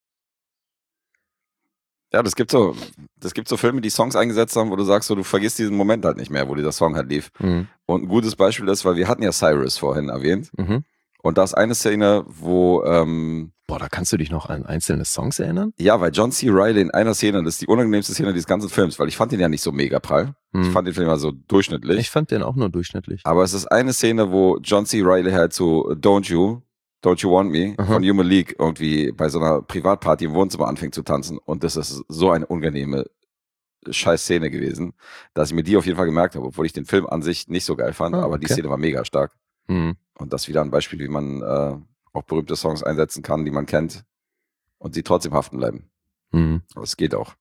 Ja, das gibt so Filme, die Songs eingesetzt haben, wo du sagst, so, du vergisst diesen Moment halt nicht mehr, wo dieser Song halt lief. Mhm. Und ein gutes Beispiel ist, weil wir hatten ja Cyrus vorhin erwähnt. Mhm. Und da ist eine Szene, wo da kannst du dich noch an einzelne Songs erinnern? ja, weil John C. Reilly in einer Szene, das ist die unangenehmste Szene dieses ganzen Films, weil ich fand den ja nicht so mega prall. Ich fand den Film ja so durchschnittlich. Ich fand den auch nur durchschnittlich. Aber es ist eine Szene, wo John C. Reilly halt zu Don't You Want Me von Human League irgendwie bei so einer Privatparty im Wohnzimmer anfängt zu tanzen. Und das ist so eine unangenehme scheiß Szene gewesen, dass ich mir die auf jeden Fall gemerkt habe, obwohl ich den Film an sich nicht so geil fand, aber die Szene war mega stark. Mhm. Und das ist wieder ein Beispiel, wie man auch berühmte Songs einsetzen kann, die man kennt und sie trotzdem haften bleiben. Mhm. Aber es geht auch.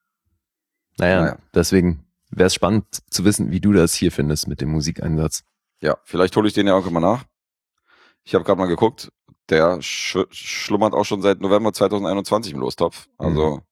Naja, deswegen wäre es spannend zu wissen, wie du das hier findest mit dem Musikeinsatz. Ja, vielleicht hole ich den ja irgendwann mal nach. Ich habe gerade mal geguckt, der schlummert auch schon seit November 2021 im Lostopf. Also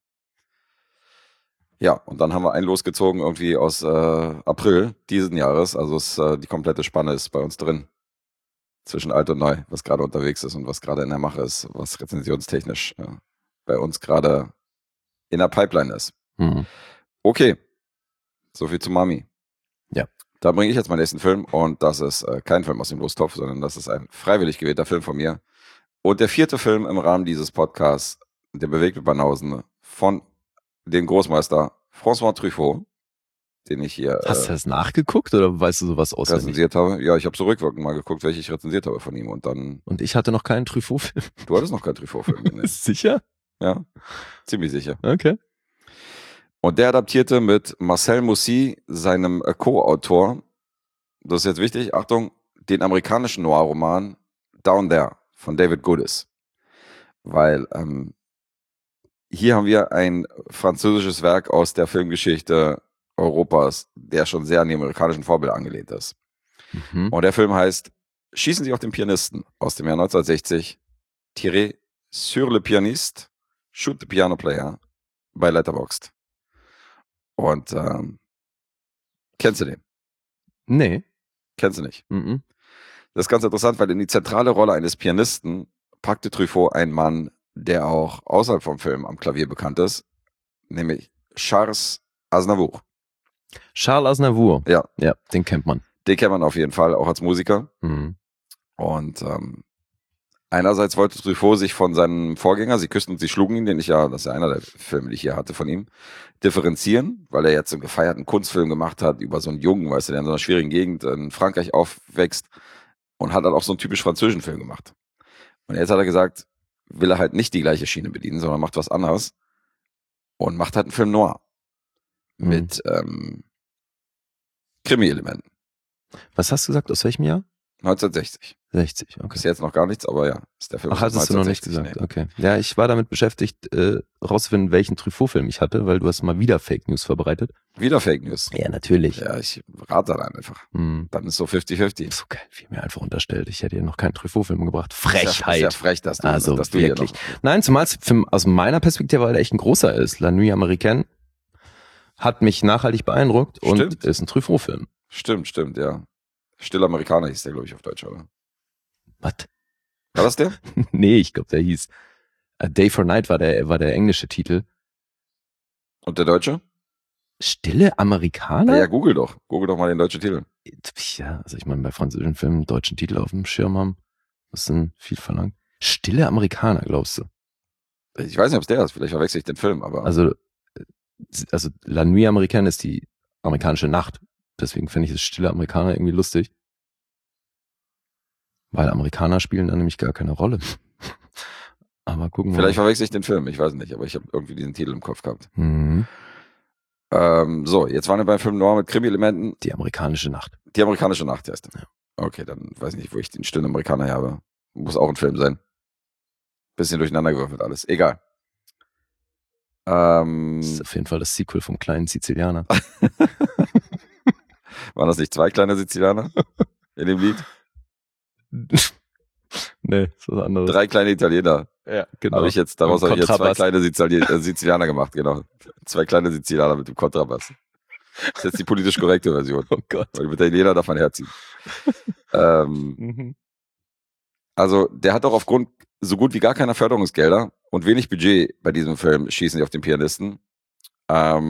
ja, und dann haben wir einen losgezogen irgendwie aus April diesen Jahres. Also die komplette Spanne ist bei uns drin. Zwischen alt und neu, was gerade unterwegs ist und was gerade in der Mache ist, was rezensionstechnisch bei uns gerade in der Pipeline ist. Mhm. Okay, soviel zu Mami. Ja. Da bringe ich jetzt meinen nächsten Film und das ist kein Film aus dem Lostopf, sondern das ist ein freiwillig gewählter Film von mir. Und der 4. Film im Rahmen dieses Podcasts, der bewegte Banausen von dem Großmeister François Truffaut, den ich hier Hast du das nachgeguckt oder weißt du sowas auswendig? rezensiert habe. Ja, ich habe so rückwirkend mal geguckt, welche ich rezensiert habe von ihm und dann... Und ich hatte noch keinen Truffaut-Film. Du hattest noch keinen Truffaut-Film. Nee. Sicher? Ja, ziemlich sicher. Okay. Und der adaptierte mit Marcel Moussy, seinem Co-Autor, das ist jetzt wichtig, Achtung, den amerikanischen Noir-Roman Down There von David Goodis. Weil hier haben wir ein französisches Werk aus der Filmgeschichte Europas, der schon sehr an die amerikanischen Vorbilder angelehnt ist. Mhm. Und der Film heißt Schießen Sie auf den Pianisten aus dem Jahr 1960, Tiré sur le pianiste, Shoot the Piano Player bei Letterboxd. Und kennst du den? Nee. Kennst du nicht? Mhm. Das ist ganz interessant, weil in die zentrale Rolle eines Pianisten packte Truffaut einen Mann, der auch außerhalb vom Film am Klavier bekannt ist, nämlich Charles Aznavour. Charles Aznavour. Ja. Ja, den kennt man. Den kennt man auf jeden Fall, auch als Musiker. Mhm. Und einerseits wollte Truffaut sich von seinem Vorgänger, Sie küssten und Sie schlugen ihn, das ist ja einer der Filme, die ich hier hatte von ihm, differenzieren, weil er jetzt einen gefeierten Kunstfilm gemacht hat über so einen Jungen, weißt du, der in so einer schwierigen Gegend in Frankreich aufwächst und hat dann auch so einen typisch französischen Film gemacht. Und jetzt hat er gesagt, will er halt nicht die gleiche Schiene bedienen, sondern macht was anderes und macht halt einen Film noir mit Krimi-Elementen. Was hast du gesagt, aus welchem Jahr? 1960. 60, okay. Ist jetzt noch gar nichts, aber ja, ist der Film. Ach, hattest du noch nicht 1960, gesagt, nee. okay. Ja, ich war damit beschäftigt, rauszufinden, welchen Truffaut-Film ich hatte, weil du hast mal wieder Fake News verbreitet. Wieder Fake News. Ja, natürlich. Ja, ich rate dann einfach. Mhm. Dann ist so 50-50. So geil, wie mir einfach unterstellt. Ich hätte dir noch keinen Truffaut-Film gebracht. Ist Frechheit. ja frech, dass du, Also dass du hier wirklich. noch... Nein, zumal es aus meiner Perspektive halt echt ein großer ist. La Nuit Américaine hat mich nachhaltig beeindruckt und Stimmt. ist ein Truffaut-Film. Stimmt, ja. Stille Amerikaner hieß der, glaube ich, auf Deutsch, oder? Was? War das der? Nee, ich glaube, der hieß A Day for Night war der englische Titel. Und der Deutsche? Stille Amerikaner? Ja, google doch. Google doch mal den deutschen Titel. Ja, also ich meine, bei französischen Filmen einen deutschen Titel auf dem Schirm haben, das ist denn viel verlangt. Stille Amerikaner, glaubst du? Ich weiß nicht, ob es der ist. Vielleicht verwechsel ich den Film, aber... Also La Nuit Américaine ist die amerikanische Nacht Deswegen finde ich das stille Amerikaner irgendwie lustig. Weil Amerikaner spielen da nämlich gar keine Rolle. Aber gucken wir Vielleicht mal. verwechsel ich den Film, ich weiß nicht, aber ich habe irgendwie diesen Titel im Kopf gehabt. Mhm. So, jetzt waren wir beim Film Noir mit Krimi-Elementen. Die amerikanische Nacht. Die amerikanische Nacht heißt er. Ja. Okay, dann weiß ich nicht, wo ich den stillen Amerikaner habe. Muss auch ein Film sein. Bisschen durcheinander gewürfelt alles. Egal. Das ist auf jeden Fall das Sequel vom kleinen Sizilianer. Waren das nicht 2 kleine Sizilianer in dem Lied? Nee, ist was anderes. 3 kleine Italiener. Ja, genau. Daraus habe ich jetzt 2 Kontrabass. kleine Sizilianer gemacht, genau. 2 kleine Sizilianer mit dem Kontrabass. Das ist jetzt die politisch korrekte Version. Oh Gott. Weil mit der Italiener darf man herziehen. Mhm. Also, der hat auch aufgrund so gut wie gar keiner Förderungsgelder und wenig Budget bei diesem Film Schießen sie auf den Pianisten, hat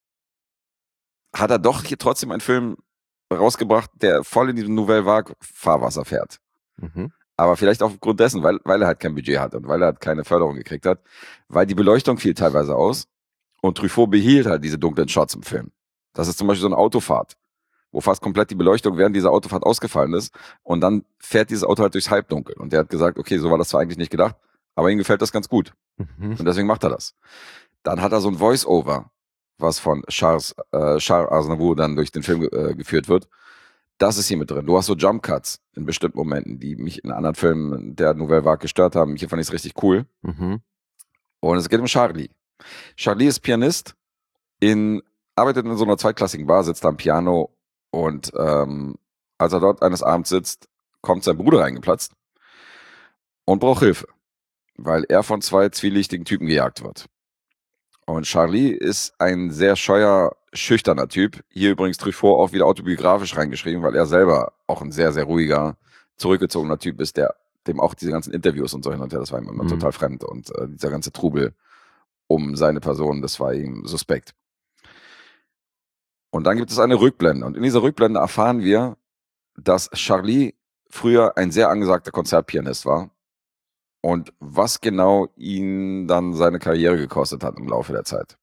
er doch hier trotzdem einen Film rausgebracht, der voll in diesem Nouvelle Vague Fahrwasser fährt. Mhm. Aber vielleicht auch aufgrund dessen, weil er halt kein Budget hat und weil er halt keine Förderung gekriegt hat, weil die Beleuchtung fiel teilweise aus und Truffaut behielt halt diese dunklen Shots im Film. Das ist zum Beispiel so eine Autofahrt, wo fast komplett die Beleuchtung während dieser Autofahrt ausgefallen ist und dann fährt dieses Auto halt durchs Halbdunkel. Und der hat gesagt, okay, so war das zwar eigentlich nicht gedacht, aber ihm gefällt das ganz gut. Mhm. Und deswegen macht er das. Dann hat er so ein Voice-Over, was von Charles Aznavour dann durch den Film geführt wird. Das ist hier mit drin. Du hast so Jump-Cuts in bestimmten Momenten, die mich in anderen Filmen der Nouvelle Vague gestört haben. Hier fand ich es richtig cool. Mhm. Und es geht um Charlie. Charlie ist Pianist, arbeitet in so einer zweitklassigen Bar, sitzt am Piano und als er dort eines Abends sitzt, kommt sein Bruder reingeplatzt und braucht Hilfe, weil er von 2 zwielichtigen Typen gejagt wird. Und Charlie ist ein sehr scheuer, schüchterner Typ. Hier übrigens Truffaut auch wieder autobiografisch reingeschrieben, weil er selber auch ein sehr, sehr ruhiger, zurückgezogener Typ ist, dem auch diese ganzen Interviews und so hin und her, das war ihm immer total fremd. Und dieser ganze Trubel um seine Person, das war ihm suspekt. Und dann gibt es eine Rückblende. Und in dieser Rückblende erfahren wir, dass Charlie früher ein sehr angesagter Konzertpianist war. Und was genau ihn dann seine Karriere gekostet hat im Laufe der Zeit.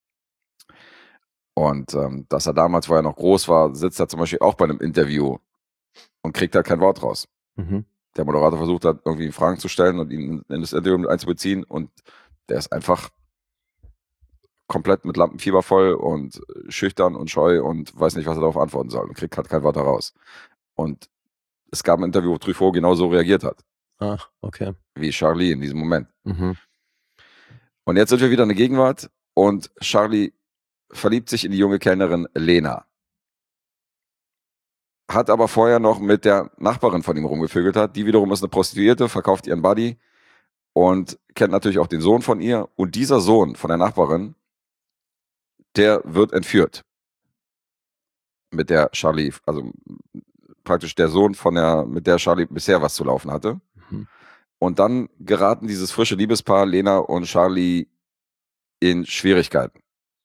Und dass er damals, wo er noch groß war, sitzt er zum Beispiel auch bei einem Interview und kriegt halt kein Wort raus. Mhm. Der Moderator versucht hat, irgendwie Fragen zu stellen und ihn in das Interview mit einzubeziehen und der ist einfach komplett mit Lampenfieber voll und schüchtern und scheu und weiß nicht, was er darauf antworten soll und kriegt halt kein Wort heraus. Und es gab ein Interview, wo Truffaut genau so reagiert hat. Ach, okay. Wie Charlie in diesem Moment. Mhm. Und jetzt sind wir wieder in der Gegenwart und Charlie verliebt sich in die junge Kellnerin Lena. Hat aber vorher noch mit der Nachbarin von ihm rumgevögelt hat. Die wiederum ist eine Prostituierte, verkauft ihren Buddy und kennt natürlich auch den Sohn von ihr. Und dieser Sohn von der Nachbarin, der wird entführt. Mit der Charlie, also praktisch der Sohn mit der Charlie bisher was zu laufen hatte. Mhm. Und dann geraten dieses frische Liebespaar, Lena und Charlie, in Schwierigkeiten.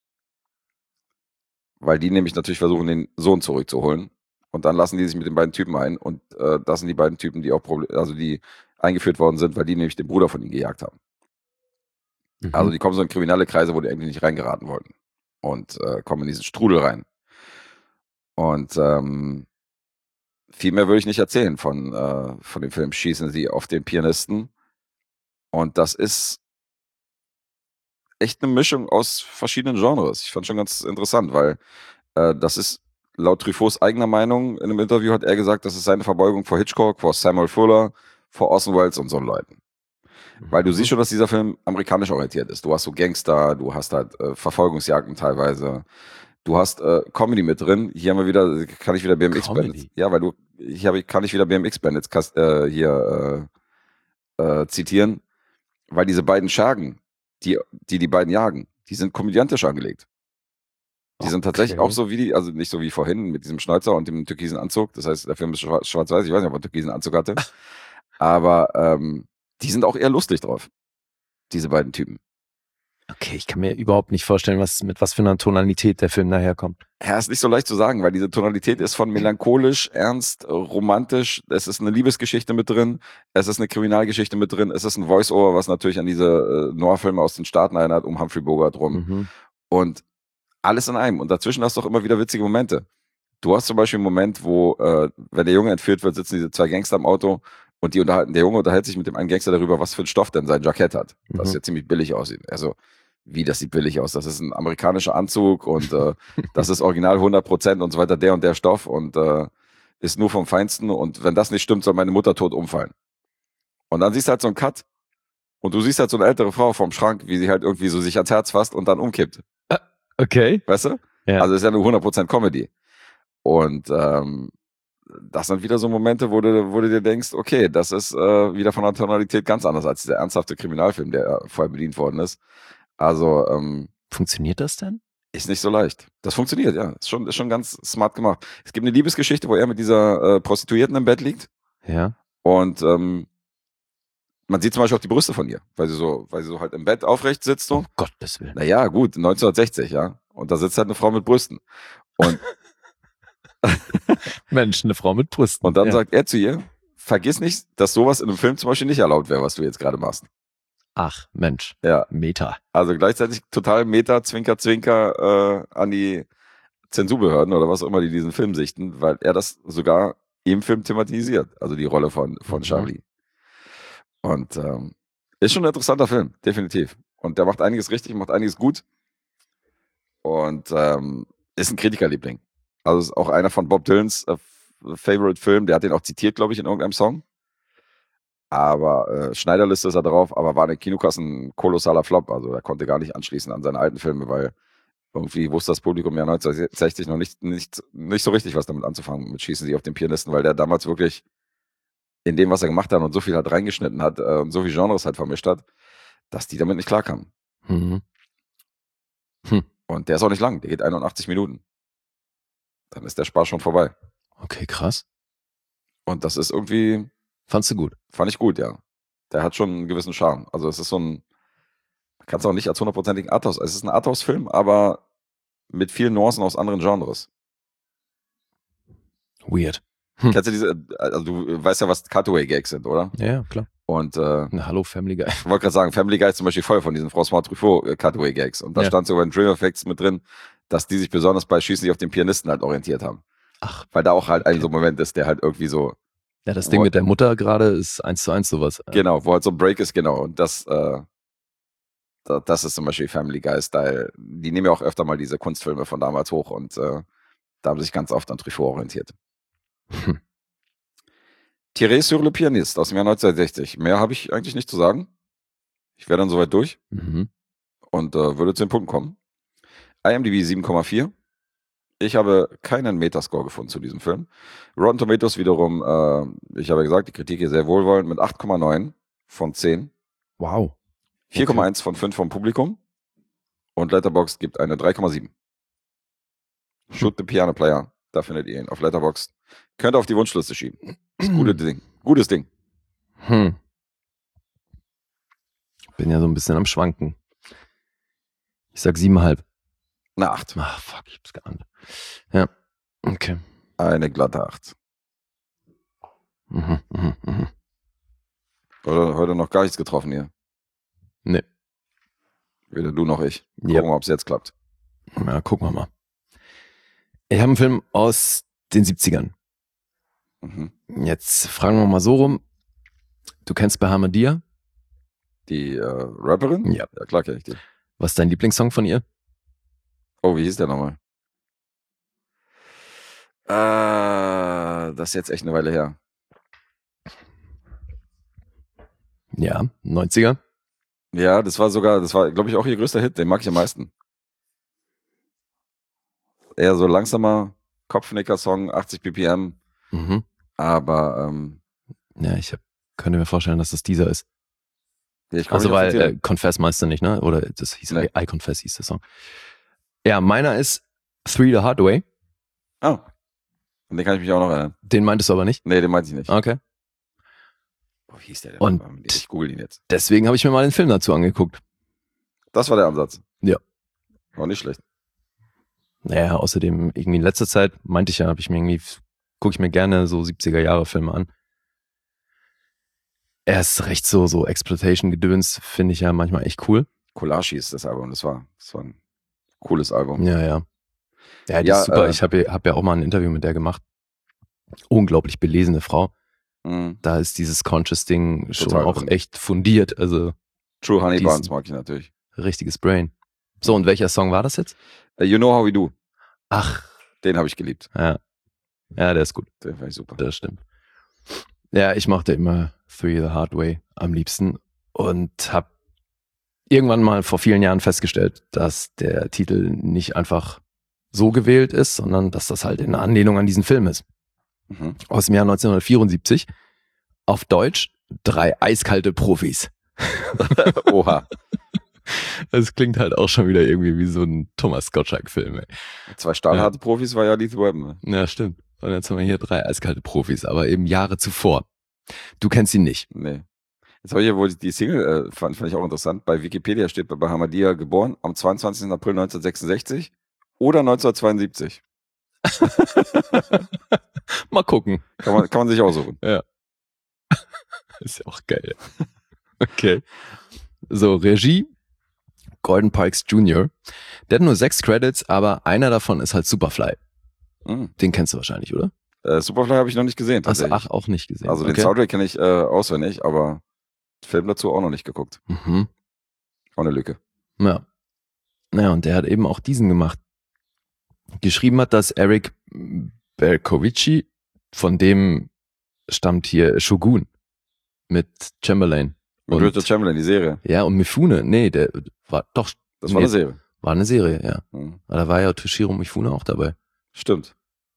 Weil die nämlich natürlich versuchen, den Sohn zurückzuholen. Und dann lassen die sich mit den beiden Typen ein. Und das sind die beiden Typen, die auch die eingeführt worden sind, weil die nämlich den Bruder von ihnen gejagt haben. Mhm. Also die kommen so in kriminelle Kreise, wo die eigentlich nicht reingeraten wollten. Und kommen in diesen Strudel rein. Und viel mehr würde ich nicht erzählen von dem Film Schießen sie auf den Pianisten. Und das ist echt eine Mischung aus verschiedenen Genres. Ich fand schon ganz interessant, weil das ist laut Truffauts eigener Meinung in einem Interview hat er gesagt, das ist seine Verbeugung vor Hitchcock, vor Samuel Fuller, vor Orson Welles und so Leuten. Weil du siehst schon, dass dieser Film amerikanisch orientiert ist. Du hast so Gangster, du hast halt Verfolgungsjagden teilweise. Du hast Comedy mit drin. Hier haben wir wieder, kann ich wieder BMX Bandits. Ja, weil kann ich wieder BMX Bandits zitieren, weil diese beiden Schergen, die beiden jagen, die sind komödiantisch angelegt. Die sind tatsächlich auch so also nicht so wie vorhin mit diesem Schnäuzer und dem türkisen Anzug. Das heißt, der Film ist schwarz-weiß. Ich weiß nicht, ob er einen türkisen Anzug hatte. Aber die sind auch eher lustig drauf. Diese beiden Typen. Okay, ich kann mir überhaupt nicht vorstellen, mit was für einer Tonalität der Film daherkommt. Ja, ist nicht so leicht zu sagen, weil diese Tonalität ist von melancholisch, ernst, romantisch. Es ist eine Liebesgeschichte mit drin. Es ist eine Kriminalgeschichte mit drin. Es ist ein Voice-Over, was natürlich an diese Noir-Filme aus den Staaten erinnert, um Humphrey Bogart rum. Mhm. Und alles in einem. Und dazwischen hast du auch immer wieder witzige Momente. Du hast zum Beispiel einen Moment, wo, wenn der Junge entführt wird, sitzen diese zwei Gangster im Auto und der Junge unterhält sich mit dem einen Gangster darüber, was für einen Stoff denn sein Jackett hat. Das ja ziemlich billig aussieht. Also, wie das sieht billig aus. Das ist ein amerikanischer Anzug und das ist original 100% und so weiter, der und der Stoff und ist nur vom Feinsten und wenn das nicht stimmt, soll meine Mutter tot umfallen. Und dann siehst du halt so einen Cut und du siehst halt so eine ältere Frau vorm Schrank, wie sie halt irgendwie so sich ans Herz fasst und dann umkippt. Okay. Weißt du? Ja. Also ist ja nur 100% Comedy. Und das sind wieder so Momente, wo du dir denkst, okay, das ist wieder von der Tonalität ganz anders als dieser ernsthafte Kriminalfilm, der vorher bedient worden ist. Also Funktioniert das denn? ist nicht so leicht. Das funktioniert, ja. Ist schon ganz smart gemacht. Es gibt eine Liebesgeschichte, wo er mit dieser Prostituierten im Bett liegt Ja. und man sieht zum Beispiel auch die Brüste von ihr, weil sie so halt im Bett aufrecht sitzt. So. Um Gottes Willen. Naja, gut, 1960, ja. Und da sitzt halt eine Frau mit Brüsten. Und Mensch, eine Frau mit Brüsten. Und dann sagt er zu ihr, vergiss nicht, dass sowas in einem Film zum Beispiel nicht erlaubt wäre, was du jetzt gerade machst. Ach, Mensch. Ja. Meta. Also gleichzeitig total Meta, Zwinker, Zwinker an die Zensurbehörden oder was auch immer, die diesen Film sichten, weil er das sogar im Film thematisiert, also die Rolle von Charlie. Und ist schon ein interessanter Film, definitiv. Und der macht einiges richtig, macht einiges gut. Und ist ein Kritikerliebling. Also ist auch einer von Bob Dylans Favorite-Film. Der hat den auch zitiert, glaube ich, in irgendeinem Song. Aber Schneiderliste ist er drauf, aber war in den Kinokassen ein kolossaler Flop. Also er konnte gar nicht anschließen an seine alten Filme, weil irgendwie wusste das Publikum ja 1960 noch nicht so richtig was damit anzufangen, mit Schießen sie auf den Pianisten, weil der damals wirklich in dem, was er gemacht hat und so viel halt reingeschnitten hat und so viel Genres halt vermischt hat, dass die damit nicht klarkamen. Mhm. Und der ist auch nicht lang, der geht 81 Minuten. Dann ist der Spaß schon vorbei. Okay, krass. Und das ist irgendwie, Fandst du gut? fand ich gut, ja. Der hat schon einen gewissen Charme. Also es ist so ein, kannst du auch nicht als 100%igen Arthouse, es ist ein Arthouse-Film, aber mit vielen Nuancen aus anderen Genres. Weird. Kennst du diese, also du weißt ja, was Cutaway-Gags sind, oder? Ja, klar. Und Na, hallo, Family Guy. ich wollte gerade sagen, Family Guy ist zum Beispiel voll von diesen François Truffaut Cutaway-Gags. Und da Ja. stand sogar in Dream Effects mit drin, dass die sich besonders bei Schießen sich auf den Pianisten halt orientiert haben. Ach, Weil da auch halt ein so ein Moment ist, der halt irgendwie so, ja, das Ding mit der Mutter gerade ist 1:1 sowas. genau, wo halt so ein Break ist, genau. Und das ist zum Beispiel Family Guy-Style. Die nehmen ja auch öfter mal diese Kunstfilme von damals hoch und da haben sie sich ganz oft an Truffaut orientiert. Thierry sur le Pianiste aus dem Jahr 1960. Mehr habe ich eigentlich nicht zu sagen. Ich wäre dann soweit durch Mhm. und würde zu den Punkten kommen. IMDb 7,4. Ich habe keinen Metascore gefunden zu diesem Film. Rotten Tomatoes wiederum, ich habe ja gesagt, die Kritik hier sehr wohlwollend mit 8,9 von 10. Wow. 4,1 von 5 vom Publikum. Und Letterboxd gibt eine 3,7. Shoot the Piano Player. Da findet ihr ihn auf Letterboxd. Könnt ihr auf die Wunschliste schieben. Das ist ein gutes Ding. Gutes Ding. Bin ja so ein bisschen am Schwanken. Ich sag 7,5. Eine 8. Ach, fuck, ich hab's geahnt. Ja, okay. Eine glatte 8. Mhm. Heute noch gar nichts getroffen hier. Nee. Weder du noch ich. Gucken Ja. wir, ob es jetzt klappt. Ja, gucken wir mal. Ich habe einen Film aus den 70ern. Mhm. Jetzt fragen wir mal so rum. Du kennst Bahamadia? Die Rapperin? Ja. Ja, klar kenn ich die. Was ist dein Lieblingssong von ihr? Oh, wie hieß der nochmal? Das ist jetzt echt eine Weile her. Ja, 90er. Ja, das war, glaube ich, auch ihr größter Hit. Den mag ich am meisten. Eher so langsamer Kopfnicker-Song, 80 BPM. Mhm. Aber Ja, könnte mir vorstellen, dass das dieser ist. ich komm Also nicht auf den weil Titel. Confess meinst du nicht, ne? Oder das hieß Nee. I Confess hieß der Song. Ja, meiner ist Three the Hard Way. Oh. An den kann ich mich auch noch erinnern. Den meintest du aber nicht. Nee, den meinte ich nicht. Okay. Oh, wie hieß der denn? Und- Ich google ihn jetzt. Deswegen habe ich mir mal den Film dazu angeguckt. Das war der Ansatz. Ja. War nicht schlecht. Naja, außerdem irgendwie in letzter Zeit, meinte ich ja, gucke ich mir gerne so 70er-Jahre-Filme an. Er ist recht so Exploitation-Gedöns, finde ich ja manchmal echt cool. Kolashi ist das Album. Das war ein cooles Album. Ja, ja. Ja, die Ja, ist super. Ich hab ja auch mal ein Interview mit der gemacht. Unglaublich belesene Frau. Da ist dieses Conscious-Ding schon Total auch drin. echt fundiert. Also True Honey Die ist- Buns mag ich natürlich. richtiges Brain. So, und welcher Song war das jetzt? You Know How We Do, Ach, den habe ich geliebt. ja. Ja, der ist gut. Den fand ich super. Das stimmt. Ja, ich mochte immer Three the Hard Way am liebsten und habe irgendwann mal vor vielen Jahren festgestellt, dass der Titel nicht einfach so gewählt ist, sondern dass das halt in Anlehnung an diesen Film ist. Mhm. Aus dem Jahr 1974. Auf Deutsch 3 eiskalte Profis. Oha. Das klingt halt auch schon wieder irgendwie wie so ein Thomas Gottschalk-Film. Ey. 2 stahlharte Profis war ja Lethal Weapon. Ja, stimmt. Und jetzt haben wir hier 3 eiskalte Profis, aber eben Jahre zuvor. Du kennst ihn nicht. Nee. Jetzt habe ich ja wohl die Single, fand ich auch interessant. Bei Wikipedia steht bei Bahamadia geboren am 22. April 1966 oder 1972. Mal gucken. Kann man sich aussuchen. Ist ja auch geil. Okay. So, Regie, Gordon Parks Jr. Der hat nur 6 Credits, aber einer davon ist halt Superfly. Mhm. Den kennst du wahrscheinlich, oder? Superfly habe ich noch nicht gesehen. Hast du Tatsächlich. auch nicht gesehen? Also den okay. Soundtrack kenne ich auswendig, aber Film dazu auch noch nicht geguckt. Mhm. Auch eine Lücke. Ja. Naja, und der hat eben auch diesen gemacht. Geschrieben hat das Eric Berkovici, von dem stammt hier Shogun mit Chamberlain. Mit Und- Richard Chamberlain, die Serie. Ja, und Mifune, nee, der war doch, Das war Nee. eine Serie. war eine Serie, ja. Mhm. Aber da war ja Toshiro Mifune auch dabei. Stimmt.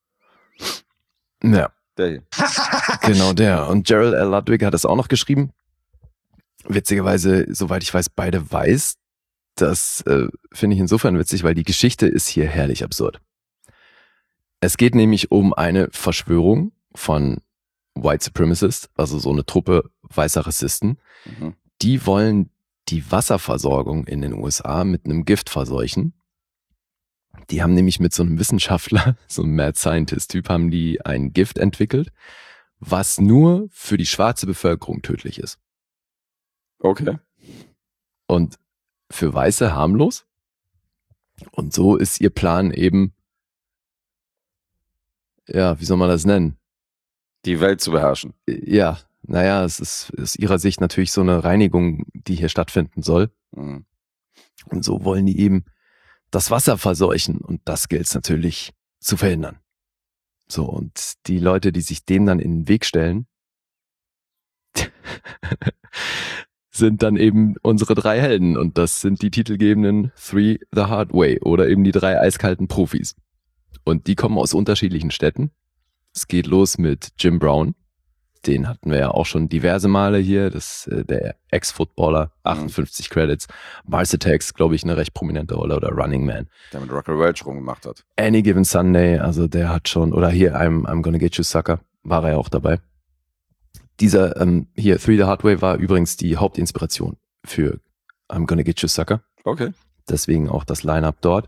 Ja, Der hier. genau der. Und Gerald L. Ludwig hat es auch noch geschrieben. Witzigerweise, soweit ich weiß, beide weiß. Das finde ich insofern witzig, weil die Geschichte ist hier herrlich absurd. Es geht nämlich um eine Verschwörung von White Supremacists, also so eine Truppe weißer Rassisten. Mhm. Die wollen die Wasserversorgung in den USA mit einem Gift verseuchen. Die haben nämlich mit so einem Wissenschaftler, so einem Mad Scientist-Typ, haben die ein Gift entwickelt, was nur für die schwarze Bevölkerung tödlich ist. Okay. Und für Weiße harmlos. Und so ist ihr Plan eben, ja, wie soll man das nennen? Die Welt zu beherrschen. Ja, naja, es ist aus ihrer Sicht natürlich so eine Reinigung, die hier stattfinden soll. Mhm. Und so wollen die eben das Wasser verseuchen. Und das gilt es natürlich zu verhindern. So, und die Leute, die sich dem dann in den Weg stellen, sind dann eben unsere 3 Helden. Und das sind die titelgebenden Three the Hard Way oder eben die 3 eiskalten Profis. Und die kommen aus unterschiedlichen Städten. Es geht los mit Jim Brown. Den hatten wir ja auch schon diverse Male hier. Das der Ex-Footballer, 58 Credits. Mars Attacks, glaube ich, eine recht prominente Rolle. Oder Running Man. Der mit Rocket Welch rumgemacht hat. Any Given Sunday, also der hat schon, oder hier I'm Gonna Get You Sucker, war er ja auch dabei. Dieser hier, Three the Hard Way, war übrigens die Hauptinspiration für I'm Gonna Get You Sucker. Okay. Deswegen auch das Line-Up dort.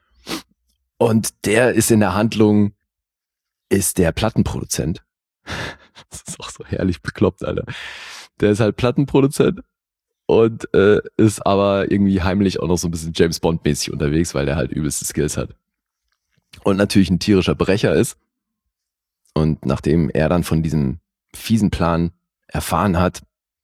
Und der ist in der Handlung, ist der Plattenproduzent. Das ist auch so herrlich bekloppt, Alter. Der ist halt Plattenproduzent und ist aber irgendwie heimlich auch noch so ein bisschen James Bond-mäßig unterwegs, weil der halt übelste Skills hat. Und natürlich ein tierischer Brecher ist. Und nachdem er dann von diesem fiesen Plan erfahren hat,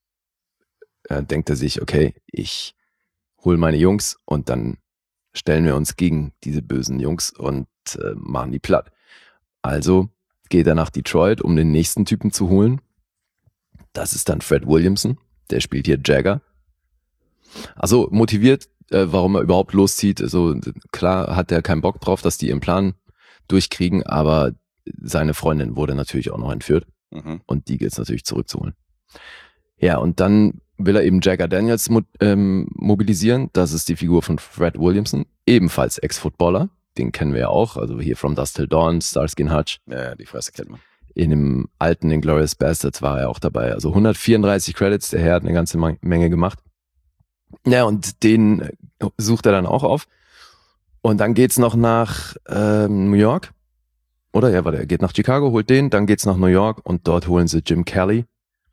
denkt er sich, okay, ich hol meine Jungs und dann stellen wir uns gegen diese bösen Jungs und machen die platt. Also geht er nach Detroit, um den nächsten Typen zu holen. Das ist dann Fred Williamson, der spielt hier Jagger. Also motiviert, warum er überhaupt loszieht. Also klar hat er keinen Bock drauf, dass die ihren Plan durchkriegen, aber seine Freundin wurde natürlich auch noch entführt. Mhm. Und die gilt es natürlich zurückzuholen. Ja, und dann will er eben Jagger Daniels mobilisieren. Das ist die Figur von Fred Williamson, ebenfalls Ex-Footballer. Den kennen wir ja auch, also hier From Dusk Till Dawn, Starsky and Hutch. Ja, die Fresse kennt man. In dem alten Inglourious Bastards war er auch dabei. Also 134 Credits, der Herr hat eine ganze Menge gemacht. Ja, und den sucht er dann auch auf. Und dann geht's noch nach New York. Oder? Ja, warte, er geht nach Chicago, holt den, dann geht's nach New York und dort holen sie Jim Kelly.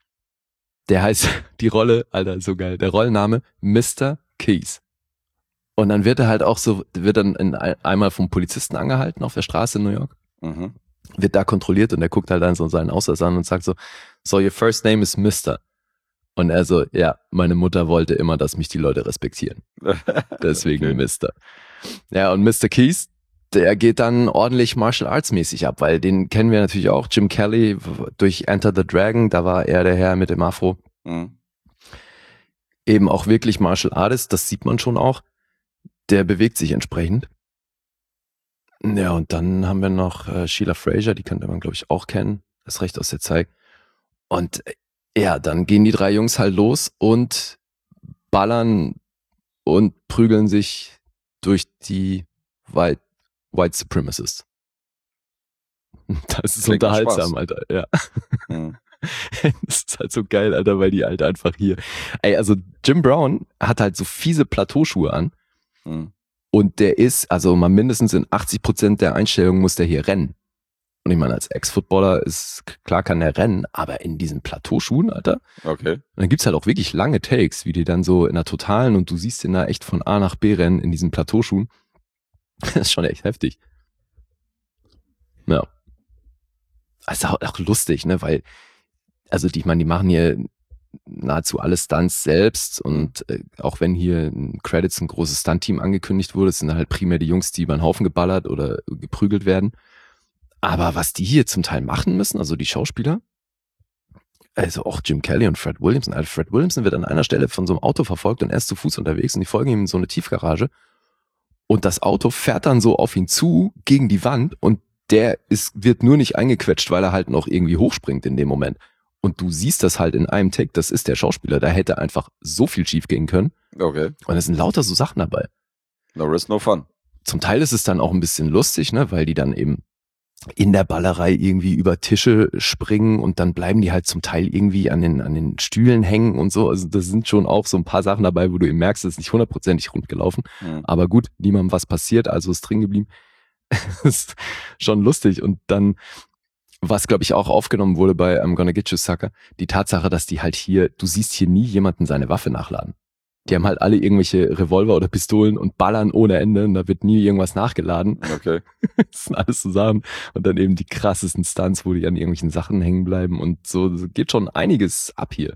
Der heißt, die Rolle, Alter, so geil, der Rollenname Mr. Keys. Und dann wird er halt auch so, einmal vom Polizisten angehalten auf der Straße in New York, wird da kontrolliert und er guckt halt dann so seinen Ausweis an und sagt so, your first name is Mister. Und er so, ja, meine Mutter wollte immer, dass mich die Leute respektieren. Deswegen okay. Mister. Ja, und Mr. Keys, der geht dann ordentlich Martial Arts mäßig ab, weil den kennen wir natürlich auch, Jim Kelly durch Enter the Dragon, da war er der Herr mit dem Afro. Eben auch wirklich Martial Artist, das sieht man schon auch. Der bewegt sich entsprechend. Ja, und dann haben wir noch Sheila Fraser, die könnte man, glaube ich, auch kennen. Das ist recht aus der Zeit. Und ja, dann gehen die drei Jungs halt los und ballern und prügeln sich durch die White Supremacists. Das ist klingt unterhaltsam, Alter. Ja. Das ist halt so geil, Alter, weil die halt einfach hier. Also Jim Brown hat halt so fiese Plateauschuhe an. Und der ist, also mal mindestens in 80% der Einstellungen muss der hier rennen. Und ich meine, als Ex-Footballer ist klar, kann der rennen, aber in diesen Plateauschuhen, Alter. Okay. Und dann gibt's halt auch wirklich lange Takes, wie die dann so in der Totalen und du siehst den da echt von A nach B rennen in diesen Plateauschuhen. Das ist schon echt heftig. Ja. Das ist auch lustig, ne, weil, also die machen hier nahezu alle Stunts selbst und auch wenn hier in Credits ein großes Stunt-Team angekündigt wurde, sind halt primär die Jungs, die über den Haufen geballert oder geprügelt werden. Aber was die hier zum Teil machen müssen, also die Schauspieler, also auch Jim Kelly und Fred Williamson. Also Fred Williamson wird an einer Stelle von so einem Auto verfolgt und er ist zu Fuß unterwegs und die folgen ihm in so eine Tiefgarage und das Auto fährt dann so auf ihn zu gegen die Wand und wird nur nicht eingequetscht, weil er halt noch irgendwie hochspringt in dem Moment. Und du siehst das halt in einem Take, das ist der Schauspieler, da hätte einfach so viel schief gehen können. Okay. Und es sind lauter so Sachen dabei. No risk, no fun. Zum Teil ist es dann auch ein bisschen lustig, ne, weil die dann eben in der Ballerei irgendwie über Tische springen und dann bleiben die halt zum Teil irgendwie an den Stühlen hängen und so. Also das sind schon auch so ein paar Sachen dabei, wo du eben merkst, es ist nicht 100% rund gelaufen. Aber gut, niemandem was passiert, also ist drin geblieben. Das ist schon lustig. Und dann, was glaube ich auch aufgenommen wurde bei I'm Gonna Get You Sucker, die Tatsache, dass die halt hier, du siehst hier nie jemanden seine Waffe nachladen. Die haben halt alle irgendwelche Revolver oder Pistolen und ballern ohne Ende und da wird nie irgendwas nachgeladen. Okay. Das sind alles zusammen und dann eben die krassesten Stunts, wo die an irgendwelchen Sachen hängen bleiben und so geht schon einiges ab hier.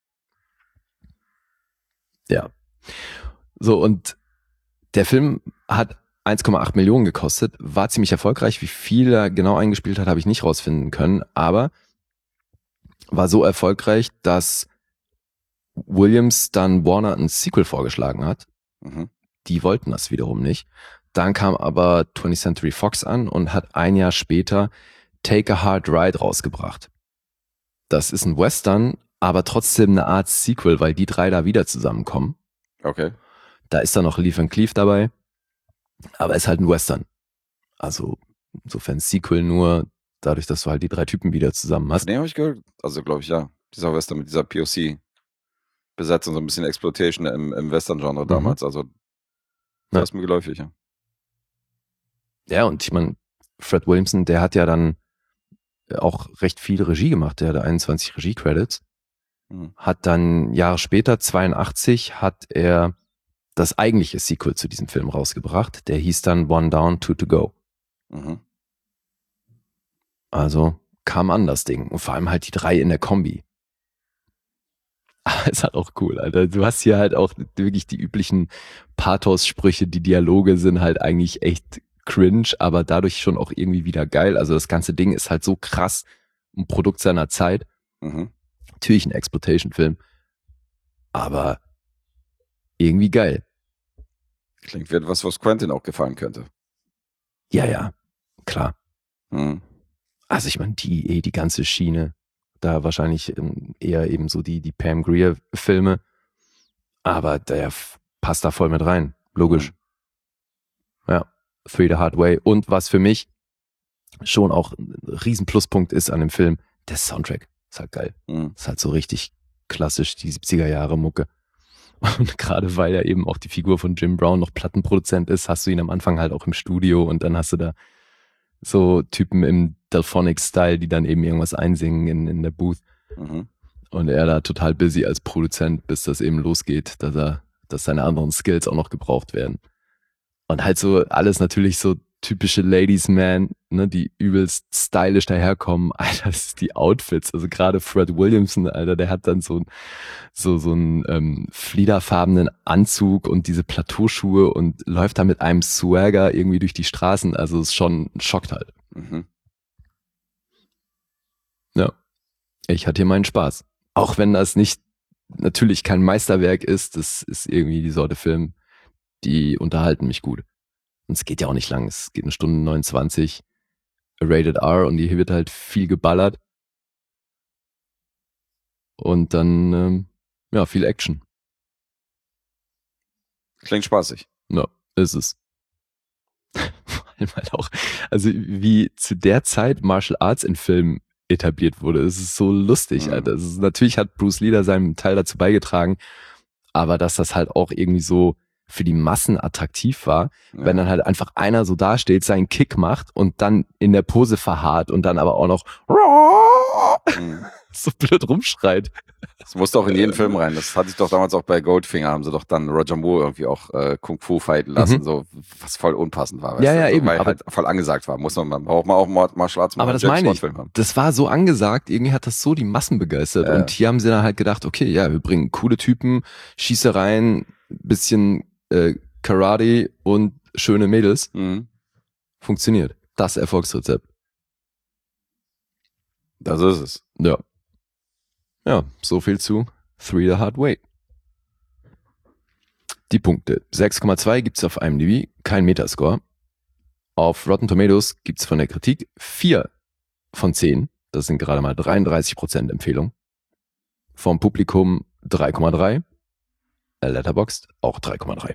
Ja. So, und der Film hat 1,8 Millionen gekostet, war ziemlich erfolgreich. Wie viel er genau eingespielt hat, habe ich nicht rausfinden können, aber war so erfolgreich, dass Williams dann Warner ein Sequel vorgeschlagen hat. Die wollten das wiederum nicht. Dann kam aber 20th Century Fox an und hat ein Jahr später Take a Hard Ride rausgebracht. Das ist ein Western, aber trotzdem eine Art Sequel, weil die drei da wieder zusammenkommen. Okay. Da ist dann noch Lee Van Cleef dabei, aber ist halt ein Western. Also insofern Sequel nur dadurch, dass du halt die drei Typen wieder zusammen hast. Nee, habe ich gehört. Also glaube ich, ja. Dieser Western mit dieser POC-Besetzung, so ein bisschen Exploitation im Western-Genre damals. Also das ist mir geläufig, ja. Ja, und ich meine, Fred Williamson, der hat ja dann auch recht viel Regie gemacht. Der hatte 21 Regie-Credits. Hat dann Jahre später, 82, hat er das eigentliche Sequel zu diesem Film rausgebracht. Der hieß dann One Down, Two to Go. Also kam an das Ding. Und vor allem halt die drei in der Kombi. Ist halt auch cool, Alter. Du hast hier halt auch wirklich die üblichen Pathos-Sprüche. Die Dialoge sind halt eigentlich echt cringe, aber dadurch schon auch irgendwie wieder geil. Also das ganze Ding ist halt so krass ein Produkt seiner Zeit. Natürlich ein Exploitation-Film, aber irgendwie geil. Klingt wie etwas, was Quentin auch gefallen könnte. Ja, klar. Also ich meine, die ganze Schiene, da wahrscheinlich eher eben so die Pam Grier-Filme, aber der passt da voll mit rein, logisch. Ja, Three the Hard Way. Und was für mich schon auch ein riesen Pluspunkt ist an dem Film, der Soundtrack. Ist halt geil. Ist halt so richtig klassisch, die 70er-Jahre-Mucke. Und gerade weil er eben auch die Figur von Jim Brown noch Plattenproduzent ist, hast du ihn am Anfang halt auch im Studio und dann hast du da so Typen im Delphonics-Style, die dann eben irgendwas einsingen in der Booth. Und er da total busy als Produzent, bis das eben losgeht, dass seine anderen Skills auch noch gebraucht werden. Und halt so alles natürlich so typische Ladies Man, ne, die übelst stylisch daherkommen. Alter, das ist die Outfits. Also gerade Fred Williamson, Alter, der hat dann so einen fliederfarbenen Anzug und diese Plateauschuhe und läuft da mit einem Swagger irgendwie durch die Straßen. Also ist schon schockt halt. Mhm. Ja, ich hatte hier meinen Spaß. Auch wenn das natürlich kein Meisterwerk ist, das ist irgendwie die Sorte Film, die unterhalten mich gut. Und es geht ja auch nicht lang, es geht 1 Stunde 29, Rated R und hier wird halt viel geballert. Und dann, viel Action. Klingt spaßig. Ja, ist es. Vor allem halt auch, also wie zu der Zeit Martial Arts in Filmen etabliert wurde, es ist so lustig, Alter. Natürlich hat Bruce Lee da seinen Teil dazu beigetragen, aber dass das halt auch irgendwie so für die Massen attraktiv war, wenn dann halt einfach einer so dasteht, seinen Kick macht und dann in der Pose verharrt und dann aber auch noch so blöd rumschreit. Das musste auch in jeden Film rein. Das hatte ich doch damals auch bei Goldfinger, haben sie doch dann Roger Moore irgendwie auch Kung Fu fighten lassen, so was voll unpassend war. Ja, du? eben. Weil halt voll angesagt war. Muss man auch mal Martial Arts aber das meine ich, das war so angesagt, irgendwie hat das so die Massen begeistert. Und hier haben sie dann halt gedacht, okay, ja, wir bringen coole Typen, Schießereien, bisschen Karate und schöne Mädels. Funktioniert. Das Erfolgsrezept. Das ist es. Ja. Ja, so viel zu Three the Hard Way. Die Punkte. 6,2 gibt's auf IMDb, kein Metascore. Auf Rotten Tomatoes gibt's von der Kritik 4 von 10. Das sind gerade mal 33% Empfehlung. Vom Publikum 3,3. Letterboxd auch 3,3.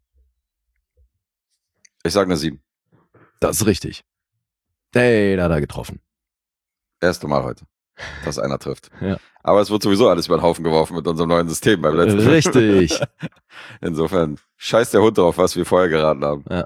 Ich sage eine 7. Das ist richtig. Hey, da hat er getroffen. Erste Mal heute, dass einer trifft. Ja. Aber es wird sowieso alles über den Haufen geworfen mit unserem neuen System beim letzten Mal. Richtig. Insofern, scheiß der Hund drauf, was wir vorher geraten haben. Ja.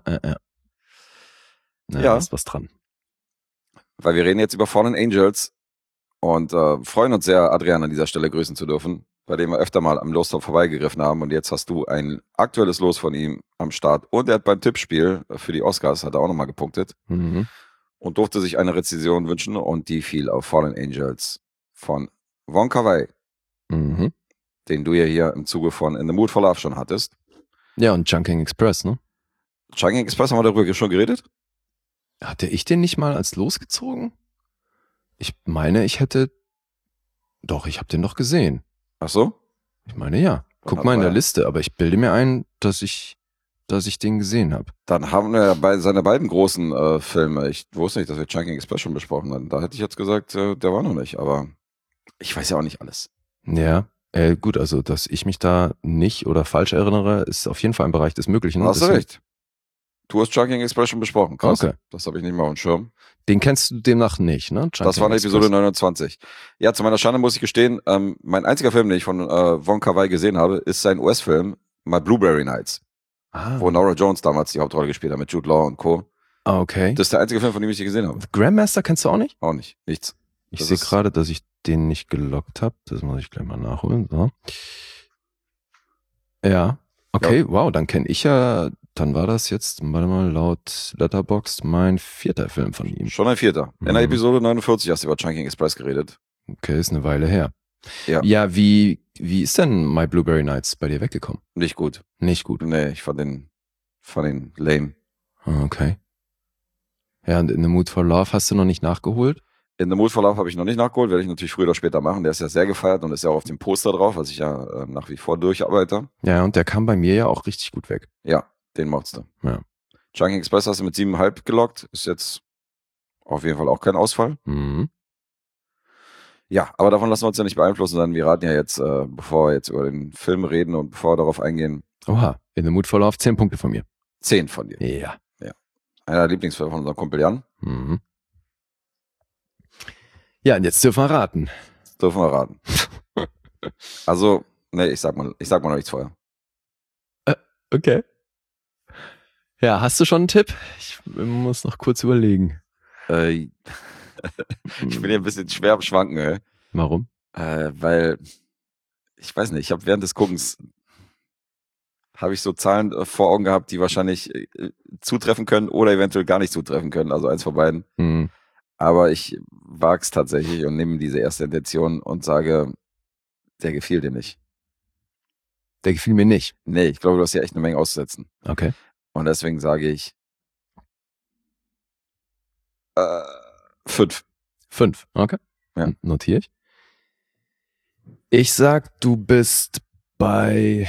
Ja. Da ist was dran. Weil wir reden jetzt über Fallen Angels und freuen uns sehr, Adrian an dieser Stelle grüßen zu dürfen, bei dem wir öfter mal am Lostopf vorbeigegriffen haben. Und jetzt hast du ein aktuelles Los von ihm am Start. Und er hat beim Tippspiel für die Oscars, hat er auch nochmal gepunktet. Und durfte sich eine Rezension wünschen und die fiel auf Fallen Angels von Wong Kar-wai, den du ja hier im Zuge von In the Mood for Love schon hattest. Ja, und Chungking Express, ne? Chungking Express, haben wir darüber schon geredet? Hatte ich den nicht mal als losgezogen? Ich meine, ich habe den doch gesehen. Ach so? Ich meine, ja. Guck mal in der Liste, aber ich bilde mir ein, dass ich den gesehen habe. Dann haben wir bei seine beiden großen Filme, ich wusste nicht, dass wir Chungking Express schon besprochen hatten. Da hätte ich jetzt gesagt, der war noch nicht, aber ich weiß ja auch nicht alles. Ja, gut, also dass ich mich da nicht oder falsch erinnere, ist auf jeden Fall im Bereich des Möglichen. Hast du recht. Du hast Chungking Express schon besprochen. Krass. Okay. Das habe ich nicht mehr auf dem Schirm. Den kennst du demnach nicht, ne? Das war eine Episode 29. Ja, zu meiner Schande muss ich gestehen, mein einziger Film, den ich von Wong Kar-wai gesehen habe, ist sein US-Film My Blueberry Nights. Wo Norah Jones damals die Hauptrolle gespielt hat mit Jude Law und Co. Ah, okay. Das ist der einzige Film, von dem ich die gesehen habe. Grandmaster kennst du auch nicht? Auch nicht. Nichts. Ich sehe gerade, dass ich den nicht gelockt habe. Das muss ich gleich mal nachholen. So. Ja. Okay, ja. Wow, dann kenne ich ja, dann war das jetzt, warte mal, laut Letterboxd mein 4. Film von ihm. Schon ein 4. In der Episode 49 hast du über Chungking Express geredet. Okay, ist eine Weile her. Ja, wie ist denn My Blueberry Nights bei dir weggekommen? Nicht gut. Nicht gut? Nee, ich fand den lame. Okay. Ja, und In the Mood for Love hast du noch nicht nachgeholt? In the Mood for Love habe ich noch nicht nachgeholt, werde ich natürlich früher oder später machen. Der ist ja sehr gefeiert und ist ja auch auf dem Poster drauf, was ich ja nach wie vor durcharbeite. Ja, und der kam bei mir ja auch richtig gut weg. Ja, den mochtest du. Ja. Chungking Express hast du mit 7,5 gelockt. Ist jetzt auf jeden Fall auch kein Ausfall. Ja, aber davon lassen wir uns ja nicht beeinflussen, sondern wir raten ja jetzt, bevor wir jetzt über den Film reden und bevor wir darauf eingehen. Oha, In the Mood for Love 10 Punkte von mir. 10 von dir. Ja. Einer der Lieblingsfilme von unserem Kumpel Jan. Ja, und jetzt dürfen wir raten. Dürfen wir raten. Also, nee, ich sag mal noch nichts vorher. Okay. Ja, hast du schon einen Tipp? Ich muss noch kurz überlegen. Ich bin hier ein bisschen schwer am Schwanken, ey. Warum? Weil, ich weiß nicht, ich habe während des Guckens habe ich so Zahlen vor Augen gehabt, die wahrscheinlich zutreffen können oder eventuell gar nicht zutreffen können, also eins von beiden. Mhm. Aber ich wag's tatsächlich und nehme diese erste Intention und sage, der gefiel dir nicht. Der gefiel mir nicht. Nee, ich glaube, du hast hier echt eine Menge auszusetzen. Okay. Und deswegen sage ich 5. 5. Okay. Ja. Notiere ich. Ich sag, du bist bei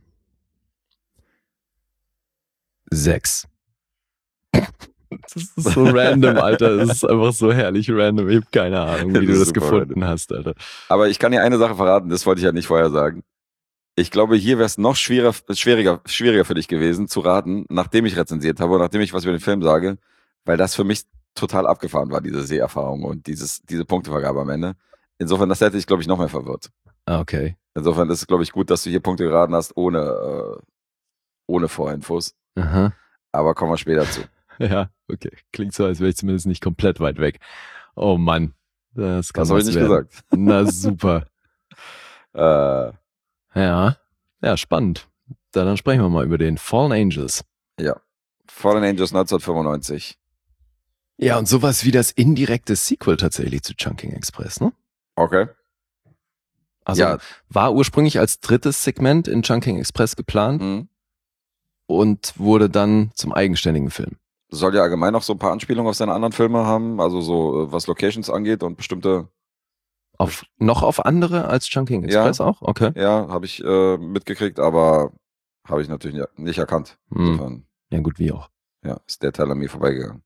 6. Das ist so random, Alter. Das ist einfach so herrlich random. Ich habe keine Ahnung, wie Das du ist das super gefunden hast, Alter. Aber ich kann dir eine Sache verraten, das wollte ich ja nicht vorher sagen. Ich glaube, hier wäre es noch schwieriger für dich gewesen zu raten, nachdem ich rezensiert habe und nachdem ich was über den Film sage, weil das für mich total abgefahren war, diese Seherfahrung und diese Punktevergabe am Ende. Insofern, das hätte ich, glaube ich, noch mehr verwirrt. Okay. Insofern ist es, glaube ich, gut, dass du hier Punkte geraten hast, ohne Vorinfos. Aha. Aber kommen wir später zu. Ja, okay. Klingt so, als wäre ich zumindest nicht komplett weit weg. Oh Mann. Das kann Das habe ich was nicht werden. gesagt. Na super. Ja, spannend. Dann sprechen wir mal über den Fallen Angels. Ja. Fallen Angels 1995. Ja, und sowas wie das indirekte Sequel tatsächlich zu Chungking Express, ne? Okay. Also Ja. war ursprünglich als drittes Segment in Chungking Express geplant Mhm. und wurde dann zum eigenständigen Film. Soll ja allgemein noch so ein paar Anspielungen auf seine anderen Filme haben, also so was Locations angeht und bestimmte. Noch auf andere als Chungking Express auch? Okay. Ja, habe ich mitgekriegt, aber habe ich natürlich nicht erkannt. Insofern, Ja gut, wie auch. ja, ist der Teil an mir vorbeigegangen.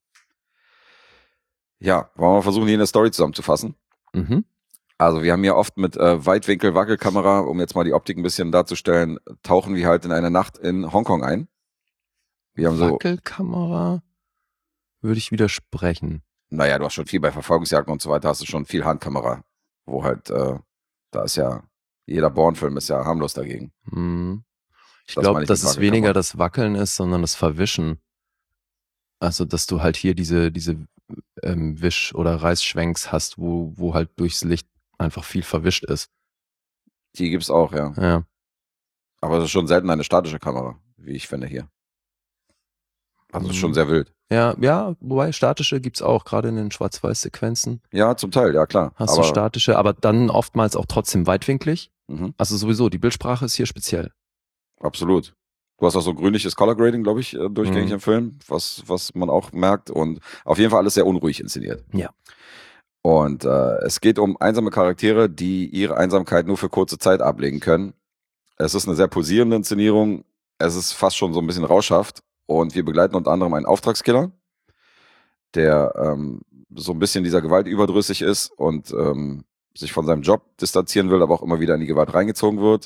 Ja, wollen wir versuchen, hier eine Story zusammenzufassen. Mhm. Also wir haben hier oft mit Weitwinkel-Wackelkamera, um jetzt mal die Optik ein bisschen darzustellen, tauchen wir halt in eine Nacht in Hongkong ein. Wir haben Wackelkamera würde ich widersprechen. Naja, du hast schon viel bei Verfolgungsjagden und so weiter, hast du schon viel Handkamera, wo halt, da ist ja, jeder Bourne-Film ist ja harmlos dagegen. Ich Das glaube, meine ich dass mit es weniger Wackelkamera. das Wackeln ist, sondern das Verwischen. Also, dass du halt hier diese Wisch- oder Reißschwenks hast, wo halt durchs Licht einfach viel verwischt ist. Die gibt's auch, ja. Ja. Aber es ist schon selten eine statische Kamera, wie ich finde hier. Also es ist schon sehr wild. Ja, wobei statische gibt's auch, gerade in den Schwarz-Weiß-Sequenzen. Ja, zum Teil, ja klar. Hast du statische, aber dann oftmals auch trotzdem weitwinklig. Mhm, Also sowieso, die Bildsprache ist hier speziell. absolut. Du hast auch so grünliches Color Grading, glaube ich, durchgängig Mhm. im Film, was man auch merkt. Und auf jeden Fall alles sehr unruhig inszeniert. Ja. Und es geht um einsame Charaktere, die ihre Einsamkeit nur für kurze Zeit ablegen können. Es ist eine sehr posierende Inszenierung. Es ist fast schon so ein bisschen rauschhaft. Und wir begleiten unter anderem einen Auftragskiller, der so ein bisschen dieser Gewalt überdrüssig ist und sich von seinem Job distanzieren will, aber auch immer wieder in die Gewalt reingezogen wird.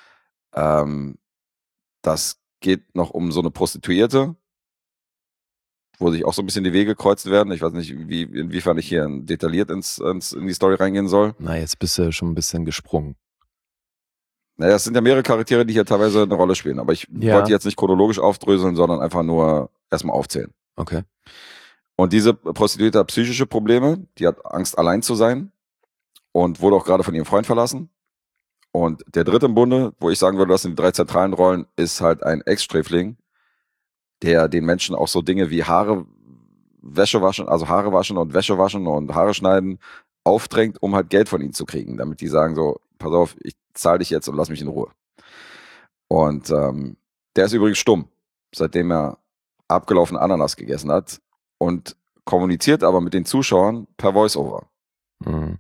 Das geht noch um so eine Prostituierte, wo sich auch so ein bisschen die Wege kreuzen werden. Ich weiß nicht, inwiefern ich hier detailliert in die Story reingehen soll. Na, jetzt bist du schon ein bisschen gesprungen. Naja, es sind ja mehrere Charaktere, die hier teilweise eine Rolle spielen, aber ich wollte jetzt nicht chronologisch aufdröseln, sondern einfach nur erstmal aufzählen. Okay. Und diese Prostituierte hat psychische Probleme, die hat Angst, allein zu sein und wurde auch gerade von ihrem Freund verlassen. Und der dritte im Bunde, wo ich sagen würde, das sind die 3 zentralen Rollen, ist halt ein Ex-Sträfling, der den Menschen auch so Dinge wie Haare waschen und Wäsche waschen und Haare schneiden, aufdrängt, um halt Geld von ihnen zu kriegen, damit die sagen so, pass auf, ich zahle dich jetzt und lass mich in Ruhe. Und der ist übrigens stumm, seitdem er abgelaufene Ananas gegessen hat und kommuniziert aber mit den Zuschauern per Voice-Over. Mhm.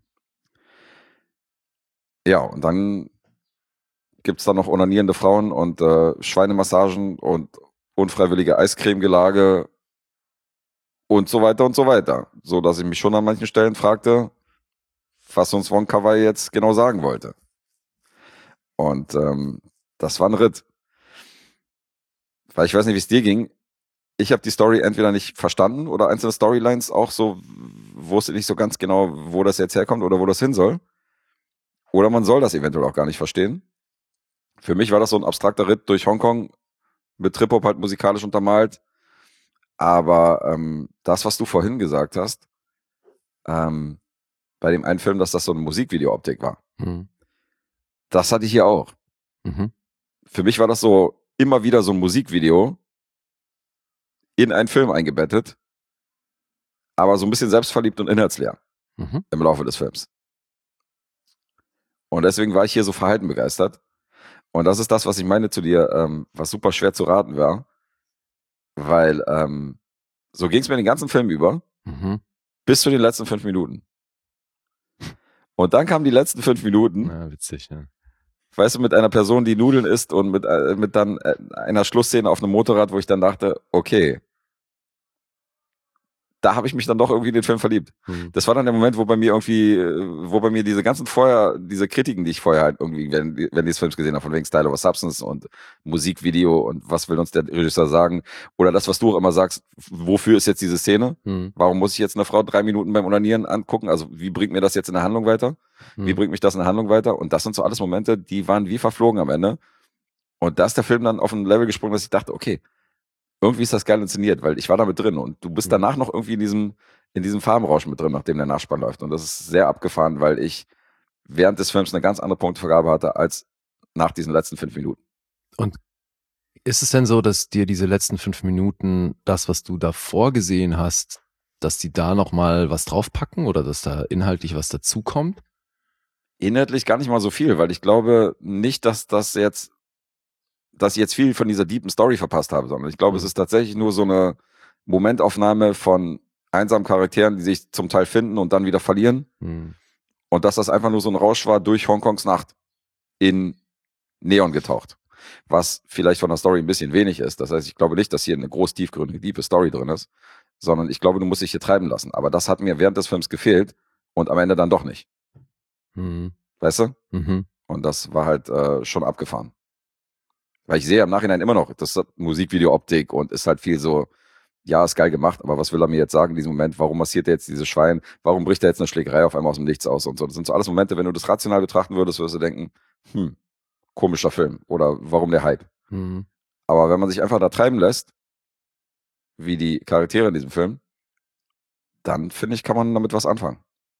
Ja, und dann gibt's da noch onanierende Frauen und Schweinemassagen und unfreiwillige Eiscremegelage und so weiter und so weiter. So, dass ich mich schon an manchen Stellen fragte, was uns Wong Kar-wai jetzt genau sagen wollte. Und das war ein Ritt. Weil ich weiß nicht, wie es dir ging. Ich habe die Story entweder nicht verstanden oder einzelne Storylines auch so, wusste nicht so ganz genau, wo das jetzt herkommt oder wo das hin soll. Oder man soll das eventuell auch gar nicht verstehen. Für mich war das so ein abstrakter Ritt durch Hongkong, mit Trip-Hop halt musikalisch untermalt. Aber das, was du vorhin gesagt hast, bei dem einen Film, dass das so eine Musikvideo-Optik war, Mhm. das hatte ich hier auch. Mhm. Für mich war das so immer wieder so ein Musikvideo in einen Film eingebettet, aber so ein bisschen selbstverliebt und inhaltsleer im Laufe des Films. Und deswegen war ich hier so verhalten begeistert. Und das ist das, was ich meine zu dir, was super schwer zu raten war. Weil so ging es mir den ganzen Film über, bis zu den letzten 5 Minuten. Und dann kamen die letzten 5 Minuten. Ja, witzig, ja. Weißt du, mit einer Person, die Nudeln isst und mit dann einer Schlussszene auf einem Motorrad, wo ich dann dachte, okay, da habe ich mich dann doch irgendwie in den Film verliebt. Das war dann der Moment, wo bei mir diese ganzen diese Kritiken, die ich vorher halt irgendwie, wenn ich des Films gesehen habe, von wegen Style over Substance und Musikvideo und was will uns der Regisseur sagen, oder das, was du auch immer sagst, wofür ist jetzt diese Szene? Warum muss ich jetzt eine Frau 3 Minuten beim Onanieren angucken? Also wie bringt mir das jetzt in der Handlung weiter? Wie bringt mich das in der Handlung weiter? Und das sind so alles Momente, die waren wie verflogen am Ende. Und da ist der Film dann auf ein Level gesprungen, dass ich dachte, okay, irgendwie ist das geil inszeniert, weil ich war da mit drin und du bist danach noch irgendwie in diesem Farbenrausch mit drin, nachdem der Nachspann läuft. Und das ist sehr abgefahren, weil ich während des Films eine ganz andere Punktevergabe hatte als nach diesen letzten 5 Minuten. Und ist es denn so, dass dir diese letzten 5 Minuten, das, was du davor gesehen hast, dass die da nochmal was draufpacken oder dass da inhaltlich was dazukommt? Inhaltlich gar nicht mal so viel, weil ich glaube nicht, dass ich jetzt viel von dieser deepen Story verpasst habe, sondern ich glaube, es ist tatsächlich nur so eine Momentaufnahme von einsamen Charakteren, die sich zum Teil finden und dann wieder verlieren. Und dass das einfach nur so ein Rausch war durch Hongkongs Nacht in Neon getaucht. Was vielleicht von der Story ein bisschen wenig ist. Das heißt, ich glaube nicht, dass hier eine groß tiefgründige, tiefe Story drin ist, sondern ich glaube, du musst dich hier treiben lassen. Aber das hat mir während des Films gefehlt und am Ende dann doch nicht. Weißt du? Und das war halt schon abgefahren. Weil ich sehe im Nachhinein immer noch, das ist Musikvideo-Optik und ist halt viel so, ja, ist geil gemacht, aber was will er mir jetzt sagen in diesem Moment? Warum massiert er jetzt dieses Schwein? Warum bricht er jetzt eine Schlägerei auf einmal aus dem Nichts aus und so? Das sind so alles Momente, wenn du das rational betrachten würdest du denken, komischer Film oder warum der Hype? Aber wenn man sich einfach da treiben lässt, wie die Charaktere in diesem Film, dann finde ich, kann man damit was anfangen.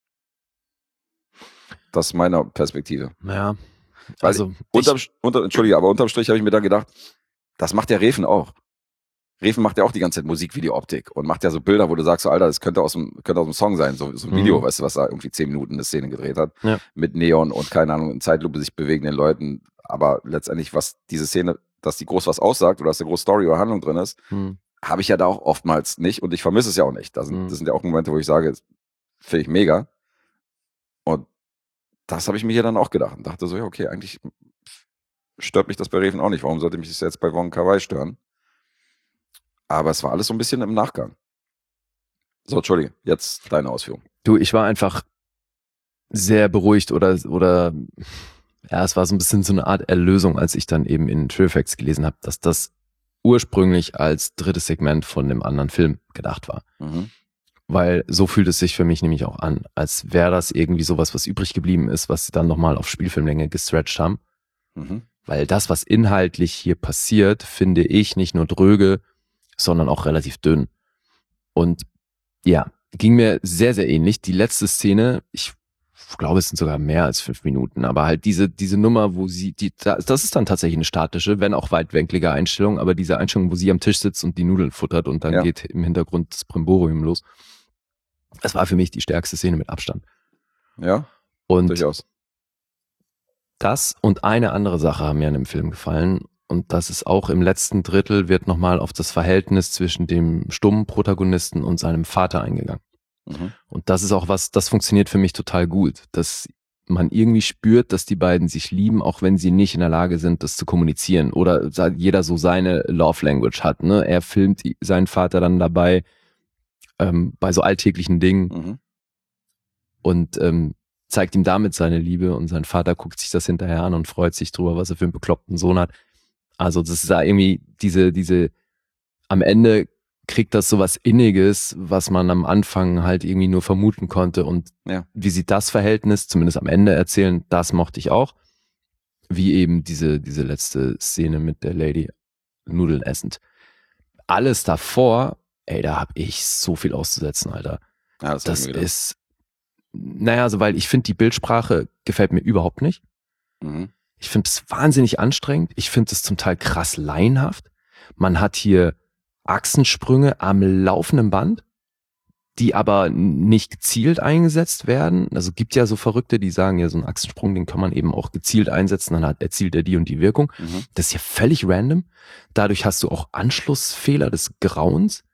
Das ist meine Perspektive. Ja. Also, Entschuldige, aber unterm Strich habe ich mir dann gedacht, das macht der Reven auch. Reven macht ja auch die ganze Zeit Musikvideo-Optik und macht ja so Bilder, wo du sagst, so, Alter, das könnte aus dem Song sein, so ein Video, weißt du, was da irgendwie 10 Minuten eine Szene gedreht hat, mit Neon und keine Ahnung, in Zeitlupe sich bewegenden Leuten, aber letztendlich, was diese Szene, dass die groß was aussagt oder dass da groß Story oder Handlung drin ist, habe ich ja da auch oftmals nicht und ich vermisse es ja auch nicht. Das sind ja auch Momente, wo ich sage, finde ich mega. Und das habe ich mir hier dann auch gedacht und dachte so, ja, okay, eigentlich stört mich das bei Reven auch nicht. Warum sollte mich das jetzt bei Wong Kar-wai stören? Aber es war alles so ein bisschen im Nachgang. So, Entschuldige, jetzt deine Ausführung. Du, ich war einfach sehr beruhigt oder ja, es war so ein bisschen so eine Art Erlösung, als ich dann eben in True Facts gelesen habe, dass das ursprünglich als drittes Segment von dem anderen Film gedacht war. Weil so fühlt es sich für mich nämlich auch an, als wäre das irgendwie sowas, was übrig geblieben ist, was sie dann nochmal auf Spielfilmlänge gestretcht haben. Weil das, was inhaltlich hier passiert, finde ich nicht nur dröge, sondern auch relativ dünn. Und ja, ging mir sehr, sehr ähnlich. Die letzte Szene, ich glaube, es sind sogar mehr als 5 Minuten, aber halt diese Nummer, wo sie, das ist dann tatsächlich eine statische, wenn auch weitwinklige Einstellung, aber diese Einstellung, wo sie am Tisch sitzt und die Nudeln futtert und dann geht im Hintergrund das Brimborium los. Das war für mich die stärkste Szene mit Abstand. Ja, und durchaus. Das und eine andere Sache haben mir an dem Film gefallen. Und das ist auch im letzten Drittel wird nochmal auf das Verhältnis zwischen dem stummen Protagonisten und seinem Vater eingegangen. Und das ist auch was, das funktioniert für mich total gut, dass man irgendwie spürt, dass die beiden sich lieben, auch wenn sie nicht in der Lage sind, das zu kommunizieren oder jeder so seine Love Language hat. Ne? Er filmt seinen Vater dann dabei bei so alltäglichen Dingen und zeigt ihm damit seine Liebe und sein Vater guckt sich das hinterher an und freut sich drüber, was er für einen bekloppten Sohn hat. Also das ist da irgendwie diese am Ende kriegt das so was Inniges, was man am Anfang halt irgendwie nur vermuten konnte und wie sie das Verhältnis zumindest am Ende erzählen, das mochte ich auch. Wie eben diese letzte Szene mit der Lady Nudeln essend. Alles davor, da habe ich so viel auszusetzen, Alter. Ja, das ist, naja, also weil ich finde, die Bildsprache gefällt mir überhaupt nicht. Ich finde es wahnsinnig anstrengend. Ich finde es zum Teil krass laienhaft. Man hat hier Achsensprünge am laufenden Band, die aber nicht gezielt eingesetzt werden. Also gibt ja so Verrückte, die sagen, ja, so einen Achsensprung, den kann man eben auch gezielt einsetzen, dann erzielt er die und die Wirkung. Das ist ja völlig random. Dadurch hast du auch Anschlussfehler des Grauens.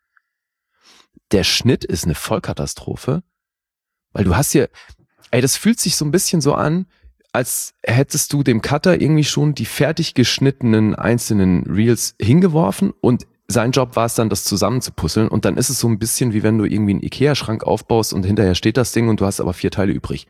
Der Schnitt ist eine Vollkatastrophe, weil du hast hier, das fühlt sich so ein bisschen so an, als hättest du dem Cutter irgendwie schon die fertig geschnittenen einzelnen Reels hingeworfen und sein Job war es dann, das zusammenzupuzzeln, und dann ist es so ein bisschen wie wenn du irgendwie einen Ikea-Schrank aufbaust und hinterher steht das Ding und du hast aber 4 Teile übrig.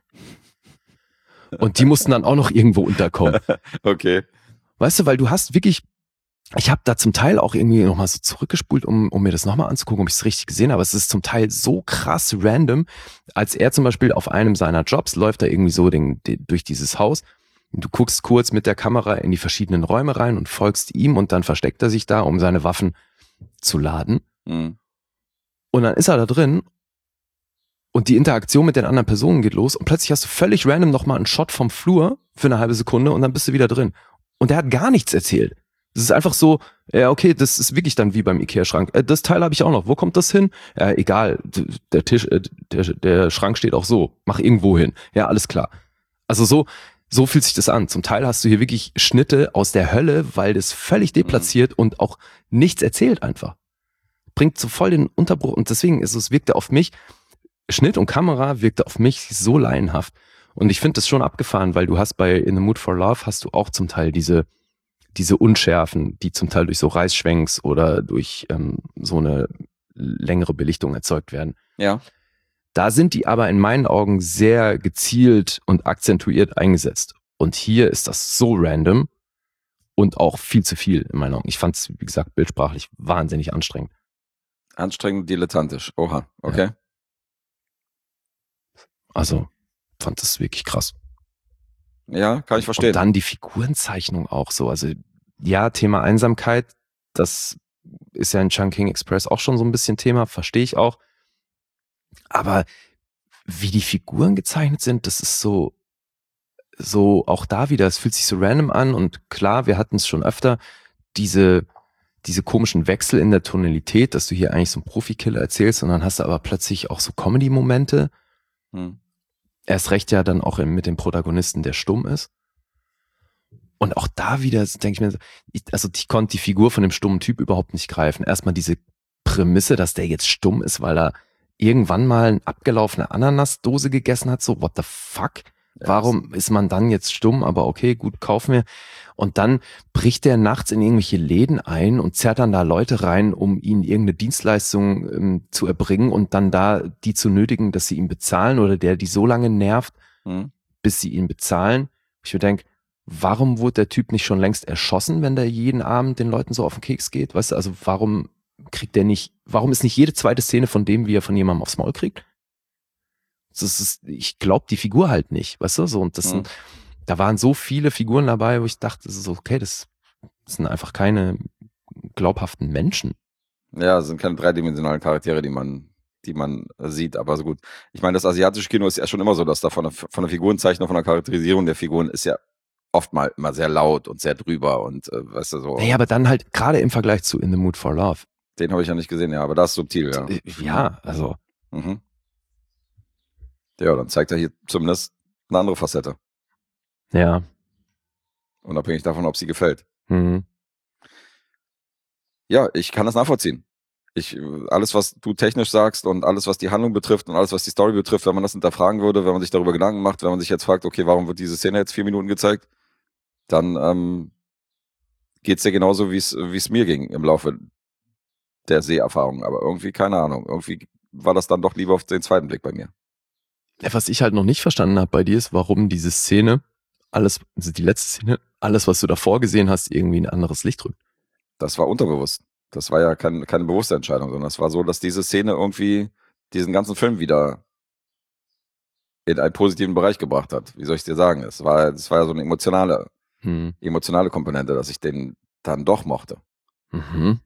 Und die mussten dann auch noch irgendwo unterkommen. Okay. Weißt du, weil du hast wirklich, ich habe da zum Teil auch irgendwie nochmal so zurückgespult, um mir das nochmal anzugucken, ob ich es richtig gesehen habe. Es ist zum Teil so krass random, als er zum Beispiel auf einem seiner Jobs läuft da irgendwie so durch dieses Haus. Du guckst kurz mit der Kamera in die verschiedenen Räume rein und folgst ihm und dann versteckt er sich da, um seine Waffen zu laden. Und dann ist er da drin und die Interaktion mit den anderen Personen geht los und plötzlich hast du völlig random nochmal einen Shot vom Flur für eine halbe Sekunde und dann bist du wieder drin. Und er hat gar nichts erzählt. Das ist einfach so, ja okay, das ist wirklich dann wie beim Ikea-Schrank. Das Teil habe ich auch noch. Wo kommt das hin? Ja, egal, der Tisch, der Schrank steht auch so. Mach irgendwo hin. Ja, alles klar. Also so fühlt sich das an. Zum Teil hast du hier wirklich Schnitte aus der Hölle, weil das völlig deplatziert und auch nichts erzählt einfach. Bringt so voll den Unterbruch und deswegen wirkte auf mich, Schnitt und Kamera wirkte auf mich so laienhaft. Und ich finde das schon abgefahren, weil du hast bei In the Mood for Love hast du auch zum Teil diese Unschärfen, die zum Teil durch so Reißschwenks oder durch so eine längere Belichtung erzeugt werden. Ja. Da sind die aber in meinen Augen sehr gezielt und akzentuiert eingesetzt. Und hier ist das so random und auch viel zu viel in meinen Augen. Ich fand es, wie gesagt, bildsprachlich wahnsinnig anstrengend. Anstrengend, dilettantisch. Oha, okay. Ja. Also, fand das wirklich krass. Ja, kann ich verstehen. Und dann die Figurenzeichnung auch so. Also, ja, Thema Einsamkeit, das ist ja in Chungking Express auch schon so ein bisschen Thema, verstehe ich auch. Aber wie die Figuren gezeichnet sind, das ist so auch da wieder, es fühlt sich so random an und klar, wir hatten es schon öfter, diese komischen Wechsel in der Tonalität, dass du hier eigentlich so einen Profikiller erzählst und dann hast du aber plötzlich auch so Comedy-Momente. Erst recht ja dann auch mit dem Protagonisten, der stumm ist. Und auch da wieder denke ich mir, ich konnte die Figur von dem stummen Typ überhaupt nicht greifen. Erstmal diese Prämisse, dass der jetzt stumm ist, weil er irgendwann mal eine abgelaufene Ananasdose gegessen hat, so what the fuck? Warum ist man dann jetzt stumm? Aber okay, gut, kauf mir. Und dann bricht der nachts in irgendwelche Läden ein und zerrt dann da Leute rein, um ihnen irgendeine Dienstleistung zu erbringen und dann da die zu nötigen, dass sie ihn bezahlen oder der die so lange nervt, bis sie ihn bezahlen. Ich mir denke, warum wurde der Typ nicht schon längst erschossen, wenn der jeden Abend den Leuten so auf den Keks geht? Weißt du, also warum ist nicht jede zweite Szene von dem, wie er von jemandem aufs Maul kriegt? Ich glaube die Figur halt nicht, weißt du, so, und da waren so viele Figuren dabei, wo ich dachte, das ist okay, das sind einfach keine glaubhaften Menschen. Ja, das sind keine dreidimensionalen Charaktere, die man sieht, aber so gut. Ich meine, das asiatische Kino ist ja schon immer so, dass da von der Figurenzeichnung, von der Charakterisierung der Figuren ist ja oftmals immer sehr laut und sehr drüber und weißt du so. Naja, aber dann halt gerade im Vergleich zu In the Mood for Love. Den habe ich ja nicht gesehen, ja, aber das ist subtil, ja. Ja, also. Ja, dann zeigt er hier zumindest eine andere Facette. Ja. Unabhängig davon, ob sie gefällt. Mhm. Ja, ich kann das nachvollziehen. Alles, was du technisch sagst und alles, was die Handlung betrifft und alles, was die Story betrifft, wenn man das hinterfragen würde, wenn man sich darüber Gedanken macht, wenn man sich jetzt fragt, okay, warum wird diese Szene jetzt 4 Minuten gezeigt, dann geht's dir genauso, wie es mir ging im Laufe der Seherfahrung. Aber irgendwie, keine Ahnung, irgendwie war das dann doch lieber auf den zweiten Blick bei mir. Ja, was ich halt noch nicht verstanden habe bei dir ist, warum diese Szene, die letzte Szene, alles, was du davor gesehen hast, irgendwie ein anderes Licht rückt. Das war unterbewusst. Das war ja keine bewusste Entscheidung, sondern es war so, dass diese Szene irgendwie diesen ganzen Film wieder in einen positiven Bereich gebracht hat. Wie soll ich dir sagen? Das war ja so eine emotionale Komponente, dass ich den dann doch mochte. Und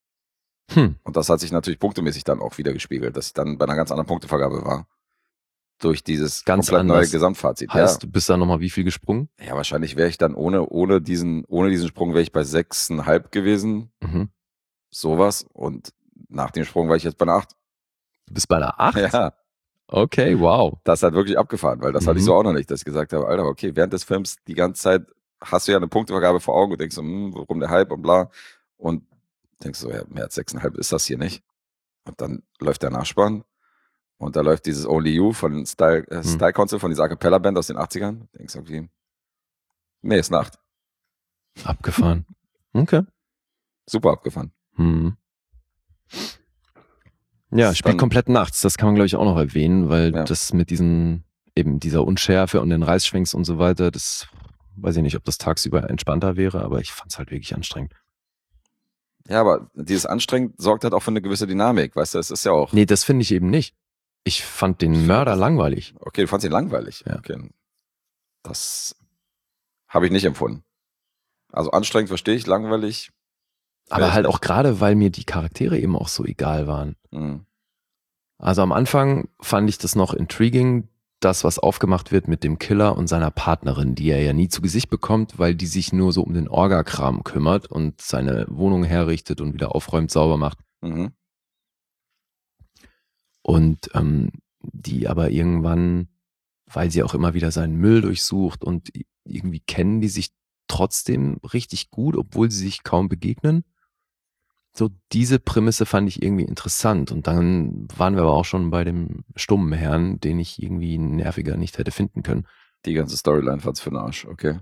das hat sich natürlich punktemäßig dann auch wieder gespiegelt, dass ich dann bei einer ganz anderen Punktevergabe war. durch dieses Ganz komplett neue anders. Gesamtfazit. Heißt, du bist da nochmal wie viel gesprungen? Ja, wahrscheinlich wäre ich dann ohne diesen Sprung wäre ich bei 6,5 gewesen. Mhm. Sowas. Und nach dem Sprung war ich jetzt bei einer 8. Du bist bei einer 8? Ja, Okay, wow. das hat wirklich abgefahren, weil das hatte ich so auch noch nicht, dass ich gesagt habe, Alter, okay, während des Films die ganze Zeit hast du ja eine Punktevergabe vor Augen und denkst so, warum der Hype und bla. Und denkst so, ja, mehr als 6,5 ist das hier nicht. Und dann läuft der Nachspann und da läuft dieses Only You von Style Council, von dieser A Cappella Band aus den 80ern. Denkst du, okay, nee, ist eine 8. Abgefahren. Okay. Super abgefahren. Mhm. Ja, Ist spielt dann- komplett nachts. Das kann man, glaube ich, auch noch erwähnen, weil Ja. das mit eben dieser Unschärfe und den Reißschwenks und so weiter, das weiß ich nicht, ob das tagsüber entspannter wäre, aber ich fand es halt wirklich anstrengend. Ja, aber dieses Anstrengend sorgt halt auch für eine gewisse Dynamik, weißt du, es ist ja auch, Nee, das finde ich eben nicht. Ich fand den Mörder langweilig. okay, du fandst ihn langweilig. Ja. Okay. Das habe ich nicht empfunden. Also anstrengend verstehe ich, langweilig. Aber ich halt nicht. auch gerade, weil mir die Charaktere eben auch so egal waren. Mhm. Also am Anfang fand ich das noch intriguing, das, was aufgemacht wird mit dem Killer und seiner Partnerin, die er ja nie zu Gesicht bekommt, weil die sich nur so um den Orga-Kram kümmert und seine Wohnung herrichtet und wieder aufräumt, sauber macht. Mhm. Und die aber irgendwann, weil sie auch immer wieder seinen Müll durchsucht und irgendwie kennen die sich trotzdem richtig gut, obwohl sie sich kaum begegnen. So, diese Prämisse fand ich irgendwie interessant. Und dann waren wir aber auch schon bei dem stummen Herrn, den ich irgendwie nerviger nicht hätte finden können. Die ganze Storyline fand's für den Arsch, okay.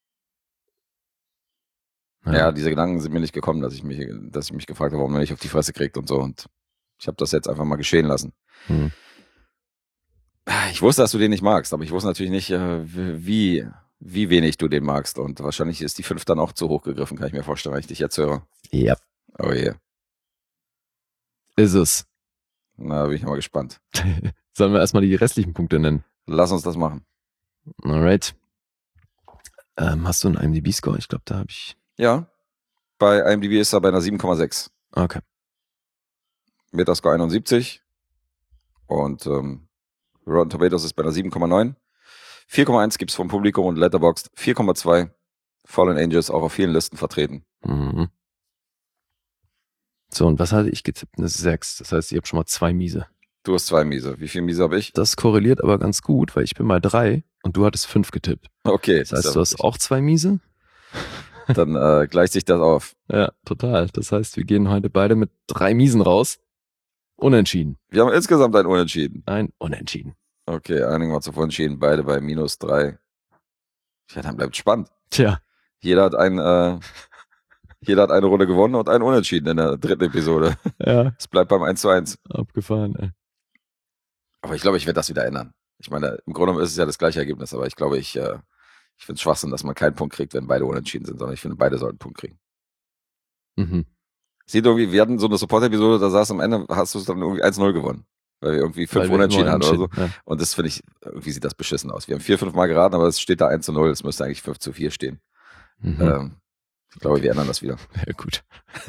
Ja, diese Gedanken sind mir nicht gekommen, dass ich mich gefragt habe, warum er nicht auf die Fresse kriegt und so. Und ich habe das jetzt einfach mal geschehen lassen. Hm. Ich wusste, dass du den nicht magst, aber ich wusste natürlich nicht, wie wenig du den magst. Und wahrscheinlich ist die 5 dann auch zu hoch gegriffen, kann ich mir vorstellen, wenn ich dich jetzt höre. Ja, Oh je. ist es. Na, bin ich mal gespannt. Sollen wir erstmal die restlichen Punkte nennen? Lass uns das machen. Alright. Hast du einen IMDb-Score? Ich glaube, da habe ich... Ja, bei IMDb ist er bei einer 7,6. Okay. Metascore 71. Und Rotten Tomatoes ist bei einer 7,9. 4,1 gibt's vom Publikum und Letterboxd 4,2. Fallen Angels auch auf vielen Listen vertreten. Mhm. So, und was hatte ich getippt? Eine 6. Das heißt, ich habe schon mal 2 Miese. Du hast 2 Miese. Wie viel Miese habe ich? Das korreliert aber ganz gut, weil ich bin mal 3 und du hattest 5 getippt. Okay. Das heißt, du hast auch 2 Miese? Dann gleicht sich das auf. Ja, total. Das heißt, wir gehen heute beide mit 3 Miesen raus. Unentschieden. Wir haben insgesamt ein Unentschieden. Ein Unentschieden. Okay, einigen wir uns auf Unentschieden. Beide bei -3. Ja, dann bleibt spannend. Tja. Jeder hat eine Runde gewonnen und ein Unentschieden in der 3. Episode. Ja, Es bleibt beim 1:1. abgefahren, ey. Aber ich glaube, ich werde das wieder ändern. Ich meine, im Grunde genommen ist es ja das gleiche Ergebnis, aber ich glaube, ich finde es Schwachsinn, dass man keinen Punkt kriegt, wenn beide unentschieden sind, sondern ich finde, beide sollten einen Punkt kriegen. Mhm. Sieht irgendwie, wir hatten so eine Support-Episode, da saß am Ende, hast du es dann irgendwie 1:0 gewonnen. Weil wir irgendwie 5 Weil wir Unentschieden immer hatten oder so. Ja. Und das finde ich, irgendwie sieht das beschissen aus. Wir haben 4, 5 Mal geraten, aber es steht da 1:0. Es müsste eigentlich 5:4 stehen. Mhm. Ich glaube, wir ändern das wieder. Ja, gut.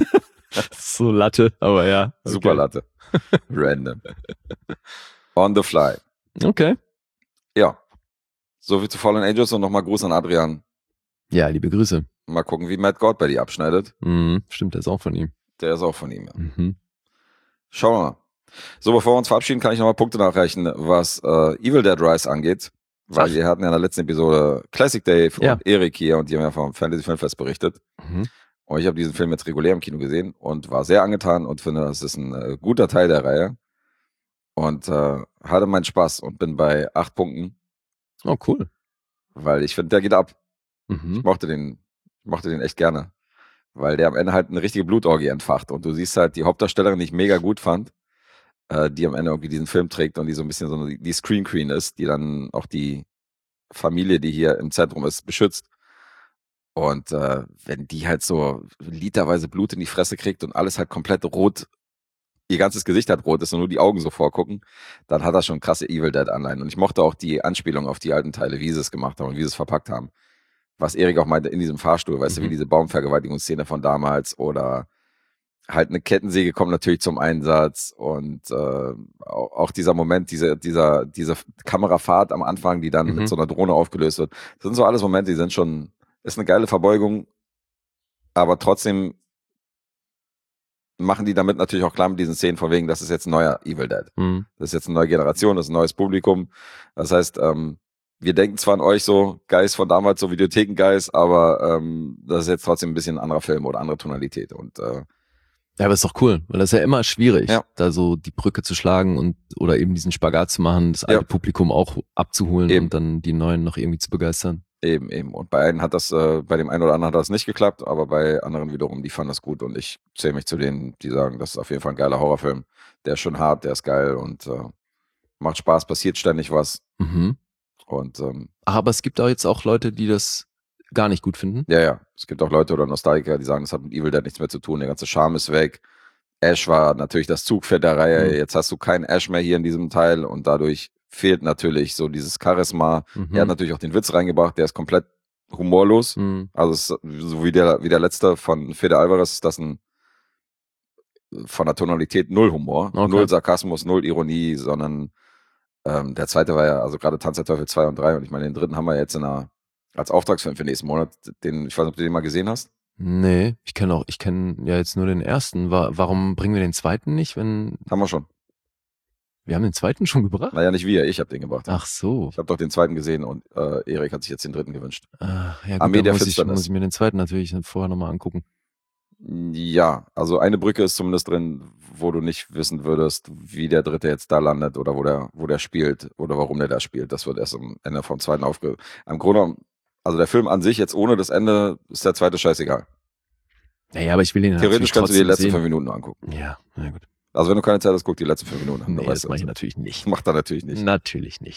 So Latte, aber ja. Okay. Super Latte. Random. On the fly. Okay. Ja. Soviel zu Fallen Angels und nochmal Gruß an Adrian. Ja, liebe Grüße. Mal gucken, wie Matt God bei dir abschneidet. Mhm. Stimmt, der ist auch von ihm. Der ist auch von ihm, ja. Mhm. Schauen wir mal. So, bevor wir uns verabschieden, kann ich nochmal Punkte nachreichen, was Evil Dead Rise angeht. Weil Ach. wir hatten ja in der letzten Episode Classic Dave Ja. und Erik hier und die haben ja vom Fantasy Filmfest berichtet. Mhm. Und ich habe diesen Film jetzt regulär im Kino gesehen und war sehr angetan und finde, das ist ein guter Teil der Reihe. Und hatte meinen Spaß und bin bei 8 Punkten, Oh, cool. weil ich finde, der geht ab. Mhm. Ich mochte den echt gerne. Weil der am Ende halt eine richtige Blutorgie entfacht. Und du siehst halt die Hauptdarstellerin, die ich mega gut fand, die am Ende irgendwie diesen Film trägt und die so ein bisschen so die Scream Queen ist, die dann auch die Familie, die hier im Zentrum ist, beschützt. Und wenn die halt so literweise Blut in die Fresse kriegt und alles halt komplett rot, ihr ganzes Gesicht halt rot ist und nur die Augen so vorgucken, dann hat das schon krasse Evil Dead Anleihen. Und ich mochte auch die Anspielung auf die alten Teile, wie sie es gemacht haben und wie sie es verpackt haben. Was Erik auch meinte in diesem Fahrstuhl, weißt du, wie diese Baumvergewaltigungsszene von damals oder halt eine Kettensäge kommt natürlich zum Einsatz und auch dieser Moment, diese Kamerafahrt am Anfang, die dann mit so einer Drohne aufgelöst wird. Das sind so alles Momente, die sind schon, ist eine geile Verbeugung, aber trotzdem machen die damit natürlich auch klar mit diesen Szenen, von wegen, das ist jetzt ein neuer Evil Dead. Das ist jetzt eine neue Generation, das ist ein neues Publikum. Das heißt, wir denken zwar an euch so, Guys von damals, so Videotheken-Guys, aber das ist jetzt trotzdem ein bisschen ein anderer Film oder andere Tonalität. Und ja, aber ist doch cool, weil das ist ja immer schwierig, da so die Brücke zu schlagen oder eben diesen Spagat zu machen, das alte Publikum auch abzuholen und dann die Neuen noch irgendwie zu begeistern. Eben. Und bei einem hat das, bei dem einen oder anderen hat das nicht geklappt, aber bei anderen wiederum, die fanden das gut und ich zähle mich zu denen, die sagen, das ist auf jeden Fall ein geiler Horrorfilm. Der ist schon hart, der ist geil und macht Spaß, passiert ständig was. Und aber es gibt auch jetzt auch Leute, die das gar nicht gut finden. Ja. Es gibt auch Leute oder Nostalgiker, die sagen, das hat mit Evil Dead nichts mehr zu tun, der ganze Charme ist weg. Ash war natürlich das Zugpferd der Reihe, jetzt hast du keinen Ash mehr hier in diesem Teil und dadurch fehlt natürlich so dieses Charisma. Er hat natürlich auch den Witz reingebracht, der ist komplett humorlos. Also so wie der letzte von Fede Alvarez ist das von der Tonalität null Humor, null Sarkasmus, null Ironie, sondern der zweite war ja, also gerade Tanz der Teufel 2 und 3 und ich meine, den dritten haben wir jetzt als Auftragsfilm für nächsten Monat, ich weiß nicht, ob du den mal gesehen hast. Nee, ich kenne ja jetzt nur den ersten. Warum bringen wir den zweiten nicht, wenn... Haben wir schon. Wir haben den zweiten schon gebracht? Naja, nicht wir, ich habe den gebracht. Ach so. Ich habe doch den zweiten gesehen und Erik hat sich jetzt den dritten gewünscht. Ja, gut, Armee der Finsternis. Muss ich mir den zweiten natürlich vorher nochmal angucken. Ja, also eine Brücke ist zumindest drin, wo du nicht wissen würdest, wie der dritte jetzt da landet oder wo der spielt oder warum der da spielt. Das wird erst am Ende vom zweiten Am Grunde, also der Film an sich jetzt ohne das Ende ist der zweite scheißegal. Naja, aber ich will den theoretisch kannst du die letzten 5 Minuten nur angucken. Ja, na gut. Also wenn du keine Zeit hast, guck die letzten 5 Minuten an. Nee, das mache ich natürlich nicht. Macht er natürlich nicht. Natürlich nicht.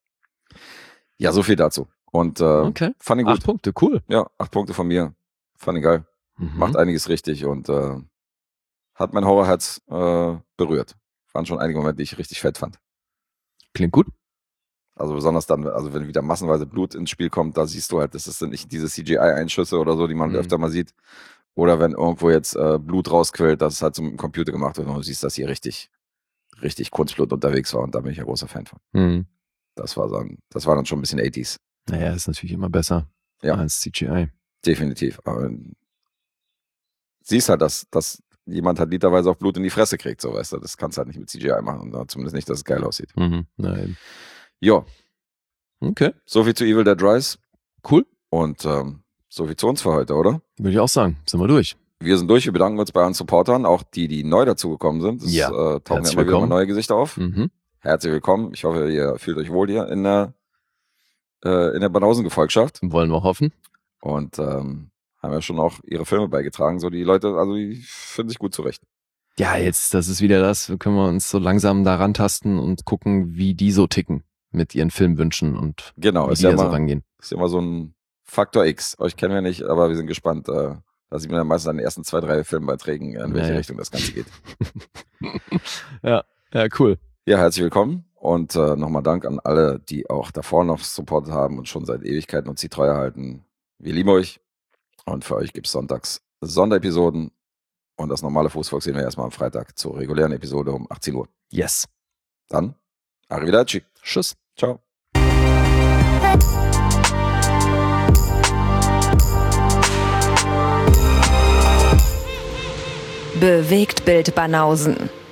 Ja, so viel dazu. Und okay. Fand ihn gut. 8 Punkte, cool. Ja, 8 Punkte von mir. Fand ihn geil. Macht einiges richtig und hat mein Horrorherz berührt. Waren schon einige Momente, die ich richtig fett fand. Klingt gut. Also besonders dann, also wenn wieder massenweise Blut ins Spiel kommt, da siehst du halt, das sind nicht diese CGI-Einschüsse oder so, die man öfter mal sieht. Oder wenn irgendwo jetzt Blut rausquillt, das ist halt zum Computer gemacht wird und du siehst, dass hier richtig Kunstblut unterwegs war und da bin ich ja großer Fan von. Das war dann schon ein bisschen 80s. Naja, ist natürlich immer besser als CGI. Definitiv. Aber siehst halt, dass jemand halt literweise auch Blut in die Fresse kriegt, so weißt du. Das kannst du halt nicht mit CGI machen und zumindest nicht, dass es geil aussieht. Nein. Jo. Okay. So viel zu Evil Dead Rise. Cool. Und so viel zu uns für heute, oder? Würde ich auch sagen. Sind wir durch. Wir sind durch. Wir bedanken uns bei unseren Supportern, auch die neu dazugekommen sind. Es tauchen ja immer wieder mal neue Gesichter auf. Herzlich willkommen. Ich hoffe, ihr fühlt euch wohl hier in der Banausen-Gefolgschaft. Wollen wir hoffen. Und haben ja schon auch ihre Filme beigetragen. So die Leute, also die finden sich gut zurecht. Ja, jetzt, das ist wieder das. Können wir uns so langsam da rantasten und gucken, wie die so ticken mit ihren Filmwünschen und wie die da so rangehen. Ist ja immer so ein Faktor X. Euch kennen wir nicht, aber wir sind gespannt. Da sieht man ja meistens an den ersten 2, 3 Filmbeiträgen, in welche Richtung das Ganze geht. Ja, cool. Ja, herzlich willkommen und nochmal Dank an alle, die auch davor noch supportet haben und schon seit Ewigkeiten uns die Treue halten. Wir lieben euch und für euch gibt es sonntags Sonderepisoden und das normale Fußvolk sehen wir erstmal am Freitag zur regulären Episode um 18 Uhr. Yes. Dann, arrivederci. Tschüss. Ciao. Bewegtbild Banausen.